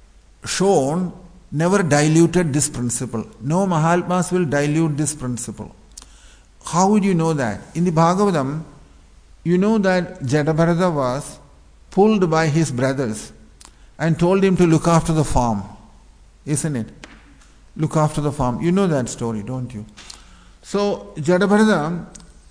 shown, never diluted this principle. No Mahatmas will dilute this principle. How would you know that? In the Bhagavatam, you know that Jadabharata was pulled by his brothers and told him to look after the farm. Isn't it? Look after the farm. You know that story, don't you? So, Jadabharata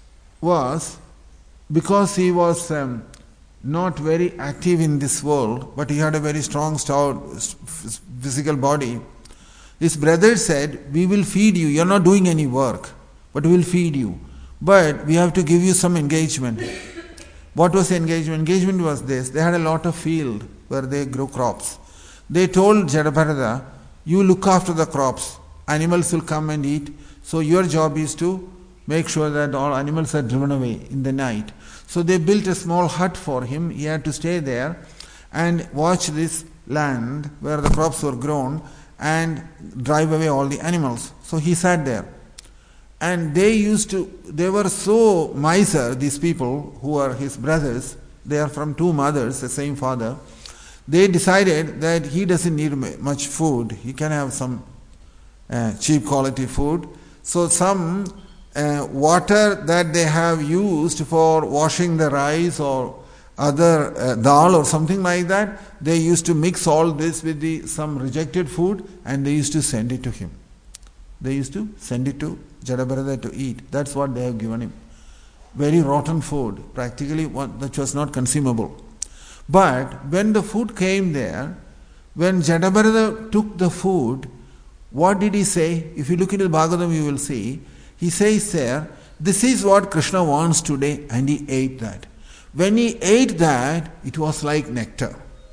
was, because he was um, not very active in this world, but he had a very strong, stout physical body, his brothers said, we will feed you. You are not doing any work, but we will feed you. But we have to give you some engagement. What was the engagement? Engagement was this. They had a lot of field where they grew crops. They told Jadabharata, you look after the crops. animals will come and eat. So your job is to make sure that all animals are driven away in the night. So they built a small hut for him. He had to stay there and watch this land where the crops were grown and drive away all the animals. So he sat there. And they used to, they were so miser, these people who are his brothers, they are from two mothers, the same father. They decided that he doesn't need much food. He can have some uh, cheap quality food. So some uh, water that they have used for washing the rice or other uh, dal or something like that, they used to mix all this with the some rejected food and they used to send it to him. They used to send it to Jadabharata to eat. That's what they have given him. Very rotten food, practically one that was not consumable. But when the food came there, when Jadabharata took the food, what did he say? If you look into the Bhagavatam, you will see, he says there, this is what Krishna wants today, and he ate that. When he ate that, it was like nectar.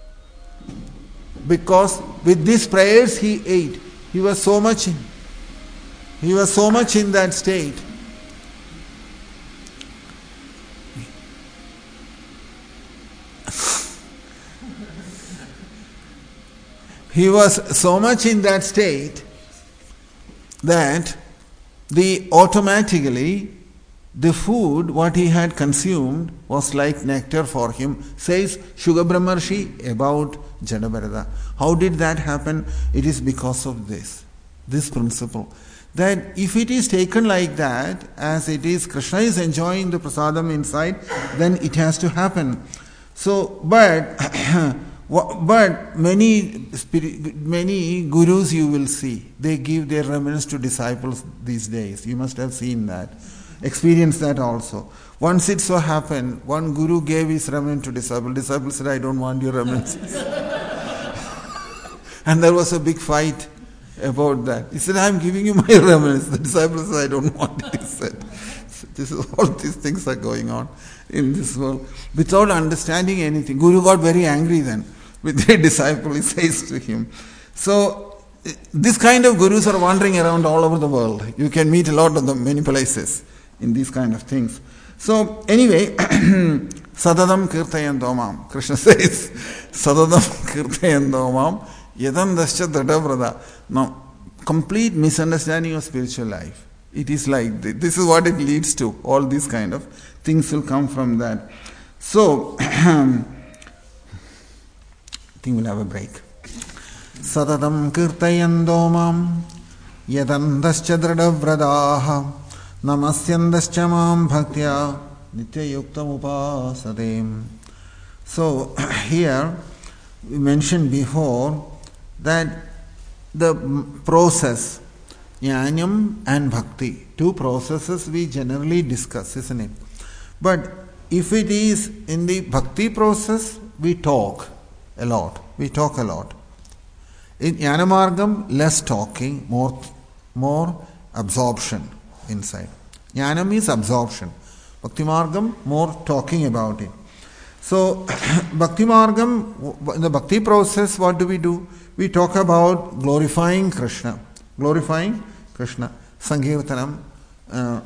Because with these prayers he ate. He was so much in, he was so much in that state. He was so much in that state that the automatically the food what he had consumed was like nectar for him, says Shuga Brahmarshi about Jadabharata. How did that happen? It is because of this, this principle. That if it is taken like that, as it is, Krishna is enjoying the prasadam inside, then it has to happen. So, but but many many gurus you will see, they give their remnants to disciples these days. You must have seen that, experienced that also. Once it so happened, one guru gave his remnant to disciple. Disciple said, "I don't want your remnants," and there was a big fight about that. He said, "I'm giving you my remnants." The disciple said, "I don't want it." He said, "This is all these things are going on in this world without understanding anything." Guru got very angry then with the disciple. He says to him. So this kind of gurus are wandering around all over the world. You can meet a lot of them many places in these kind of things. So anyway, Sadadam Kirtayanto Mam. Krishna says, Sadadam Kirtayanto Mam. Yadandascha Dadavrada. Now, complete misunderstanding of spiritual life. It is like this. This is what it leads to. All these kind of things will come from that. So, I think we'll have a break. Sadadam Kirtayando Mam Yadandascha Dadavradaha Namasyandascha Mam Bhaktya Nitya Yuktam Upasadem. So, here we mentioned before that the process, jnanam and bhakti, two processes we generally discuss, isn't it? But if it is in the bhakti process, we talk a lot. We talk a lot. In jnanamargam, less talking, more, more absorption inside. Jnanam is absorption. Bhakti margam, more talking about it. So, bhakti margam, in the bhakti process, what do we do? We talk about glorifying Krishna. Glorifying Krishna. Sankirtanam, uh,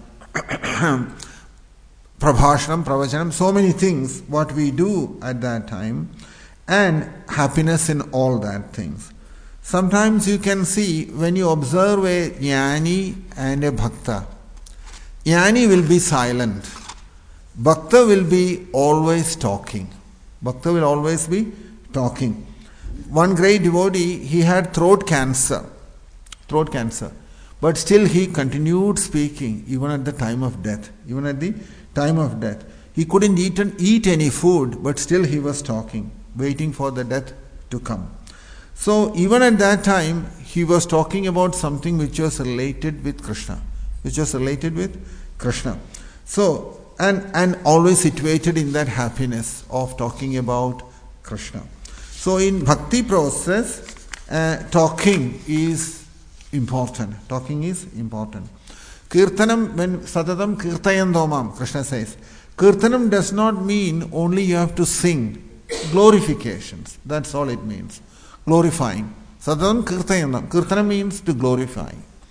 prabhashanam, pravachanam, so many things, what we do at that time, and happiness in all that things. Sometimes you can see, when you observe a jnani and a bhakta, jnani will be silent. Bhakta will be always talking. Bhakta will always be talking. One great devotee, he had throat cancer. Throat cancer. But still he continued speaking even at the time of death. Even at the time of death. He couldn't eat, eat any food, but still he was talking, waiting for the death to come. So even at that time, he was talking about something which was related with Krishna. Which was related with Krishna. So, and, and always situated in that happiness of talking about Krishna. So in bhakti process, uh, talking is important. Talking is important. Kirtanam, when Sadadam Kirtayandomam, Krishna says, Kirtanam does not mean only you have to sing. Glorifications. That's all it means. Glorifying. Sadadam Kirtayanam. Kirtanam means to glorify.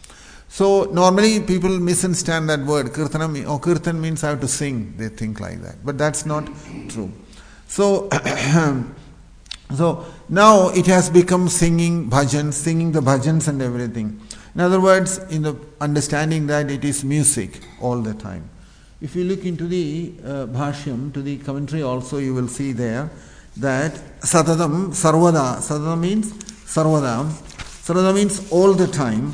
So normally people misunderstand that word. Kirtana, or kirtan means I have to sing. They think like that. But that's not true. So, so now it has become singing bhajans, singing the bhajans and everything. In other words, in the understanding that it is music all the time. If you look into the uh, bhashyam, to the commentary also, you will see there that satadam, sarvada, satadam means sarvada, sarvada means all the time.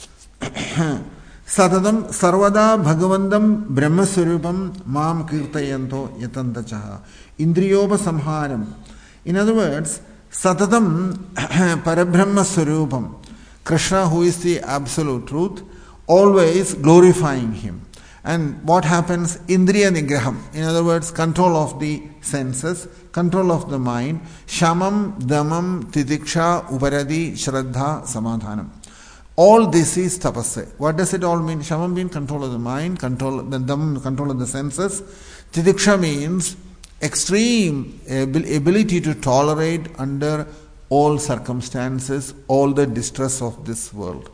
Satadam sarvada bhagavandam brahmaswarupam mam kirtayanto yatantachaha indriyopa samharam. In other words, satadam parabrahmaswarupam, Krishna, who is the absolute truth, always glorifying him. And what happens? Indriya nigraham. In other words, control of the senses, control of the mind. Shamam, damam, titiksha, uparadi, shraddha, samadhanam. All this is tapasya. What does it all mean? Shamam means control of the mind, control the dam, control of the senses. Titiksha means extreme ability to tolerate under all circumstances, all the distress of this world.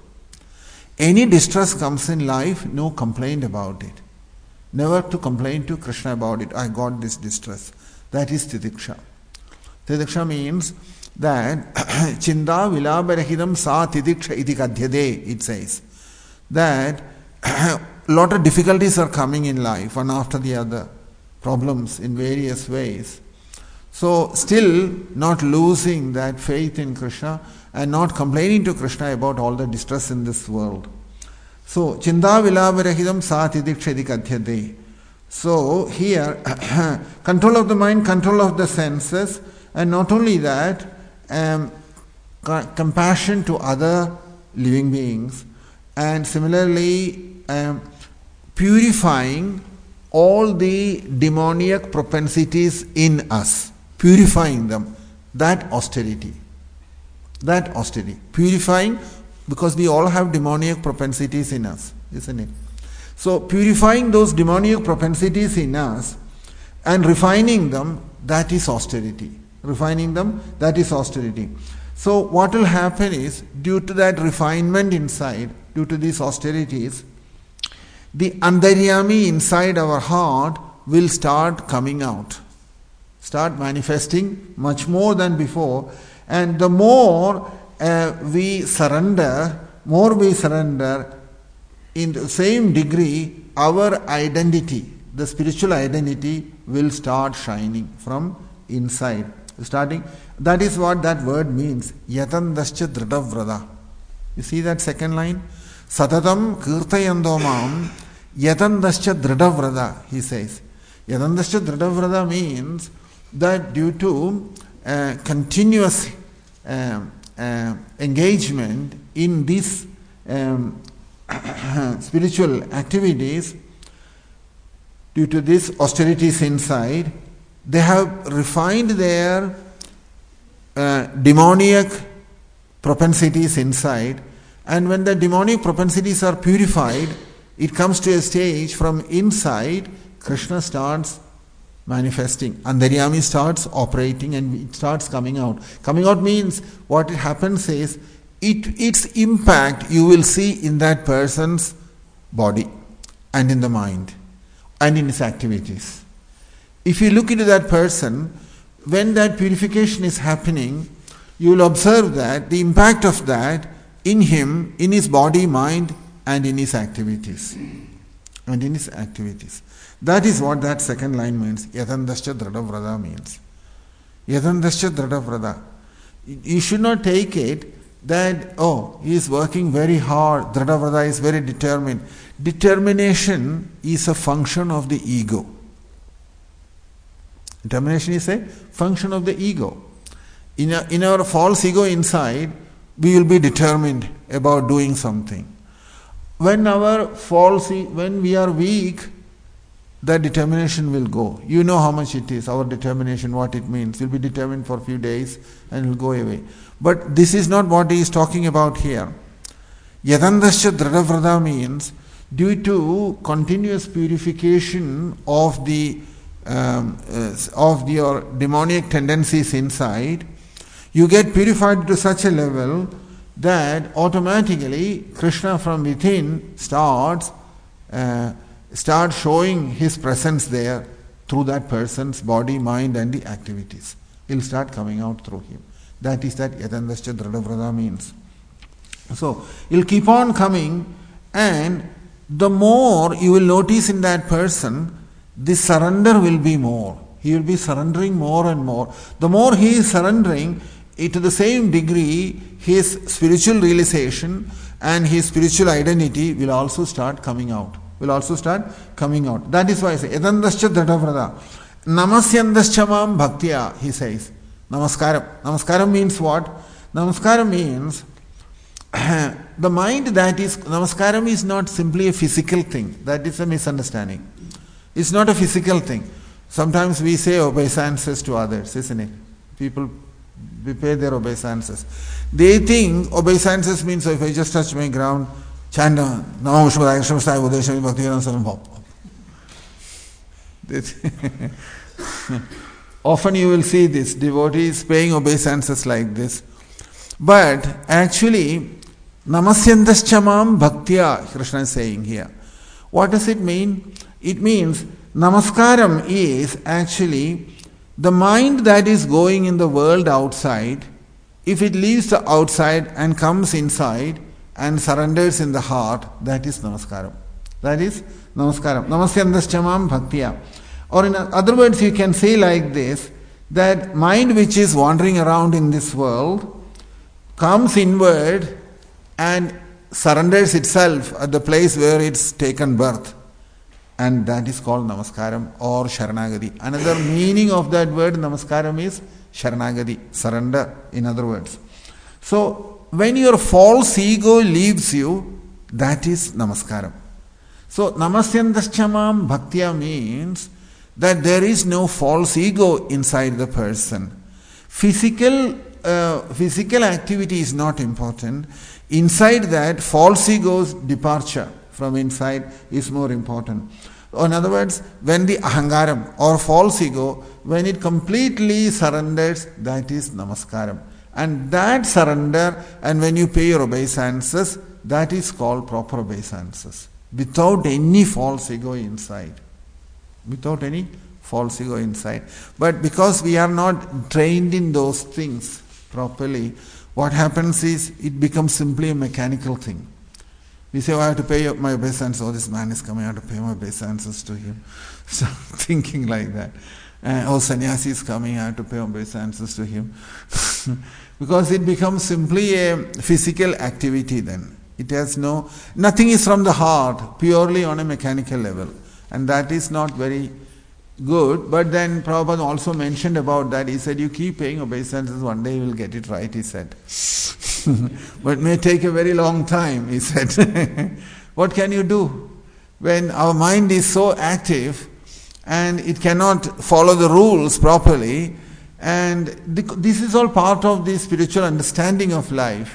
Any distress comes in life, no complaint about it. Never to complain to Krishna about it. I got this distress. That is titiksha. Titiksha means that chinda vilabarahidam sa titiksha iti kadhyade, it says. That a lot of difficulties are coming in life, one after the other. Problems in various ways. So still not losing that faith in Krishna and not complaining to Krishna about all the distress in this world. So, Chinda vilabarahidam sa tidikshedi kadhyade. So, here, control of the mind, control of the senses, and not only that, um, compassion to other living beings, and similarly, um, purifying all the demoniac propensities in us, purifying them, that austerity. That austerity. Purifying, because we all have demoniac propensities in us, isn't it? So, purifying those demoniac propensities in us and refining them, that is austerity. Refining them, that is austerity. So, what will happen is, due to that refinement inside, due to these austerities, the antaryami inside our heart will start coming out, start manifesting much more than before. And the more uh, we surrender, more we surrender, in the same degree, our identity, the spiritual identity, will start shining from inside. Starting, that is what that word means. Yatandascha dritavrata. You see that second line? Satatam kirtayando mam yatandascha dritavrata, he says. Yatandascha dritavrata means that due to uh, continuous uh, uh, engagement in these um, spiritual activities, due to these austerities inside, they have refined their uh, demoniac propensities inside, and when the demonic propensities are purified, it comes to a stage from inside, Krishna starts manifesting. Antaryami starts operating and it starts coming out. Coming out means what happens is, it, its impact you will see in that person's body and in the mind and in his activities. If you look into that person, when that purification is happening, you will observe that the impact of that in him, in his body, mind, and in his activities. And in his activities. That is what that second line means. Yatandascha dritavrata means. Yatandascha dritavrata. You should not take it that, oh, he is working very hard, dritavrata is very determined. Determination is a function of the ego. Determination is a function of the ego. In, a, in our false ego inside, we will be determined about doing something. When our false, when we are weak, that determination will go. You know how much it is, our determination, what it means. You'll be determined for a few days and it will go away. But this is not what he is talking about here. Yatandascha dritavrata means, due to continuous purification of the um, uh, of your demoniac tendencies inside, you get purified to such a level that automatically Krishna from within starts uh, starts showing his presence there through that person's body, mind and the activities. He'll start coming out through him. That is that Yatandascha Dradavrata means. So he'll keep on coming, and the more you will notice in that person, the surrender will be more. He will be surrendering more and more. The more he is surrendering, to the same degree his spiritual realization and his spiritual identity will also start coming out. Will also start coming out. That is why I say, Yadandascha Dradavrata. Namasyandascha mam bhaktya, he says. Namaskaram. Namaskaram means what? Namaskaram means the mind that is, Namaskaram is not simply a physical thing. That is a misunderstanding. It's not a physical thing. Sometimes we say obeisances to others, isn't it? People we pay their obeisances. They think obeisances means, so if I just touch my ground, chant Namo Vishwadaya Krishnamastaya Udeshami Bhaktivedanta Saram. Often you will see this, devotees paying obeisances like this. But actually, Namasyantascha mam bhaktya, Krishna is saying here. What does it mean? It means Namaskaram is actually the mind that is going in the world outside. If it leaves the outside and comes inside and surrenders in the heart, that is Namaskaram. That is Namaskaram. Namasyantascha mam bhaktya. Or in other words, you can say like this, that mind which is wandering around in this world comes inward and surrenders itself at the place where it's taken birth. And that is called Namaskaram or Sharanagati. Another meaning of that word Namaskaram is Sharanagati, surrender, in other words. So, when your false ego leaves you, that is Namaskaram. So, Namasyantascha mam bhaktya means that there is no false ego inside the person. Physical, uh, physical activity is not important. Inside that, false ego's departure from inside is more important. In other words, when the ahangaram or false ego, when it completely surrenders, that is Namaskaram. And that surrender, and when you pay your obeisances, that is called proper obeisances. Without any false ego inside. Without any false ego inside. But because we are not trained in those things properly, what happens is it becomes simply a mechanical thing. We say, oh, I have to pay my obeisances. Oh, this man is coming, I have to pay my obeisances to him. So thinking like that. Uh, oh, sannyasi is coming, I have to pay obeisances to him. Because it becomes simply a physical activity then. It has no, nothing is from the heart, purely on a mechanical level. And that is not very good. But then Prabhupada also mentioned about that. He said, you keep paying obeisances, one day you will get it right, he said. But it may take a very long time, he said. What can you do? When our mind is so active and it cannot follow the rules properly, and this is all part of the spiritual understanding of life.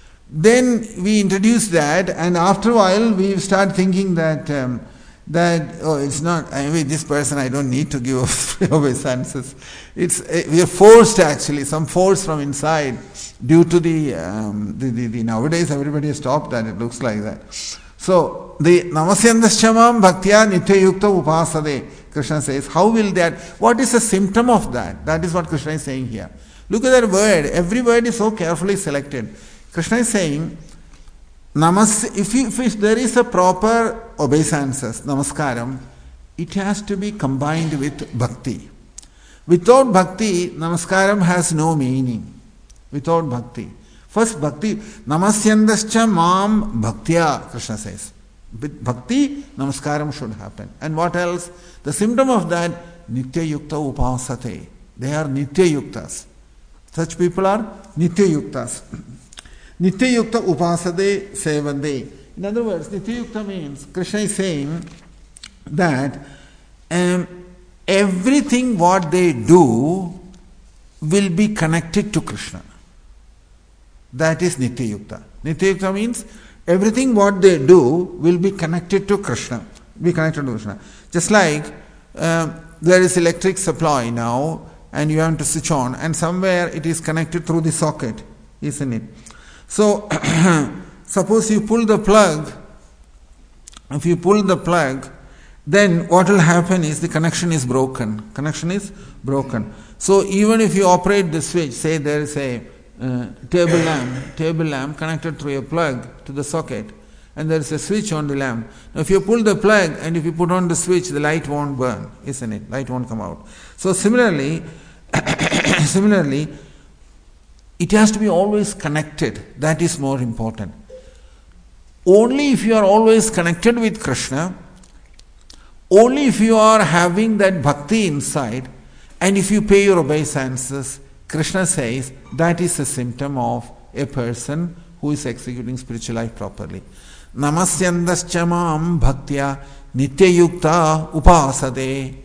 Then we introduce that, and after a while we start thinking that um, that oh, it's not. I mean, this person I don't need to give obeisances. It's we are forced actually, some force from inside, due to the, um, the, the the nowadays everybody has stopped that. It looks like that. So the Namasyantascha mam bhaktya nitya yukta upasade. Krishna says, how will that? What is the symptom of that? That is what Krishna is saying here. Look at that word. Every word is so carefully selected. Krishna is saying, Namas, if, you, if there is a proper obeisances, namaskaram, it has to be combined with bhakti. Without bhakti, namaskaram has no meaning. Without bhakti. First bhakti, namasyandascha mam bhaktya, Krishna says. With bhakti, namaskaram should happen. And what else? The symptom of that, nitya yukta upasate. They are nitya yuktas. Such people are nitya yuktas. Nitya yukta upasade sevande. In other words, nitya yukta means, Krishna is saying that um, everything what they do will be connected to Krishna. That is nitya yukta. Nitya yukta means everything what they do will be connected to Krishna. Be connected to Krishna. Just like uh, there is electric supply now and you have to switch on, and somewhere it is connected through the socket, isn't it? So, suppose you pull the plug, if you pull the plug, then what will happen is the connection is broken. Connection is broken. So even if you operate the switch, say there is a uh, table lamp, table lamp connected through a plug to the socket, and there is a switch on the lamp. Now if you pull the plug and if you put on the switch, the light won't burn, isn't it? Light won't come out. So similarly, similarly, it has to be always connected. That is more important. Only if you are always connected with Krishna, only if you are having that bhakti inside, and if you pay your obeisances, Krishna says that is a symptom of a person who is executing spiritual life properly. Namasyandascha mam bhaktya nityayukta upasade.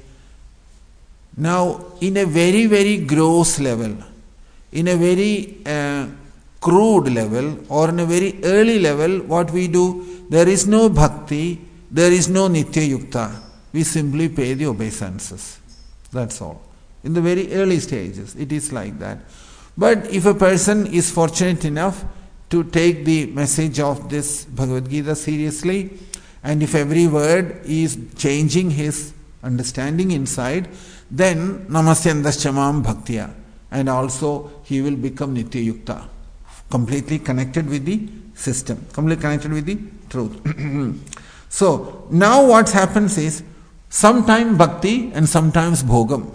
Now, in a very, very gross level, in a very uh, crude level, or in a very early level, what we do, there is no bhakti, there is no nityayukta. We simply pay the obeisances. That's all. In the very early stages, it is like that. But if a person is fortunate enough to take the message of this Bhagavad Gita seriously, and if every word is changing his understanding inside, then Namasyandascha mam bhaktya, and also he will become Nitya Yukta, completely connected with the system, completely connected with the truth. So now what happens is, sometimes bhakti and sometimes bhogam,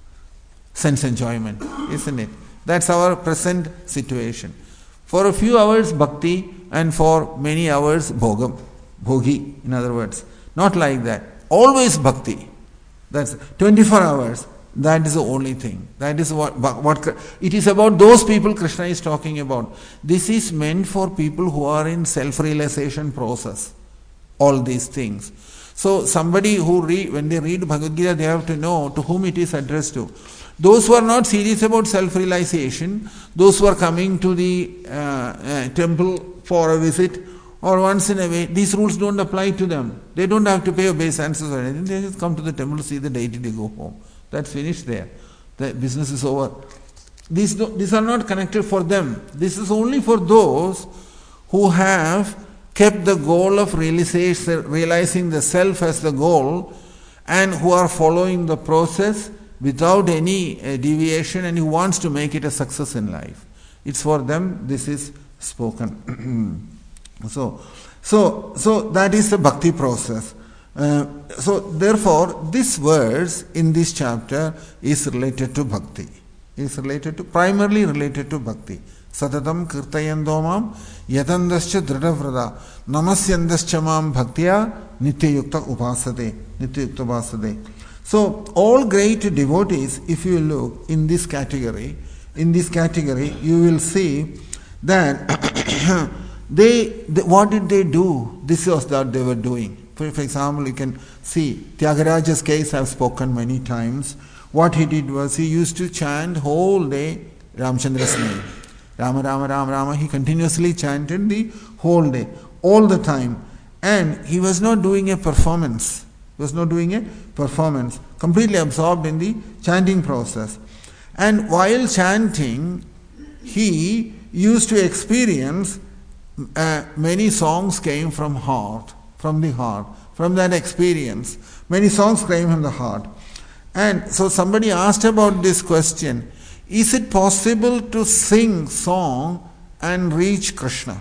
sense enjoyment, isn't it? That's our present situation. For a few hours bhakti and for many hours bhogam, bhogi, in other words. Not like that. Always bhakti. That's twenty-four hours. That is the only thing. That is what, what it is about. Those people Krishna is talking about. This is meant for people who are in self-realization process. All these things. So somebody who read, when they read Bhagavad Gita, they have to know to whom it is addressed to. Those who are not serious about self-realization, those who are coming to the uh, uh, temple for a visit or once in a way, these rules don't apply to them. They don't have to pay obeisances or anything. They just come to the temple to see the deity, they go home. That's finished there. The business is over. These, these are not connected for them. This is only for those who have kept the goal of realizing the self as the goal, and who are following the process without any uh, deviation, and who wants to make it a success in life. It's for them this is spoken. so, so, so that is the bhakti process. Uh, so therefore, this verse in this chapter is related to bhakti. Is related to primarily related to bhakti. Satatam kirtayando mam yatandascha dradavrada namasyandascha mam bhaktya nityayukta upasade. Nityayukta upasade. So all great devotees, if you look in this category, in this category, you will see that they, they, what did they do? This was what they were doing. For, for example, you can see Tyagaraja's case I have spoken many times. What he did was he used to chant whole day Ramchandra's name. Rama, Rama, Rama, Rama. He continuously chanted the whole day, all the time. And he was not doing a performance. He was not doing a performance. Completely absorbed in the chanting process. And while chanting, he used to experience uh, many songs came from heart, from the heart, from that experience. Many songs came from the heart. And so somebody asked about this question, is it possible to sing song and reach Krishna?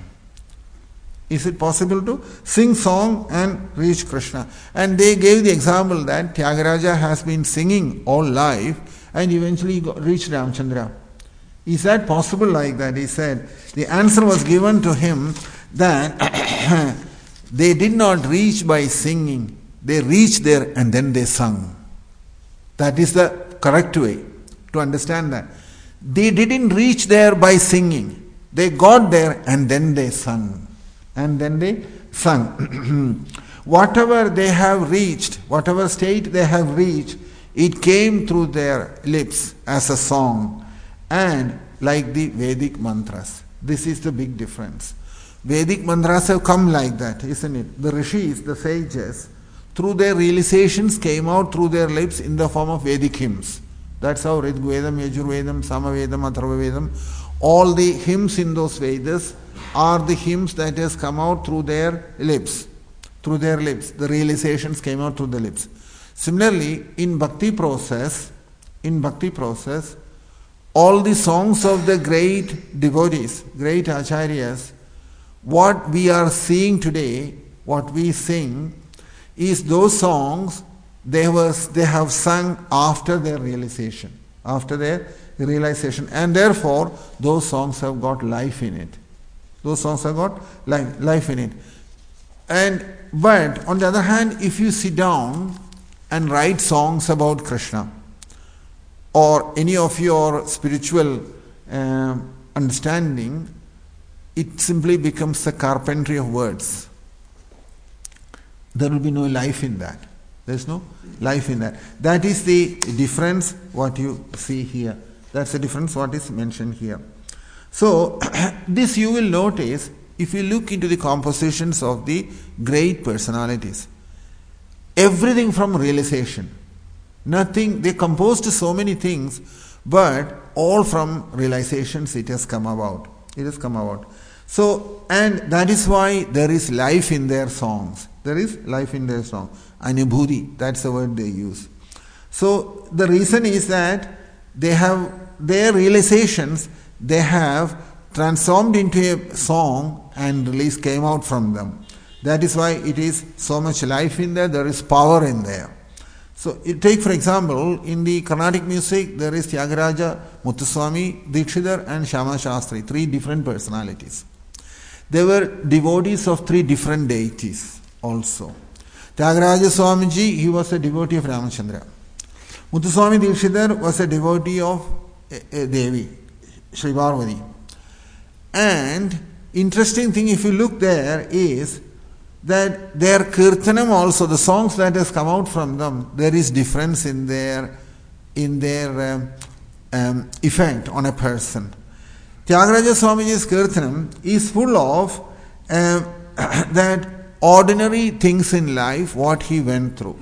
Is it possible to sing song and reach Krishna? And they gave the example that Tyagaraja has been singing all life and eventually got, reached Ramchandra. Is that possible like that? He said, the answer was given to him that they did not reach by singing. They reached there and then they sung. That is the correct way to understand that. They didn't reach there by singing. They got there and then they sung. And then they sung. Whatever they have reached, whatever state they have reached, it came through their lips as a song. And like the Vedic mantras. This is the big difference. Vedic mantras have come like that, isn't it? The rishis, the sages, through their realizations came out through their lips in the form of Vedic hymns. That's how Rig Vedam, Yajur Vedam, Sama Vedam, Atharva Vedam, all the hymns in those Vedas are the hymns that has come out through their lips. Through their lips. The realizations came out through the lips. Similarly, in bhakti process, in bhakti process, all the songs of the great devotees, great acharyas, what we are seeing today, what we sing, is those songs they was they have sung after their realization, after their realization, and therefore those songs have got life in it. Those songs have got life, life in it. And but on the other hand, if you sit down and write songs about Krishna, or any of your spiritual uh, understanding, it simply becomes a carpentry of words. There will be no life in that. There is no life in that. That is the difference what you see here. That's the difference what is mentioned here. So, this you will notice if you look into the compositions of the great personalities. Everything from realization. Nothing, they composed so many things, but all from realizations it has come about. It has come about. So, and that is why there is life in their songs. There is life in their song. Anubhuti, that's the word they use. So, the reason is that they have their realizations, they have transformed into a song and release came out from them. That is why it is so much life in there, there is power in there. So, you take for example, in the Carnatic music, there is Tyagaraja, Muthuswami, Dikshidhar and Shyama Shastri, three different personalities. They were devotees of three different deities also. Tyagaraja Swamiji, he was a devotee of Ramachandra. Muthuswami Dikshidhar was a devotee of a Devi, Sri Parvati. And interesting thing, if you look there, is that their kirtanam also, the songs that has come out from them, there is difference in their in their um, um, effect on a person. Tyagaraja Swamiji's kirtanam is full of um, that ordinary things in life, what he went through.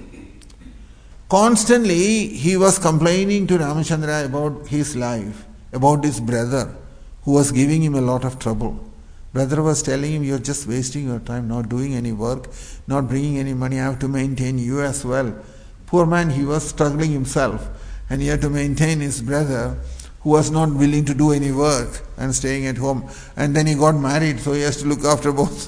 Constantly he was complaining to Ramachandra about his life, about his brother who was giving him a lot of trouble. Brother was telling him, you're just wasting your time, not doing any work, not bringing any money, I have to maintain you as well. Poor man, he was struggling himself and he had to maintain his brother who was not willing to do any work and staying at home. And then he got married, so he has to look after both.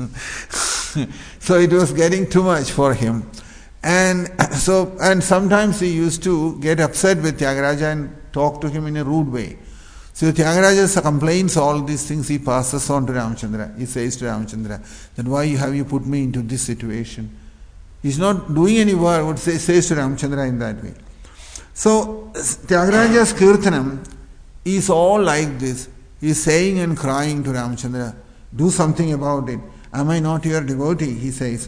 So it was getting too much for him. And so, and sometimes he used to get upset with Tyagaraja and talk to him in a rude way. So Tyagaraja complains all these things, he passes on to Ramachandra. He says to Ramachandra, that why have you put me into this situation? He's not doing any work, what he says to Ramachandra in that way. So Tyagaraja's kirtanam is all like this. He is saying and crying to Ramachandra, do something about it. Am I not your devotee? He says.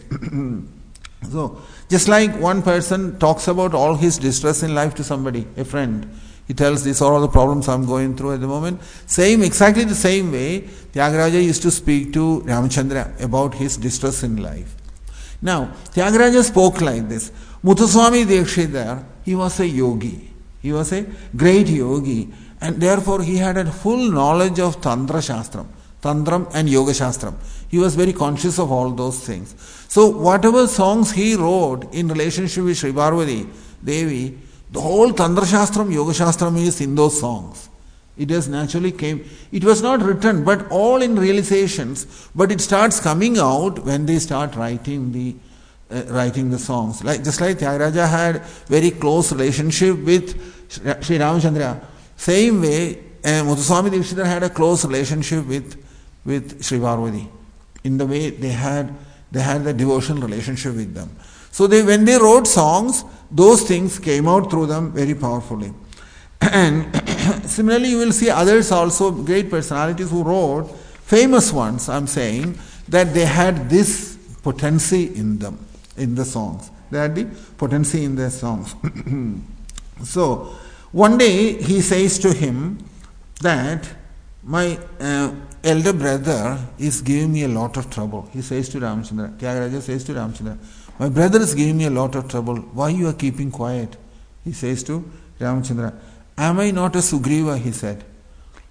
So, just like one person talks about all his distress in life to somebody, a friend. He tells, these are all the problems I'm going through at the moment. Same, exactly the same way, Tyagaraja used to speak to Ramachandra about his distress in life. Now, Tyagaraja spoke like this. Muthuswami Dikshidhar, he was a yogi. He was a great yogi. And therefore, he had a full knowledge of Tantra Shastram. Tantram and Yoga Shastram. He was very conscious of all those things. So whatever songs he wrote in relationship with Sri Parvati Devi, the whole Tantra Shastram, Yoga Shastram is in those songs. It has naturally came. It was not written, but all in realizations. But it starts coming out when they start writing the uh, writing the songs. Like just like Tyagaraja had very close relationship with Sri Ramachandra. Same way, uh, Muthuswami Dikshidhar had a close relationship with with Sri Parvati. In the way they had they had the devotional relationship with them. So they when they wrote songs, those things came out through them very powerfully. And similarly, you will see others also, great personalities who wrote, famous ones, I'm saying, that they had this potency in them, in the songs. They had the potency in their songs. So, one day he says to him that my uh, elder brother is giving me a lot of trouble. He says to Ramachandra, Tyagaraja says to Ramachandra, my brother is giving me a lot of trouble. Why you are keeping quiet? He says to Ramachandra, am I not a Sugriva? He said.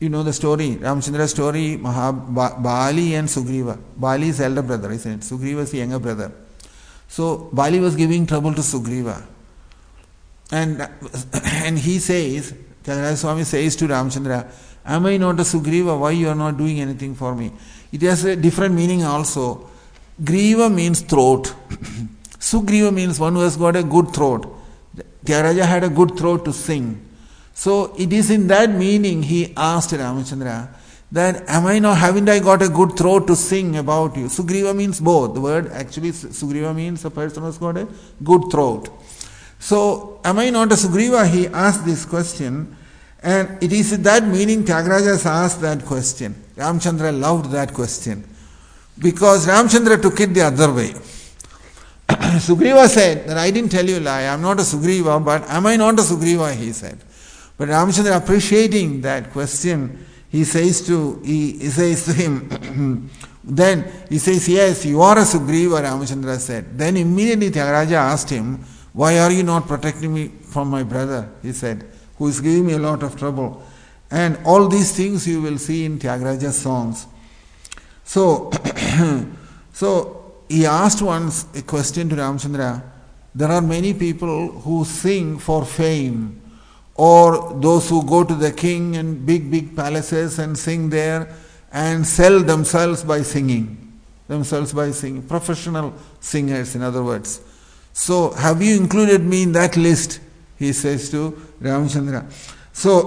You know the story, Ramchandra's story, Mahab- ba- Bali and Sugriva. Bali is elder brother, isn't it? Sugriva is younger brother. So Bali was giving trouble to Sugriva. And, and he says, Tyagaraja Swami says to Ramchandra, am I not a Sugriva? Why you are not doing anything for me? It has a different meaning also. Griva means throat. Sugriva means one who has got a good throat. Tyagaraja had a good throat to sing. So it is in that meaning he asked Ramachandra that, am I not, haven't I got a good throat to sing about you? Sugriva means both. The word actually, Sugriva means a person who has got a good throat. So, am I not a Sugriva? He asked this question, and it is in that meaning Tyagaraja has asked that question. Ramchandra loved that question, because Ramchandra took it the other way. Sugriva said that I didn't tell you a lie, I am not a Sugriva, but am I not a Sugriva? He said. But Ramchandra, appreciating that question, he says to he, he says to him, then he says, yes, you are a Sugriva, Ramchandra said. Then immediately Tyagaraja asked him, why are you not protecting me from my brother? He said, who is giving me a lot of trouble. And all these things you will see in Tyagaraja's songs. So, so he asked once a question to Ramchandra. There are many people who sing for fame, or those who go to the king and big, big palaces and sing there and sell themselves by singing. Themselves by singing. Professional singers, in other words. So, have you included me in that list? He says to Ramchandra. So,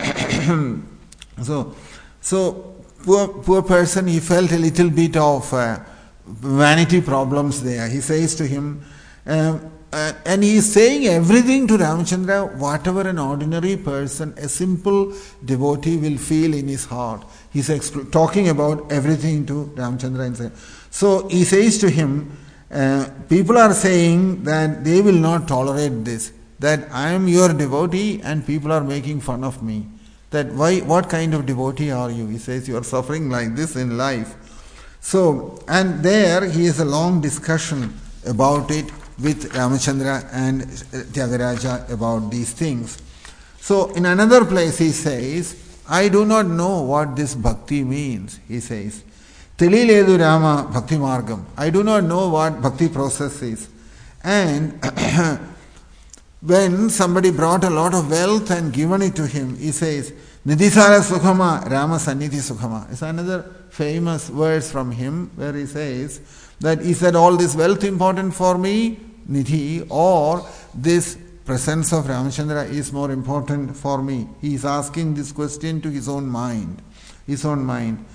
so, so poor, poor person, he felt a little bit of uh, vanity problems there. He says to him, um, Uh, and he is saying everything to Ramchandra, whatever an ordinary person, a simple devotee will feel in his heart. He's exp- talking about everything to Ramchandra. And say. So he says to him, uh, people are saying that they will not tolerate this, that I am your devotee and people are making fun of me. That why, what kind of devotee are you? He says, you are suffering like this in life. So, and there he has a long discussion about it with Ramachandra and Tyagaraja about these things. So in another place he says, I do not know what this bhakti means, he says. Teliledu Rama Bhakti Margam. I do not know what bhakti process is. And when somebody brought a lot of wealth and given it to him, he says, Nidhisara Sukhama, Rama Sannidhi Sukhama. It's another famous verse from him where he says that is that all this wealth important for me, Nidhi, or this presence of Ramachandra is more important for me? He is asking this question to his own mind. His own mind.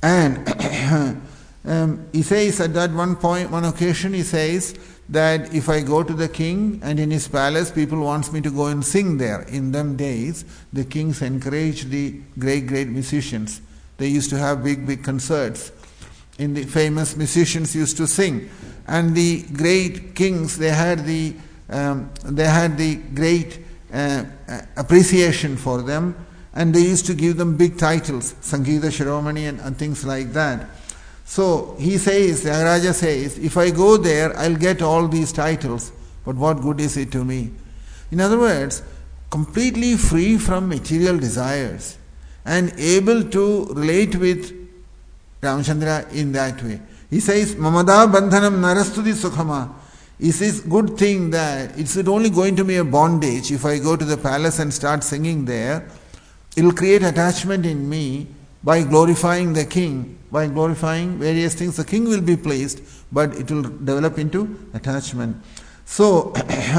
And um, he says at that one point, one occasion, he says that if I go to the king and in his palace, people wants me to go and sing there. In them days, the kings encouraged the great, great musicians. They used to have big, big concerts. In the famous musicians used to sing. And the great kings, they had the um, they had the great uh, appreciation for them, and they used to give them big titles, Sangeeta Shiromani and, and things like that. So he says, Tyagaraja says, if I go there, I'll get all these titles, but what good is it to me? In other words, completely free from material desires and able to relate with Ramachandra in that way. He says, Mamada Bandhanam Narastudi Sukhama. He says, good thing that it's only going to be a bondage if I go to the palace and start singing there. It will create attachment in me by glorifying the king, by glorifying various things. The king will be pleased, but it will develop into attachment. So,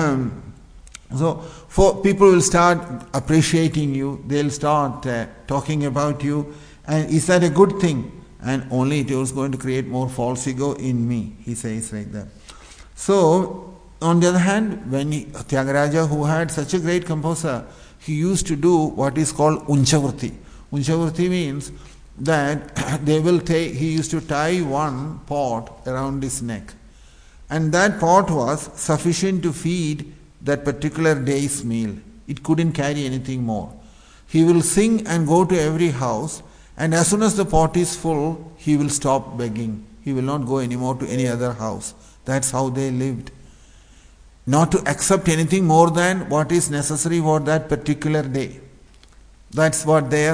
so for people will start appreciating you, they'll start uh, talking about you, and is that a good thing? And only it was going to create more false ego in me, he says like that. So, on the other hand, when he, Tyagaraja, who had such a great composer, he used to do what is called Unchavrti. Unchavrti means that they will take, he used to tie one pot around his neck. And that pot was sufficient to feed that particular day's meal. It couldn't carry anything more. He will sing and go to every house, and as soon as the pot is full, he will stop begging. He will not go anymore to any other house. That's how they lived. Not to accept anything more than what is necessary for that particular day. That's what their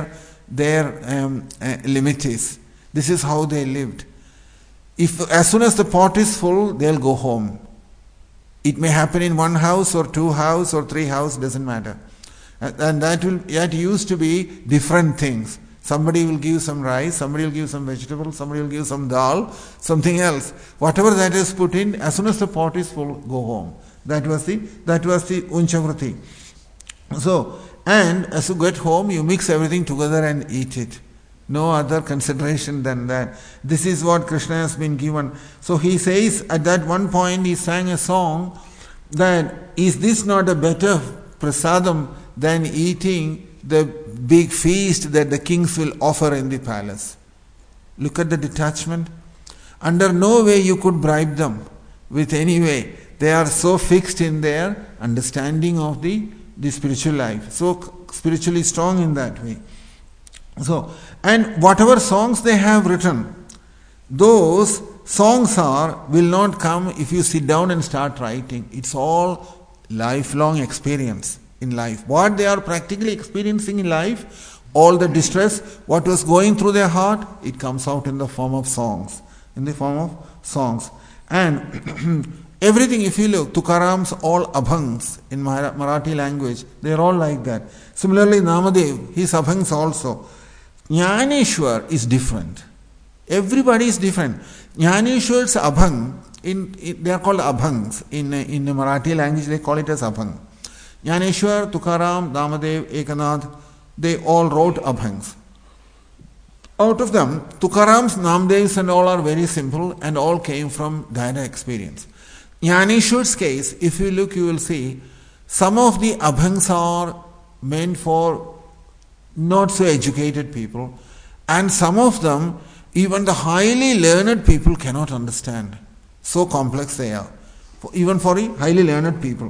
their um, uh, limit is. This is how they lived. If as soon as the pot is full, they'll go home. It may happen in one house or two house or three house, doesn't matter. And that will that used to be different things. Somebody will give some rice, somebody will give some vegetables, somebody will give some dal, something else. Whatever that is put in, as soon as the pot is full, go home. That was the that was the Unchavrati. So, and as you get home, you mix everything together and eat it. No other consideration than that. This is what Krishna has been given. So he says at that one point he sang a song that, is this not a better prasadam than eating the big feast that the kings will offer in the palace? Look at the detachment. Under no way you could bribe them with any way. They are so fixed in their understanding of the, the spiritual life. So spiritually strong in that way. So, and whatever songs they have written, those songs are, will not come if you sit down and start writing. It's all lifelong experience in life. What they are practically experiencing in life, all the distress, what was going through their heart, it comes out in the form of songs. In the form of songs. And everything, if you look, Tukaram's all abhangs in Marathi language, they are all like that. Similarly, Namadev, his abhangs also. Jnaneshwar is different. Everybody is different. Jnaneshwar's abhang, in, in, they are called abhangs. In, in the Marathi language, they call it as abhang. Jnaneshwar, Tukaram, Namadev, Ekanath, they all wrote abhangs. Out of them, Tukaram's, Namadev's and all are very simple and all came from direct experience. Jnaneshwar's case, if you look, you will see, some of the abhangs are meant for not so educated people, and some of them even the highly learned people cannot understand. So complex they are, even for the highly learned people.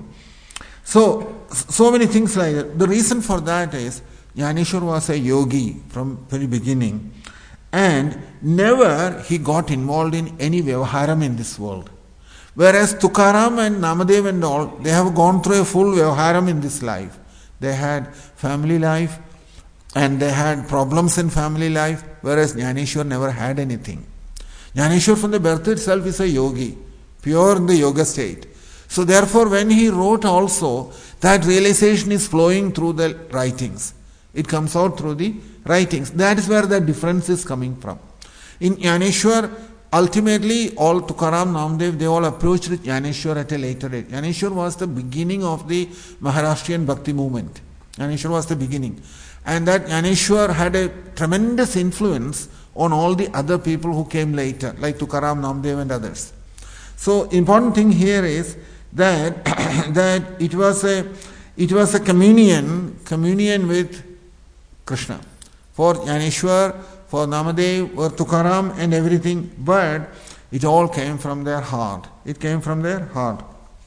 So, so many things like that. The reason for that is Jnaneshwar was a yogi from very beginning, and never he got involved in any vyavaharam in this world. Whereas Tukaram and Namadev and all, they have gone through a full vyavaharam in this life. They had family life, and they had problems in family life, whereas Jnaneshwar never had anything. Jnaneshwar from the birth itself is a yogi, pure in the yoga state. So therefore when he wrote also, that realization is flowing through the writings. It comes out through the writings. That is where the difference is coming from. In Jnaneshwar, ultimately all Tukaram, Namadev, they all approached Jnaneshwar at a later date. Jnaneshwar was the beginning of the Maharashtrian Bhakti movement. Jnaneshwar was the beginning. And that Jnaneshwar had a tremendous influence on all the other people who came later, like Tukaram, Namadev and others. So important thing here is that that it was a it was a communion, communion with Krishna. For Jnaneshwar, for Namadev, for Tukaram and everything, but it all came from their heart. It came from their heart.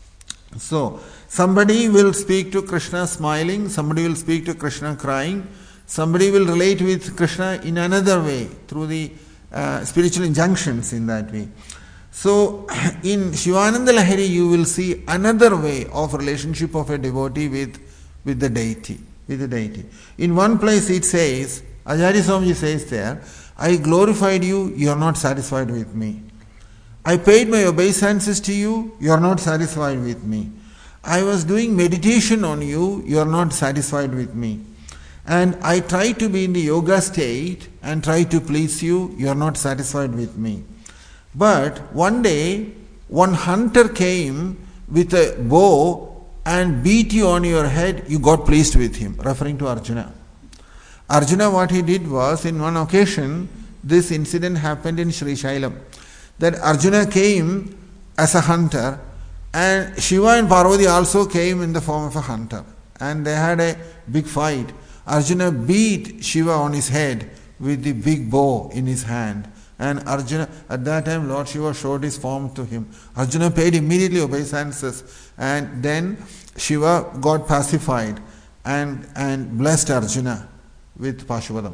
So, somebody will speak to Krishna smiling, somebody will speak to Krishna crying, somebody will relate with Krishna in another way, through the uh, spiritual injunctions in that way. So, in Shivananda Lahiri, you will see another way of relationship of a devotee with, with the deity. With the deity. In one place it says, Acharya Swamiji says there, I glorified you, you are not satisfied with me. I paid my obeisances to you, you are not satisfied with me. I was doing meditation on you, you are not satisfied with me. And I try to be in the yoga state and try to please you, you are not satisfied with me. But one day, one hunter came with a bow and beat you on your head, you got pleased with him, referring to Arjuna. Arjuna, what he did was, in one occasion, this incident happened in Sri Shailam, that Arjuna came as a hunter, and Shiva and Parvati also came in the form of a hunter, and they had a big fight. Arjuna beat Shiva on his head with the big bow in his hand, and Arjuna, at that time Lord Shiva showed his form to him. Arjuna paid immediately obeisances, and then Shiva got pacified and, and blessed Arjuna with Pashupadam.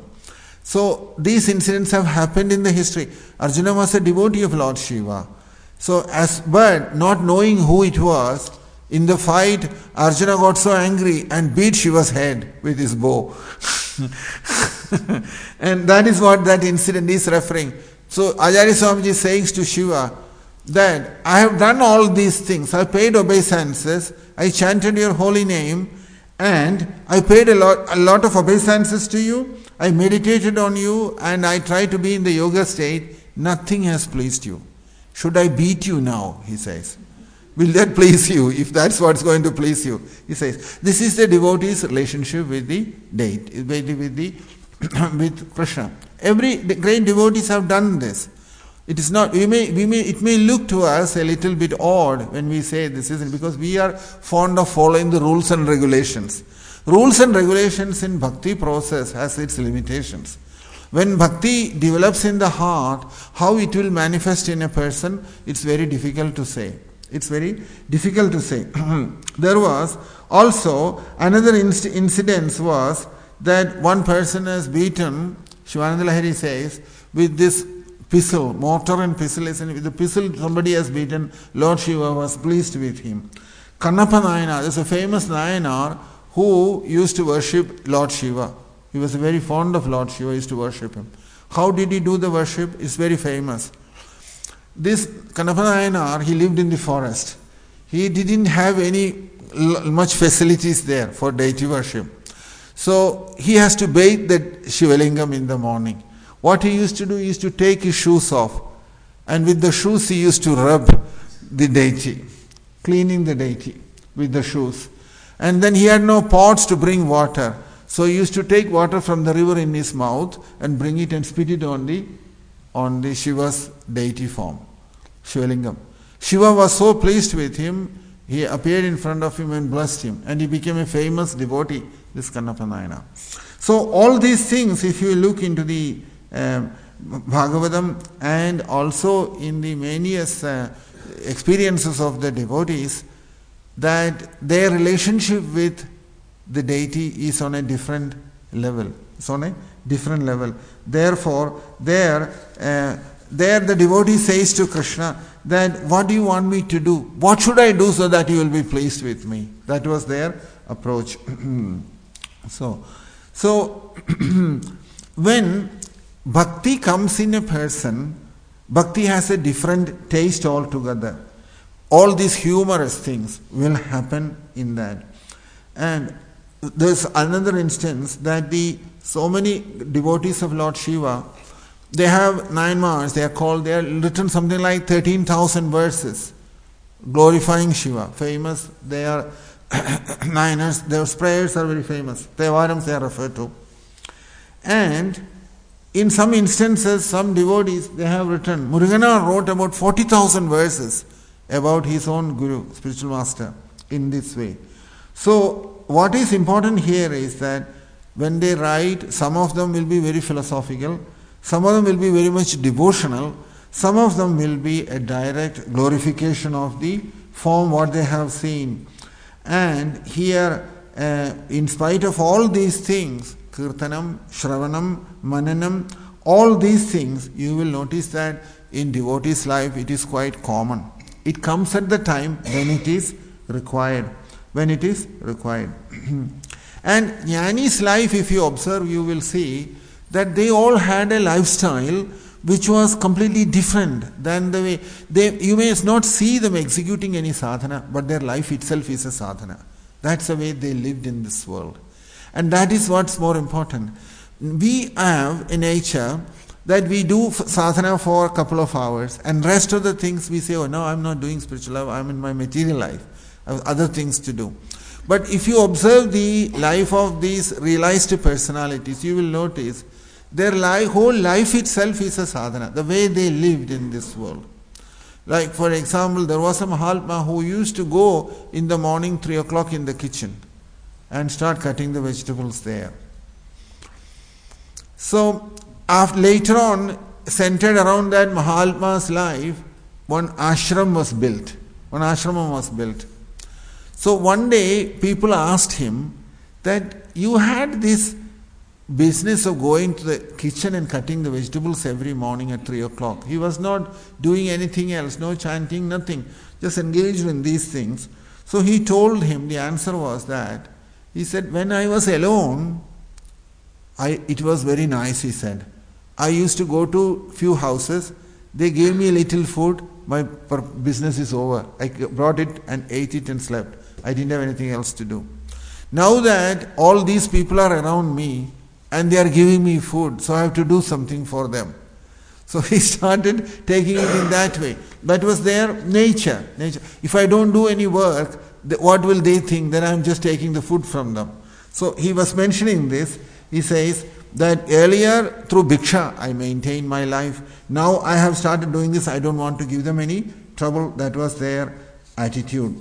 So these incidents have happened in the history. Arjuna was a devotee of Lord Shiva. So as but not knowing who it was, In the fight, Arjuna got so angry and beat Shiva's head with his bow. And that is what that incident is referring. So Acharya Swamiji is saying to Shiva that I have done all these things. I paid obeisances, I chanted your holy name, and I paid a lot, a lot of obeisances to you. I meditated on you and I tried to be in the yoga state. Nothing has pleased you. Should I beat you now? He says. Will that please you? If that's what's going to please you. He says, this is the devotee's relationship with the deity, with the, with, the, with Krishna. Every the great devotees have done this. It is not, we may, we may, it may look to us a little bit odd when we say this isn't, because we are fond of following the rules and regulations. Rules and regulations in bhakti process has its limitations. When bhakti develops in the heart, how it will manifest in a person, it's very difficult to say. It's very difficult to say. There was also another inc- incident was that one person has beaten, Shivananda Lahiri says, with this pistol, mortar and pistol, with the pistol somebody has beaten, Lord Shiva was pleased with him. Kannappa Nayanar, there's a famous Nayanar who used to worship Lord Shiva. He was very fond of Lord Shiva, used to worship him. How did he do the worship? It's very famous. This Kannappa Nayanar, he lived in the forest. He didn't have any much facilities there for deity worship. So he has to bathe the Shivalingam in the morning. What he used to do is to take his shoes off, and with the shoes he used to rub the deity, cleaning the deity with the shoes. And then he had no pots to bring water. So he used to take water from the river in his mouth and bring it and spit it on the on the Shiva's deity form, Shivalingam. Shiva was so pleased with him, he appeared in front of him and blessed him, and he became a famous devotee, this Kannappa Nayanar. So all these things, if you look into the uh, Bhagavatam and also in the many uh, experiences of the devotees, that their relationship with the deity is on a different level. It's on a different level. Therefore, there, uh, there the devotee says to Krishna that, what do you want me to do? What should I do so that you will be pleased with me? That was their approach. so, so when bhakti comes in a person, bhakti has a different taste altogether. All these humorous things will happen in that. And there's another instance that the so many devotees of Lord Shiva, they have nine mars, they are called, they are written something like thirteen thousand verses glorifying Shiva. Famous, they are niners, their prayers are very famous. Tevarams they are referred to. And in some instances, some devotees, they have written, Muruganar wrote about forty thousand verses about his own guru, spiritual master, in this way. So, what is important here is that when they write, some of them will be very philosophical, some of them will be very much devotional, some of them will be a direct glorification of the form what they have seen. And here, uh, in spite of all these things, Kirtanam, Shravanam, Mananam, all these things, you will notice that in devotee's life it is quite common. It comes at the time when it is required. When it is required. And Jnani's life, if you observe, you will see that they all had a lifestyle which was completely different than the way they. You may not see them executing any sadhana, but their life itself is a sadhana. That's the way they lived in this world. And that is what's more important. We have a nature that we do sadhana for a couple of hours, and rest of the things we say, oh no, I'm not doing spiritual life, I'm in my material life. I have other things to do. But if you observe the life of these realized personalities, you will notice their life, whole life itself is a sadhana, the way they lived in this world. Like for example, there was a Mahatma who used to go in the morning three o'clock in the kitchen and start cutting the vegetables there. So after, later on, centered around that Mahatma's life, one ashram was built. One ashram was built. So one day people asked him that you had this business of going to the kitchen and cutting the vegetables every morning at three o'clock. He was not doing anything else, no chanting, nothing, just engaged in these things. So he told him, the answer was that, he said, when I was alone, I, it was very nice, he said. I used to go to few houses, they gave me a little food, my business is over. I brought it and ate it and slept. I didn't have anything else to do. Now that all these people are around me and they are giving me food, so I have to do something for them. So he started taking it in that way. That was their nature. nature. If I don't do any work, what will they think? Then I am just taking the food from them. So he was mentioning this. He says that earlier through Bhiksha I maintained my life. Now I have started doing this. I don't want to give them any trouble. That was their attitude.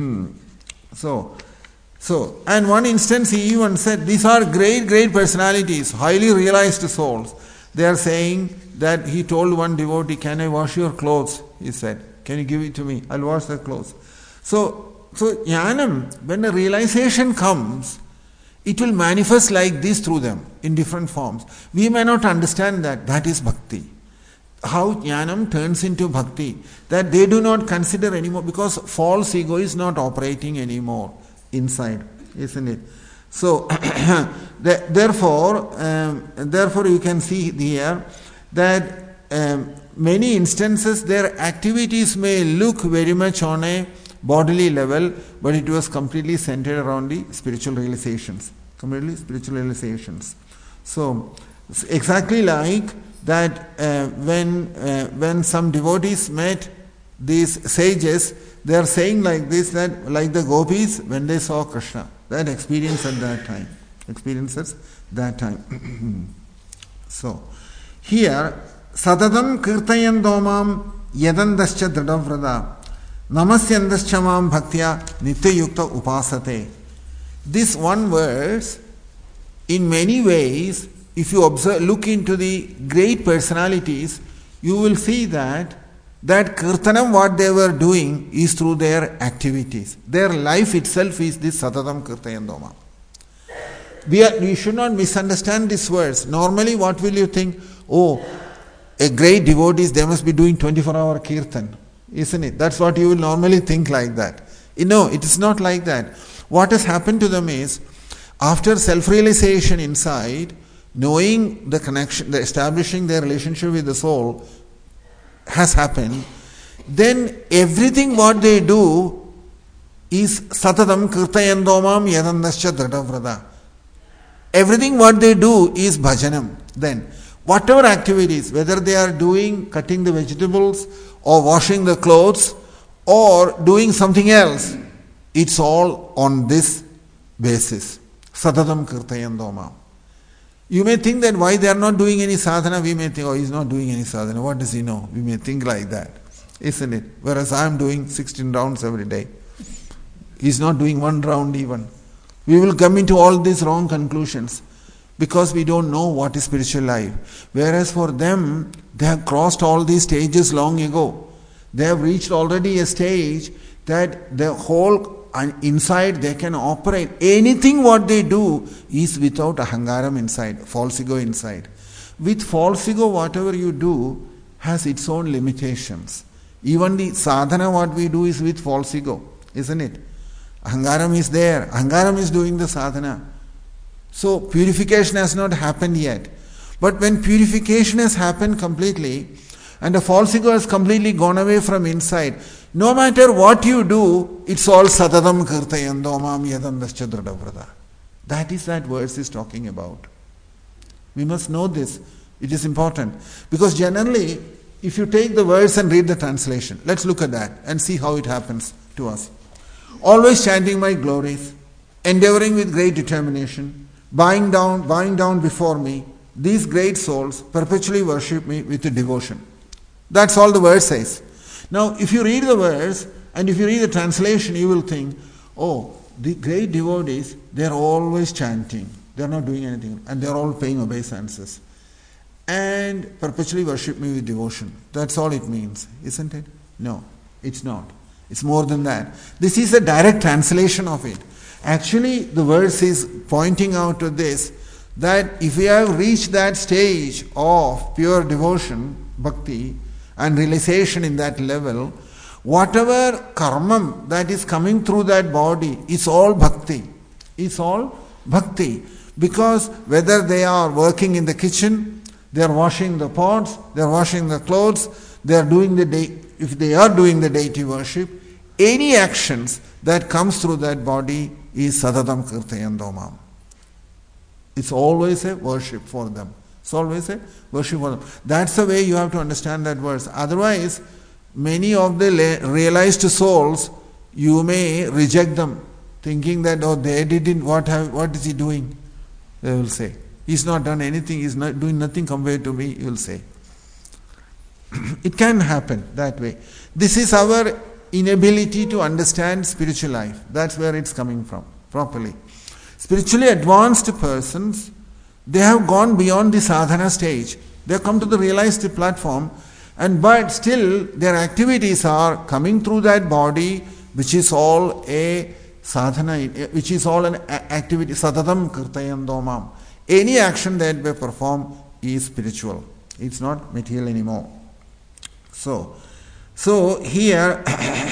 so, so, and one instance he even said, these are great, great personalities, highly realized souls. They are saying that he told one devotee, can I wash your clothes? He said, can you give it to me? I'll wash the clothes. So, so jnanam, when the realization comes, it will manifest like this through them in different forms. We may not understand that. That is bhakti. How jnanam turns into bhakti. That they do not consider anymore because false ego is not operating anymore inside, isn't it? So, therefore, um, therefore you can see here that um, many instances their activities may look very much on a bodily level, but it was completely centered around the spiritual realizations. Completely spiritual realizations. So, exactly like that uh, when, uh, when some devotees met these sages, they are saying like this, that like the gopis when they saw Krishna. That experience at that time. Experiences that time. So, here, Satatam kirtayandomam yadandascha dradavrada namasyandascha bhaktya nityayukta upasate. This one verse, in many ways, if you observe, look into the great personalities, you will see that that kirtanam, what they were doing, is through their activities. Their life itself is this Satatam kirtayandoma. We, are, we should not misunderstand this verse. Normally, what will you think? Oh, a great devotee, they must be doing twenty-four hour kirtan. Isn't it? That's what you will normally think like that. No, it is not like that. What has happened to them is, after self-realization inside, knowing the connection, the establishing their relationship with the soul has happened, then everything what they do is Satatam kirtayandomam yadandascha dradavrada. Everything what they do is bhajanam. Then, whatever activities, whether they are doing, cutting the vegetables, or washing the clothes, or doing something else, it's all on this basis. Satatam kirtayandomam. You may think that why they are not doing any sadhana, we may think, oh, he's not doing any sadhana. What does he know? We may think like that, isn't it? Whereas I am doing sixteen rounds every day. He's not doing one round even. We will come into all these wrong conclusions because we don't know what is spiritual life. Whereas for them, they have crossed all these stages long ago. They have reached already a stage that the whole inside they can operate. Anything what they do is without ahangaram inside, false ego inside. With false ego, whatever you do has its own limitations. Even the sadhana what we do is with false ego, isn't it? Ahangaram is there. Ahangaram is doing the sadhana. So purification has not happened yet. But when purification has happened completely and the false ego has completely gone away from inside, no matter what you do, it's all Satatam kirtayandomam yadandascha dradavrada. That is that verse is talking about. We must know this. It is important. Because generally, if you take the verse and read the translation, let's look at that and see how it happens to us. Always chanting my glories, endeavoring with great determination, bowing down, bowing down before me, these great souls perpetually worship me with devotion. That's all the verse says. Now, if you read the verse and if you read the translation, you will think, oh, the great devotees, they are always chanting. They are not doing anything. And they are all paying obeisances. And perpetually worship me with devotion. That's all it means, isn't it? No, it's not. It's more than that. This is a direct translation of it. Actually, the verse is pointing out to this, that if we have reached that stage of pure devotion, bhakti, and realization in that level, Whatever karmam that is coming through that body is all bhakti. Is all bhakti. Because whether they are working in the kitchen, they are washing the pots, they are washing the clothes, they are doing the de- if they are doing the deity worship, any actions that comes through that body is sadatam kirtayandomam. It's always a worship for them. It's always a worship for them. That's the way you have to understand that verse. Otherwise, many of the realized souls, you may reject them, thinking that, oh, they didn't, what, have, what is he doing? They will say. He's not done anything, he's not doing nothing compared to me, you will say. It can happen that way. This is our inability to understand spiritual life. That's where it's coming from, properly. Spiritually advanced persons, they have gone beyond the sadhana stage. They have come to the realized platform, and but still their activities are coming through that body, which is all a sadhana, which is all an activity, sadatam kirtayandomam. Any action that they perform is spiritual. It's not material anymore. So, so here,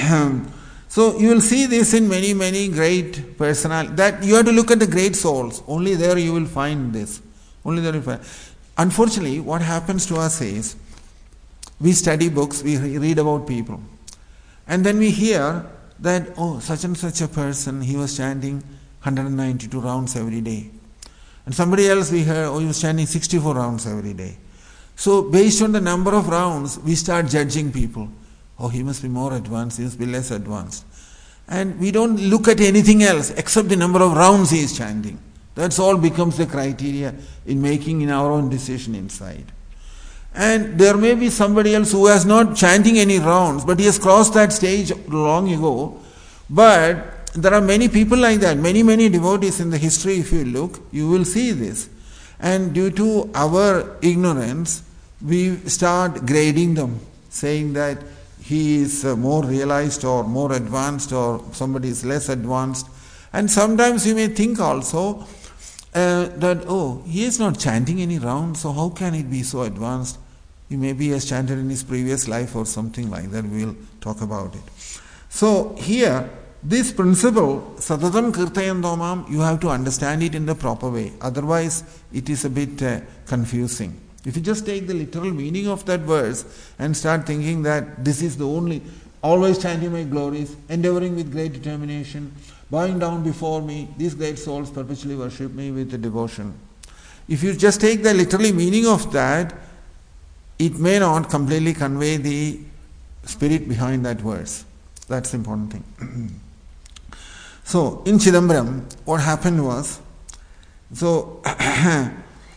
so you will see this in many, many great personalities. That you have to look at the great souls. Only there you will find this. Only there you will find. Unfortunately, what happens to us is, we study books, we read about people, and then we hear that, oh, such and such a person, he was chanting one hundred ninety-two rounds every day. And somebody else we heard, oh, he was chanting sixty-four rounds every day. So based on the number of rounds, we start judging people. Oh, he must be more advanced, he must be less advanced. And we don't look at anything else except the number of rounds he is chanting. That's all becomes the criteria in making in our own decision inside. And there may be somebody else who has not chanting any rounds, but he has crossed that stage long ago. But there are many people like that, many, many devotees in the history. If you look, you will see this. And due to our ignorance, we start grading them, saying that he is more realized or more advanced, or somebody is less advanced. And sometimes you may think also uh, that, oh, he is not chanting any rounds, so how can it be so advanced? He maybe has chanted in his previous life or something like that. We will talk about it. So here, this principle, Satatam Kirtayandomam, you have to understand it in the proper way. Otherwise, it is a bit uh, confusing. If you just take the literal meaning of that verse and start thinking that this is the only, always chanting my glories, endeavoring with great determination, bowing down before me, these great souls perpetually worship me with devotion. If you just take the literal meaning of that, it may not completely convey the spirit behind that verse. That's the important thing. So, in Chidambaram, what happened was, so an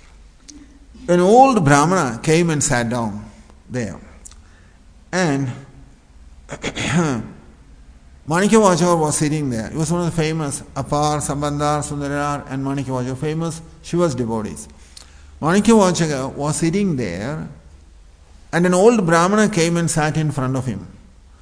old Brahmana came and sat down there. And Manikyavajra was sitting there. He was one of the famous Apar, Sambandar, Sundarar, and Manikyavajra, famous Shiva's devotees. Manikyavajra was sitting there, and an old Brahmana came and sat in front of him.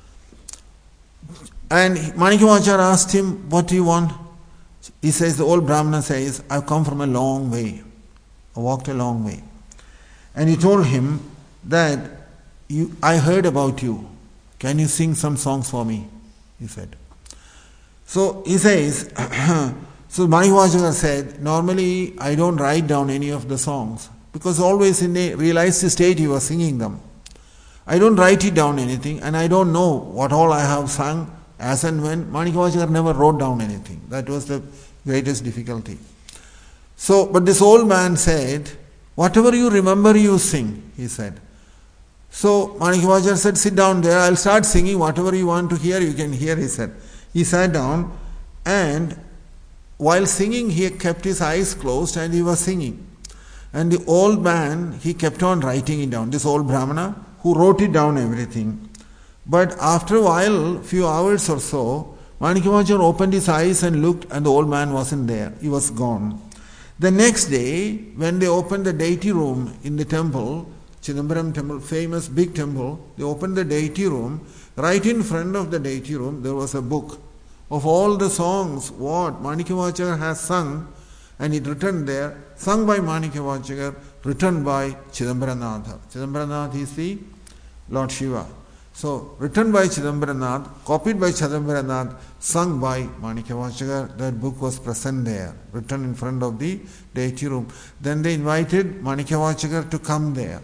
And Manikyavajra asked him, what do you want? He says, the old Brahmana says, I've come from a long way. I walked a long way. And he told him that, you, I heard about you. Can you sing some songs for me? He said. So he says, so Manikyavajra said, normally I don't write down any of the songs, because always in a realized state he was singing them. I don't write it down anything, and I don't know what all I have sung. As and when, Manikyavajra never wrote down anything. That was the greatest difficulty. So, but this old man said, whatever you remember, you sing, he said. So, Manikyavajra said, sit down there, I'll start singing, whatever you want to hear, you can hear, he said. He sat down, and while singing, he kept his eyes closed and he was singing. And the old man, he kept on writing it down. This old Brahmana, who wrote it down everything. But after a while, few hours or so, Manikyavajra opened his eyes and looked, and the old man wasn't there. He was gone. The next day, when they opened the deity room in the temple, Chidambaram temple, famous big temple, they opened the deity room. Right in front of the deity room, there was a book of all the songs what Manikyavajra has sung, and it written there, sung by Manikyavajra, written by Chidambaranatha. Chidambaranatha is the Lord Shiva. So, written by Chidambaranath, copied by Chidambaranath, sung by Manikyavachakar. That book was present there, written in front of the deity room. Then they invited Manikyavachakar to come there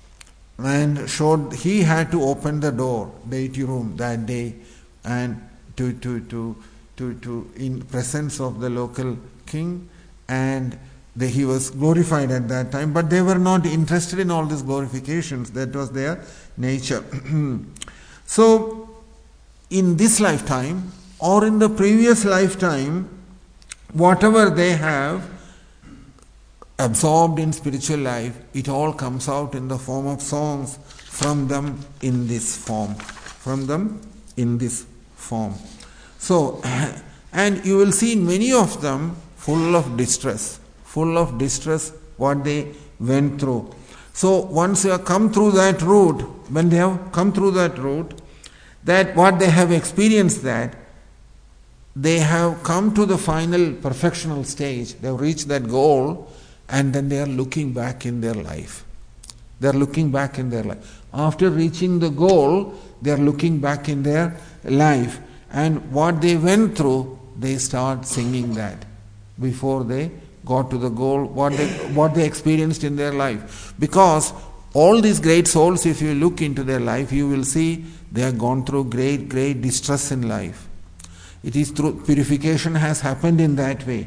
and showed he had to open the door, deity room, that day, and to to to to, to in presence of the local king, and the, he was glorified at that time. But they were not interested in all these glorifications. That was their nature. So, in this lifetime or in the previous lifetime, whatever they have absorbed in spiritual life, it all comes out in the form of songs from them in this form. From them in this form. So, and you will see many of them full of distress, full of distress what they went through. So once you have come through that route, when they have come through that route, that what they have experienced, that they have come to the final perfectional stage, they have reached that goal, and then they are looking back in their life. They are looking back in their life. After reaching the goal, they are looking back in their life. And what they went through, they start singing that before they got to the goal, what they, what they experienced in their life. Because all these great souls, if you look into their life, you will see they have gone through great, great distress in life. It is through purification has happened in that way.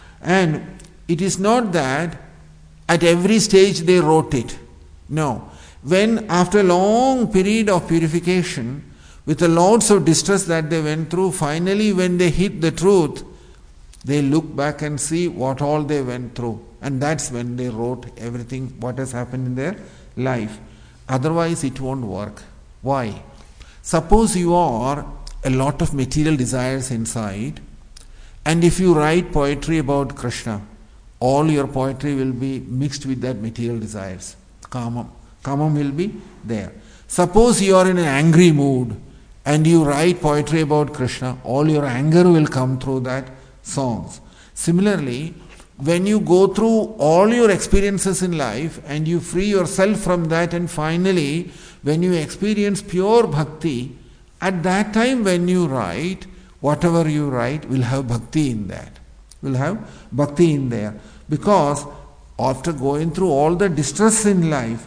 And it is not that at every stage they wrote it. No. When after a long period of purification, with the lots of distress that they went through, finally when they hit the truth, they look back and see what all they went through. And that's when they wrote everything, what has happened in their life. Otherwise it won't work. Why? Suppose you are a lot of material desires inside, and if you write poetry about Krishna, all your poetry will be mixed with that material desires. Kamam. Kamam will be there. Suppose you are in an angry mood, and you write poetry about Krishna, all your anger will come through that songs. Similarly, when you go through all your experiences in life and you free yourself from that, and finally when you experience pure bhakti, at that time when you write, whatever you write will have bhakti in that. Will have bhakti in there. Because after going through all the distress in life,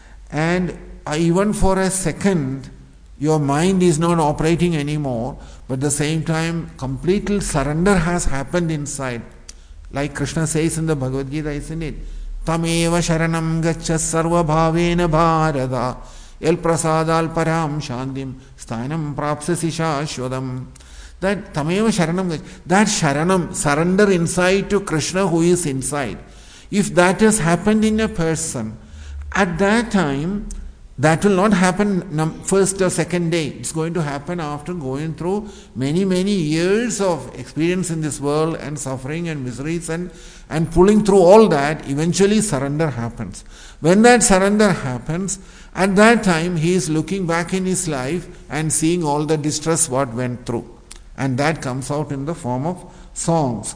and even for a second, your mind is not operating anymore, but at the same time, complete surrender has happened inside. Like Krishna says in the Bhagavad Gita, isn't it? Tameva sharanam gaccha sarva bhavena bharata el prasadal param shantim sthanam prapsasi shashwadam. That tameva sharanam gaccha, that sharanam, surrender inside to Krishna who is inside. If that has happened in a person, at that time, that will not happen first or second day. It's going to happen after going through many, many years of experience in this world and suffering and miseries, and, and pulling through all that, eventually surrender happens. When that surrender happens, at that time he is looking back in his life and seeing all the distress what went through. And that comes out in the form of songs.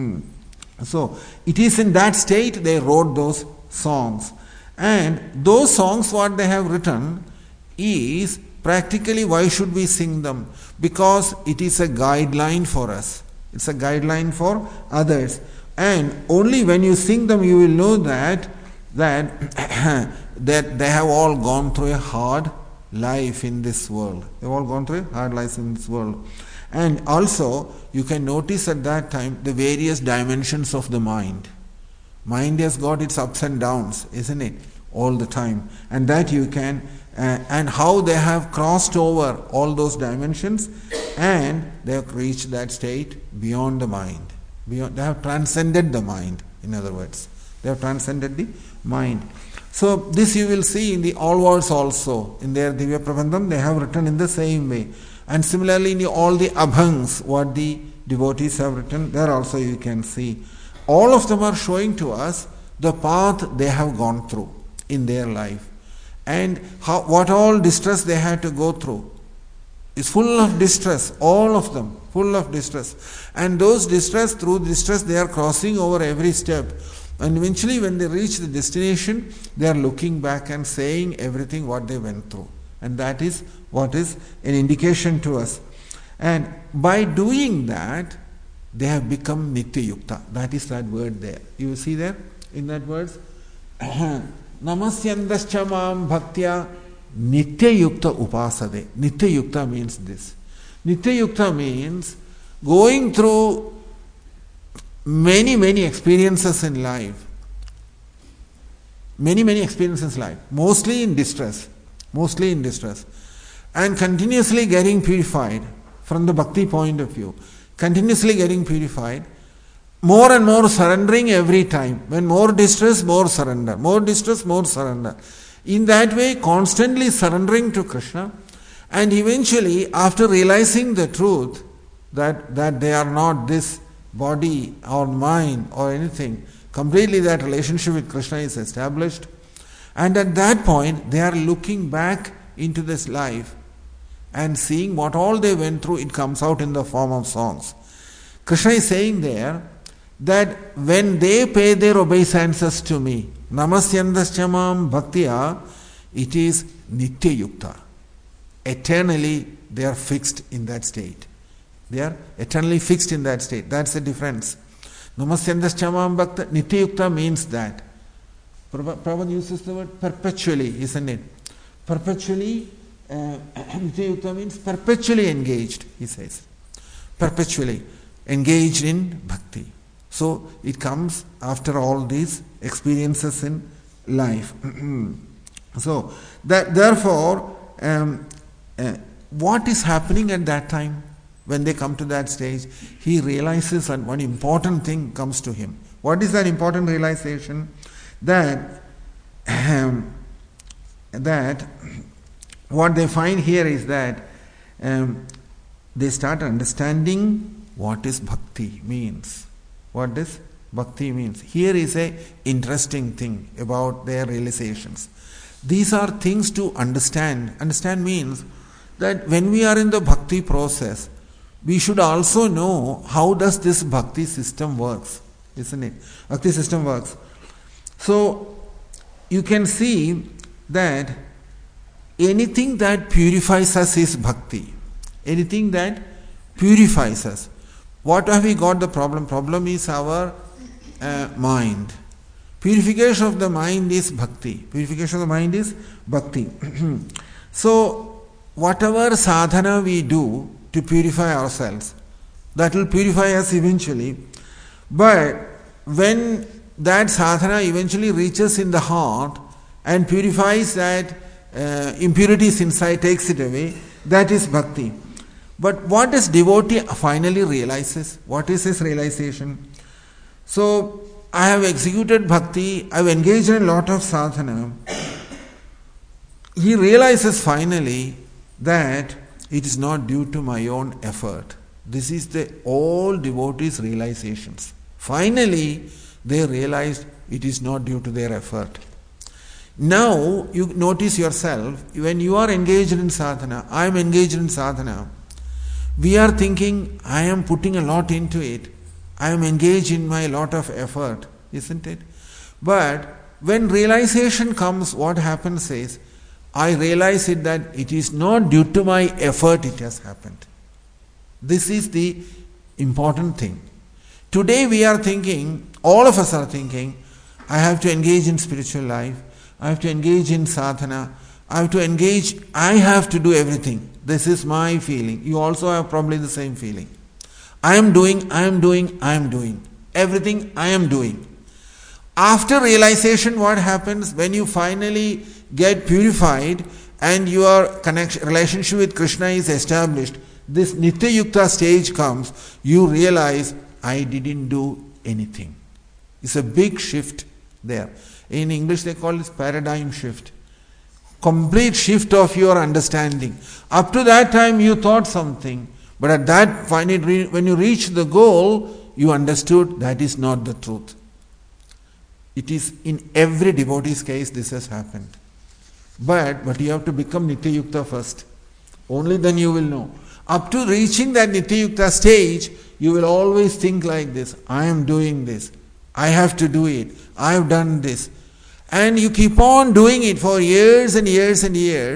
So, it is in that state they wrote those songs. And those songs what they have written is practically why should we sing them? Because it is a guideline for us. It's a guideline for others. And only when you sing them you will know that that, that they have all gone through a hard life in this world. They've all gone through a hard life in this world. And also you can notice at that time the various dimensions of the mind. Mind has got its ups and downs, isn't it? All the time. And that you can, uh, and how they have crossed over all those dimensions, and they have reached that state beyond the mind. Beyond, they have transcended the mind, in other words. They have transcended the mind. So this you will see in the all words also. In their Divya Prabandham, they have written in the same way. And similarly in the, all the abhangs, what the devotees have written, there also you can see. All of them are showing to us the path they have gone through in their life, and how, what all distress they had to go through. It's full of distress, all of them, full of distress. And those distress, through distress they are crossing over every step. And eventually when they reach the destination, they are looking back and saying everything what they went through. And that is what is an indication to us. And by doing that, they have become Nitya Yukta. That is that word there. You see there in that words? Namasyandascha mam bhaktya Nitya Yukta upasade. Nitya Yukta means this. Nitya Yukta means going through many, many experiences in life. Many, many experiences in life. Mostly in distress. Mostly in distress. And continuously getting purified from the bhakti point of view. Continuously getting purified. More and more surrendering every time. When more distress, more surrender. More distress, more surrender. In that way, constantly surrendering to Krishna. And eventually, after realizing the truth, that, that they are not this body or mind or anything, completely that relationship with Krishna is established. And at that point, they are looking back into this life and seeing what all they went through, it comes out in the form of songs. Krishna is saying there that when they pay their obeisances to me, Namasyandascha mam bhaktya, it is Nitya Yukta. Eternally they are fixed in that state. They are eternally fixed in that state. That's the difference. Namasyandascha mam bhaktya, Nitya Yukta means that. Prabhupada uses the word perpetually, isn't it? Perpetually, uh, Nitya Yukta means perpetually engaged, he says. Perpetually engaged in bhakti. So it comes after all these experiences in life. So that therefore, um, uh, what is happening at that time when they come to that stage? He realizes that one important thing comes to him. What is that important realization? That um, that what they find here is that um, they start understanding what is bhakti means. What does bhakti means? Here is a interesting thing about their realizations. These are things to understand. Understand means that when we are in the bhakti process, we should also know how does this bhakti system works, isn't it? Bhakti system works. So you can see that anything that purifies us is bhakti. Anything that purifies us. What have we got the problem? Problem is our uh, mind. Purification of the mind is bhakti. Purification of the mind is bhakti. So whatever sadhana we do to purify ourselves, that will purify us eventually. But when that sadhana eventually reaches in the heart and purifies that uh, impurities inside, takes it away, that is bhakti. But what does devotee finally realizes? What is his realization? So, I have executed bhakti, I have engaged in a lot of sadhana. He realizes finally that it is not due to my own effort. This is the all devotees' realizations. Finally, they realized it is not due to their effort. Now, you notice yourself, when you are engaged in sadhana, I am engaged in sadhana, we are thinking, I am putting a lot into it. I am engaged in my lot of effort, isn't it? But when realization comes, what happens is, I realize it that it is not due to my effort it has happened. This is the important thing. Today we are thinking, all of us are thinking, I have to engage in spiritual life, I have to engage in sadhana, I have to engage, I have to do everything. This is my feeling. You also have probably the same feeling. I am doing, I am doing, I am doing. Everything I am doing. After realization, what happens when you finally get purified and your connection, relationship with Krishna is established, this Nitya Yukta stage comes, you realize, I didn't do anything. It's a big shift there. In English they call this paradigm shift. Complete shift of your understanding. Up to that time you thought something, but at that when you reach the goal, you understood that is not the truth. It is in every devotee's case this has happened. But, but you have to become Nitya Yukta first. Only then you will know. Up to reaching that Nitya Yukta stage, you will always think like this. I am doing this. I have to do it. I have done this. And you keep on doing it for years and years and years.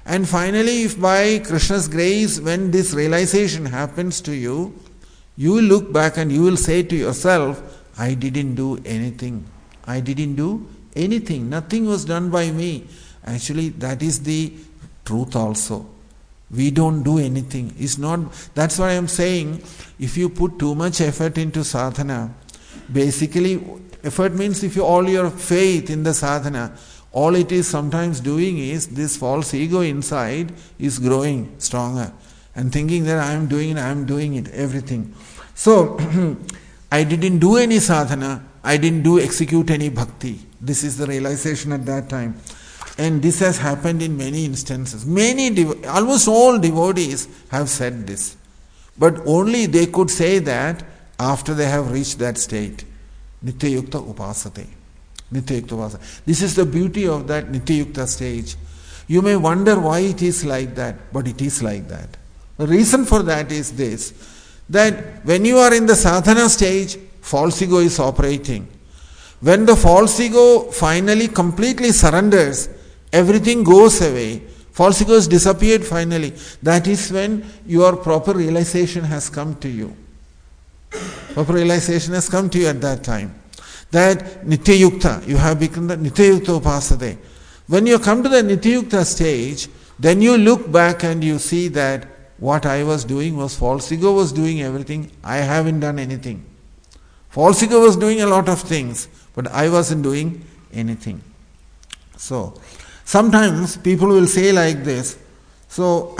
And finally, if by Krishna's grace, when this realization happens to you, you will look back and you will say to yourself, I didn't do anything. I didn't do anything. Nothing was done by me. Actually, that is the truth also. We don't do anything. It's not. That's why I am saying, if you put too much effort into sadhana, basically, effort means if you all your faith in the sadhana, all it is sometimes doing is this false ego inside is growing stronger and thinking that I am doing it, I am doing it, everything. So, I didn't do any sadhana, I didn't do execute any bhakti. This is the realization at that time. And this has happened in many instances. Many, devo- almost all devotees have said this. But only they could say that after they have reached that state. Nityayukta upasate. Nityayukta upasate. This is the beauty of that Nityayukta stage. You may wonder why it is like that, but it is like that. The reason for that is this, that when you are in the sadhana stage, false ego is operating. When the false ego finally completely surrenders, everything goes away. False ego has disappeared finally. That is when your proper realization has come to you. Proper realization has come to you at that time. That Nityayukta, you have become the Nityayukta upasate. When you come to the Nityayukta stage, then you look back and you see that what I was doing was false ego was doing everything. I haven't done anything. False ego was doing a lot of things, but I wasn't doing anything. So, sometimes people will say like this. So,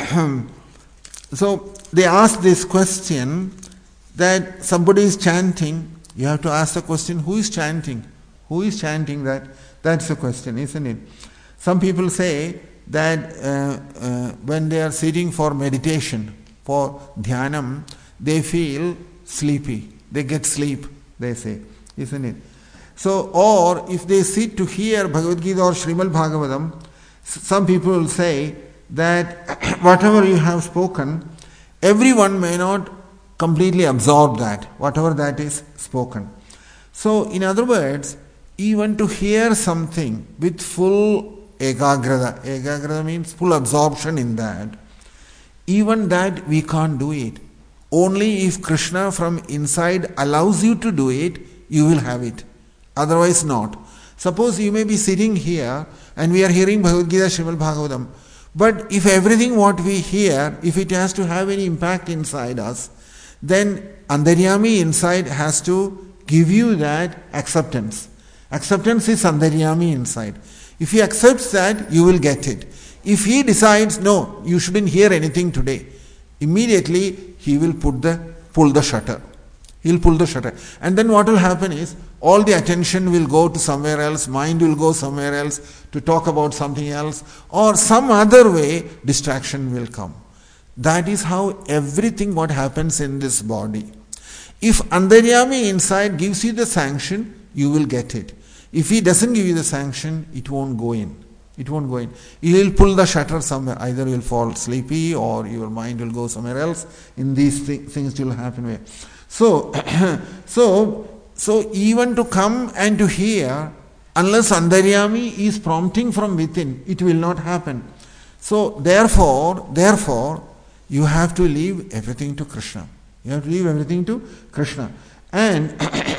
so they ask this question that somebody is chanting. You have to ask the question, who is chanting? Who is chanting that? That's the question, isn't it? Some people say that uh, uh, when they are sitting for meditation, for dhyanam, they feel sleepy. They get sleep, they say, isn't it? So, or if they sit to hear Bhagavad Gita or Srimad Bhagavatam, some people will say that whatever you have spoken, everyone may not completely absorb that, whatever that is spoken. So, in other words, even to hear something with full ekagrata, ekagrata means full absorption in that, even that we can't do it. Only if Krishna from inside allows you to do it, you will have it. Otherwise not. Suppose you may be sitting here and we are hearing Bhagavad Gita, Srimad Bhagavatam. But if everything what we hear, if it has to have any impact inside us, then Antaryami inside has to give you that acceptance. Acceptance is Antaryami inside. If he accepts that, you will get it. If he decides, no, you shouldn't hear anything today, immediately he will put the pull the shutter. He'll pull the shutter. And then what will happen is, all the attention will go to somewhere else, mind will go somewhere else to talk about something else, or some other way distraction will come. That is how everything what happens in this body. If Antaryami inside gives you the sanction, you will get it. If he doesn't give you the sanction, it won't go in. It won't go in. He will pull the shutter somewhere. Either you will fall sleepy or your mind will go somewhere else. In these th- things will happen. So, so, so even to come and to hear, unless Antaryami is prompting from within, it will not happen. So therefore, therefore, you have to leave everything to Krishna. You have to leave everything to Krishna. And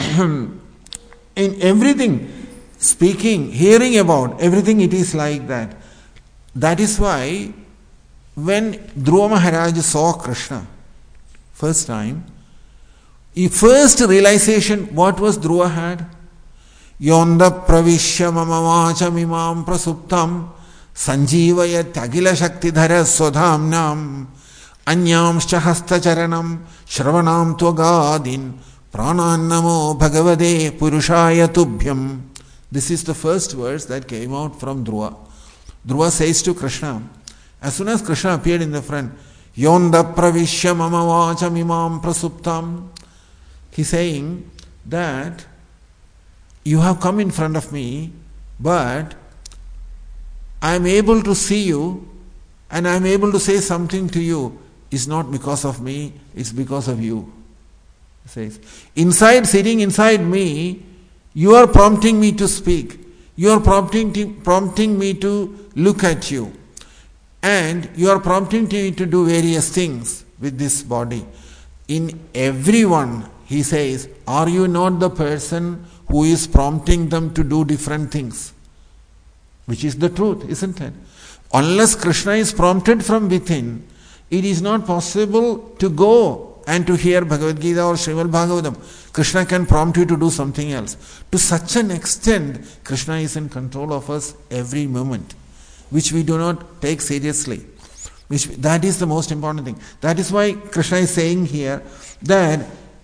in everything, speaking, hearing about, everything it is like that. That is why when Dhruva Maharaj saw Krishna first time, the first realization, what was Dhruva had? Yonda pravishya mama vacha mimam prasuptam sanjivayat agila shakti dhara swadhamnam anyamscha hasta charanam shravanam tvagadin pranannamo bhagavade purushaya tubhyam. This is the first verse that came out from Dhruva. Dhruva says to Krishna, as soon as Krishna appeared in the front, Yonda pravishya mama vacha mimam prasuptam. He's saying that you have come in front of me, but I am able to see you and I am able to say something to you. It's not because of me, it's because of you. He says, inside, sitting inside me, you are prompting me to speak. You are prompting, prompting me to look at you. and you are prompting me to do various things with this body. In everyone, he says, are you not the person who is prompting them to do different things? Which is the truth, isn't it? Unless Krishna is prompted from within, it is not possible to go and to hear Bhagavad Gita or Srimad Bhagavatam. Krishna can prompt you to do something else. To such an extent, Krishna is in control of us every moment, which we do not take seriously. Which, that is the most important thing. That is why Krishna is saying here that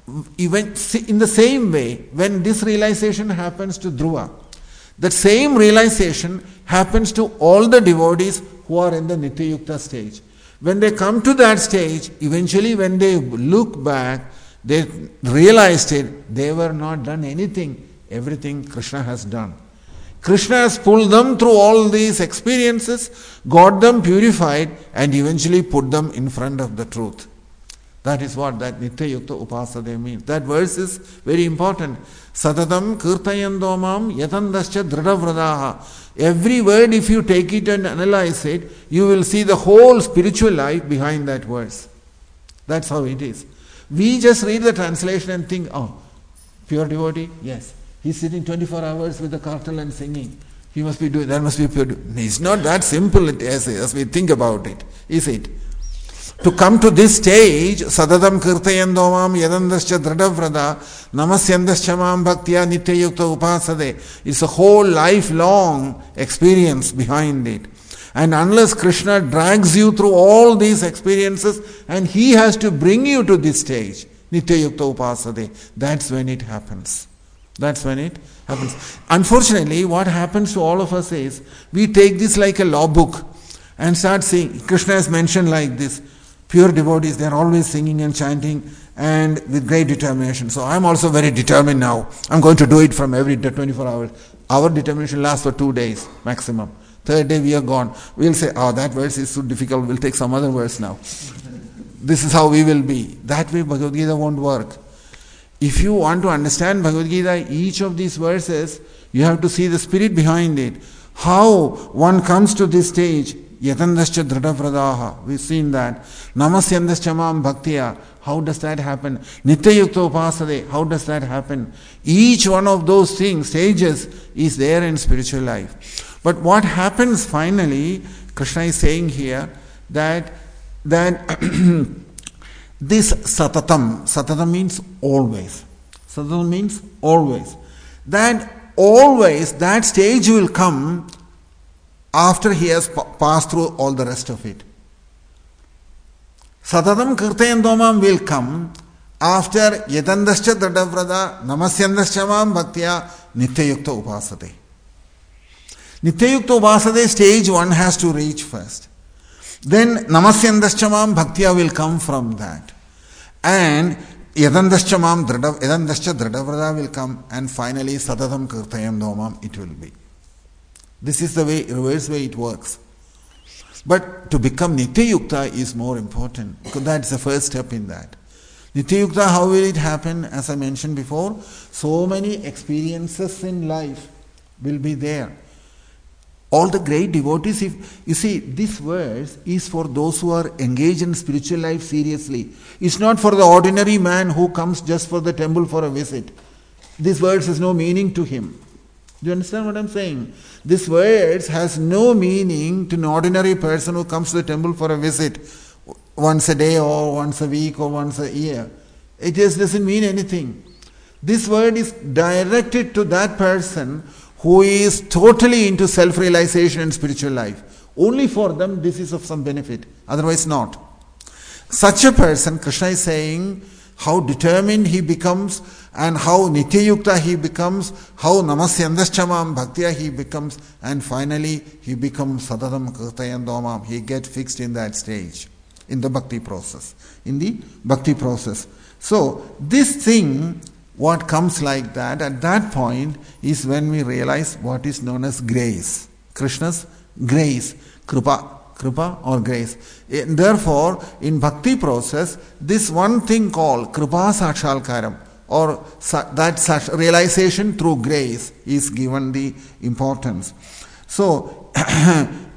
even in the same way, when this realization happens to Dhruva, that same realization happens to all the devotees who are in the Nitya Yukta stage. When they come to that stage, eventually when they look back, they realized it, they were not done anything. Everything Krishna has done. Krishna has pulled them through all these experiences, got them purified, and eventually put them in front of the truth. That is what that Nitya Yukta Upasade means. That verse is very important. Satatam kirtayando mam yatandascha dridhavradaha. Every word, if you take it and analyze it, you will see the whole spiritual life behind that verse. That's how it is. We just read the translation and think, oh, pure devotee? Yes. He's sitting twenty-four hours with the kartal and singing. He must be doing, that must be pure devotee. It's not that simple as, as we think about it, is it? To come to this stage, Sadatam Kirtayando Mam Yadandascha Dridhavrada Namasyandascha Mam Bhaktya Nitya Yukta Upasade. It's a whole lifelong experience behind it. And unless Krishna drags you through all these experiences and he has to bring you to this stage, Nitya Yukta Upasade, that's when it happens. That's when it happens. Unfortunately, what happens to all of us is, we take this like a law book and start saying, Krishna is mentioned like this. Pure devotees, they are always singing and chanting and with great determination. So I am also very determined now. I am going to do it from every twenty-four hours. Our determination lasts for two days maximum. Third day we are gone. We will say, oh, that verse is so difficult, we will take some other verse now. This is how we will be. That way Bhagavad Gita won't work. If you want to understand Bhagavad Gita, each of these verses, you have to see the spirit behind it. How one comes to this stage. Yatandascha dridhavradaha. We've seen that. Namasyandascha mam bhaktiya. How does that happen? Nitya Yukta Upasade. How does that happen? Each one of those things, stages, is there in spiritual life. But what happens finally, Krishna is saying here, that, that this satatam, satatam means always. Satatam means always. That always, that stage will come after he has passed through all the rest of it. Satatam kirtayandomam will come after yatandascha dridhavrada namasyandascha mam bhaktya nitya yukta upasade. Nitya yukta upasade stage one has to reach first. Then namasyandascha mam bhaktya will come from that. And yatandascha mam dridhav, yatandascha dridhavrada will come, and finally satatam kirtayandomam it will be. This is the way, reverse way it works. But to become Nitya Yukta is more important, because that's the first step in that. Nitya Yukta, how will it happen? As I mentioned before, so many experiences in life will be there. All the great devotees, if you see, this verse is for those who are engaged in spiritual life seriously. It's not for the ordinary man who comes just for the temple for a visit. This verse has no meaning to him. Do you understand what I'm saying? This verse has no meaning to an ordinary person who comes to the temple for a visit once a day or once a week or once a year. It just doesn't mean anything. This word is directed to that person who is totally into self-realization and spiritual life. Only for them this is of some benefit, otherwise not. Such a person, Krishna is saying, how determined he becomes and how Nitya Yukta he becomes, how Namasyandascha mam bhaktya he becomes, and finally he becomes Satatam Kirtayandomam. He gets fixed in that stage, in the bhakti process. In the bhakti process. So, this thing, what comes like that, at that point is when we realize what is known as grace. Krishna's grace, Kripa. Kripa or grace. And therefore, in bhakti process, this one thing called Kripa Sakshalkaram, or that realization through grace, is given the importance. So,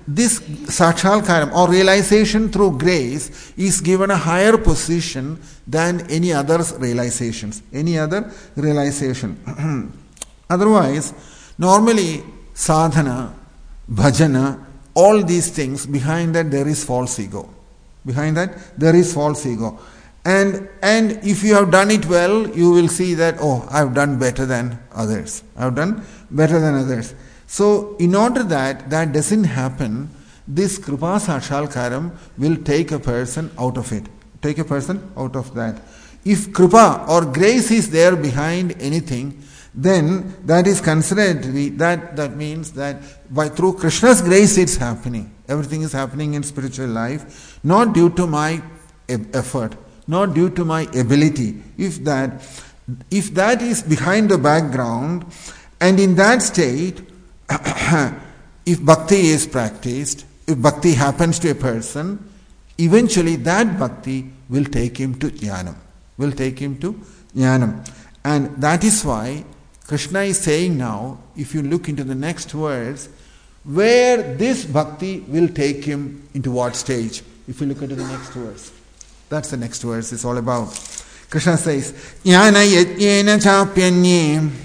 this sakshalkaram or realization through grace is given a higher position than any other realizations, any other realization. Otherwise, normally sadhana, bhajana, all these things, behind that there is false ego. Behind that there is false ego. And and if you have done it well, you will see that, oh, I have done better than others. I have done better than others. So, in order that that doesn't happen, this kripa sakshalkaram will take a person out of it. Take a person out of that. If kripa or grace is there behind anything, then that is considered to be, that, that means that by through Krishna's grace it's happening. Everything is happening in spiritual life, not due to my effort, not due to my ability. If that, if that is behind the background, and in that state, if bhakti is practiced, if bhakti happens to a person, eventually that bhakti will take him to jnanam, will take him to jnanam. And that is why Krishna is saying now, if you look into the next verse, where this bhakti will take him into what stage? If you look into the next verse. That's the next verse, it's all about. Krishna says, Jnana yajnena chapyanye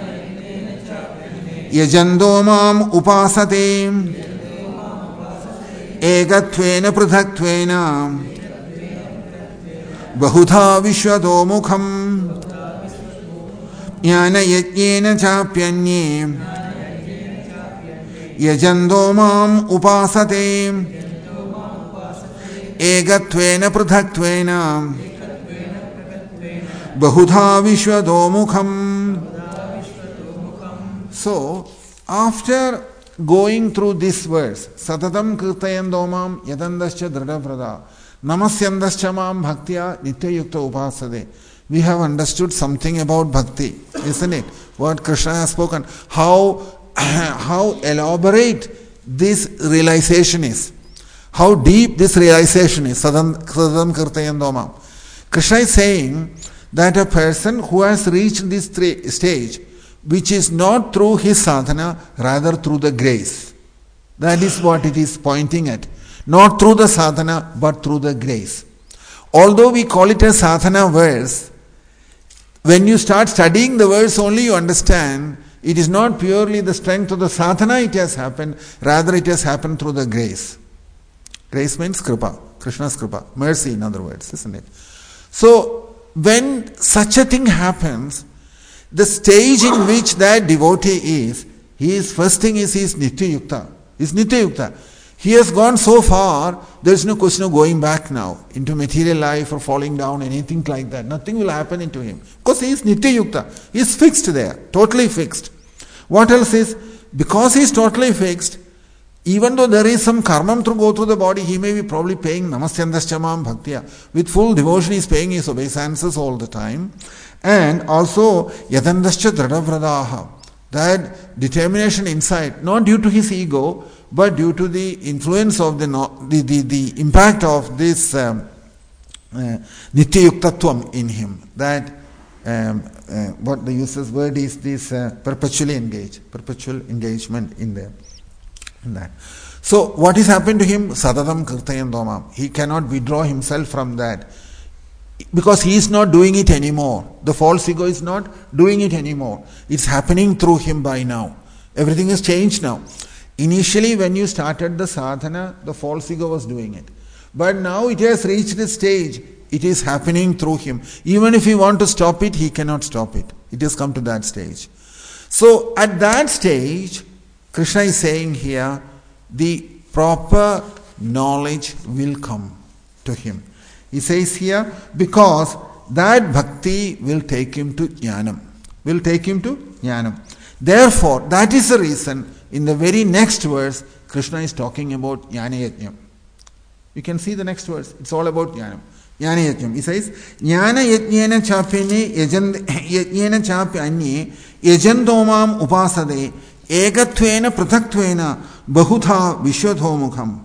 yajando mam upasate egatvena pruthatvena bahudha vishwado mukham jnana yajnena chapyanye yajando mam upasate egatvena pruthatvena bahudha vishwado mukham. So, after going through this verse, Satatam kirtayando mam yadandascha dradavrada namasyandascha mam bhaktya nityayukta upasade. We have understood something about bhakti, isn't it? What Krishna has spoken. How, how elaborate this realization is. How deep this realization is. Satatam kirtayando mam. Krishna is saying that a person who has reached this stage, which is not through his sadhana, rather through the grace. That is what it is pointing at. Not through the sadhana, but through the grace. Although we call it a sadhana verse, when you start studying the verse only, you understand it is not purely the strength of the sadhana it has happened, rather it has happened through the grace. Grace means kripa, Krishna's kripa, mercy in other words, isn't it? So, when such a thing happens, the stage in which that devotee is, his first thing is he is Nitya Yukta. He is Nitya Yukta. He has gone so far, there is no question of going back now into material life or falling down, anything like that. Nothing will happen into him. Because he is Nitya Yukta. He is fixed there, totally fixed. What else is? Because he is totally fixed, even though there is some karma to go through the body, he may be probably paying Namasyandascha bhaktya. With full devotion, he is paying his obeisances all the time. And also, Yadandascha Dradavradaha. That determination inside, not due to his ego, but due to the influence of the the, the, the impact of this um, uh, Nitya Yuktatvam in him. That, um, uh, what the user's word is, this uh, perpetually engaged, perpetual engagement in there. In that. So, what is happened to him? Sadatam kirtayandamam. He cannot withdraw himself from that. Because he is not doing it anymore. The false ego is not doing it anymore. It's happening through him by now. Everything has changed now. Initially, when you started the sadhana, the false ego was doing it. But now it has reached a stage, it is happening through him. Even if he wants to stop it, he cannot stop it. It has come to that stage. So, at that stage, Krishna is saying here, the proper knowledge will come to him. He says here, because that bhakti will take him to jnanam. Will take him to jnanam. Therefore, that is the reason, in the very next verse, Krishna is talking about jnana yajnam. You can see the next verse. It's all about jnanam. Jnana yajnam. He says, jnana yajnena chapyane yajnena chapyanye yajandomam upasade egatvena pruthatvena bahutha vishwadhomukham.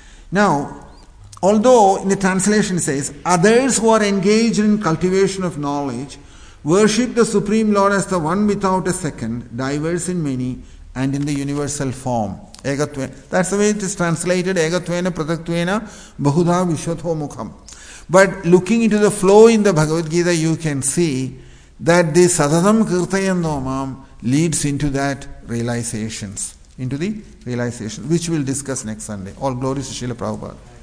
Now, although in the translation it says, others who are engaged in cultivation of knowledge worship the Supreme Lord as the one without a second, diverse in many, and in the universal form. Egatve. That's the way it is translated. Egatvena Pratatvena Bahuda Vishwatho Mukham. But looking into the flow in the Bhagavad Gita, you can see that the Sadatam Kirtayandomam leads into that realizations, into the realization, which we'll discuss next Sunday. All glories to Srila Prabhupada.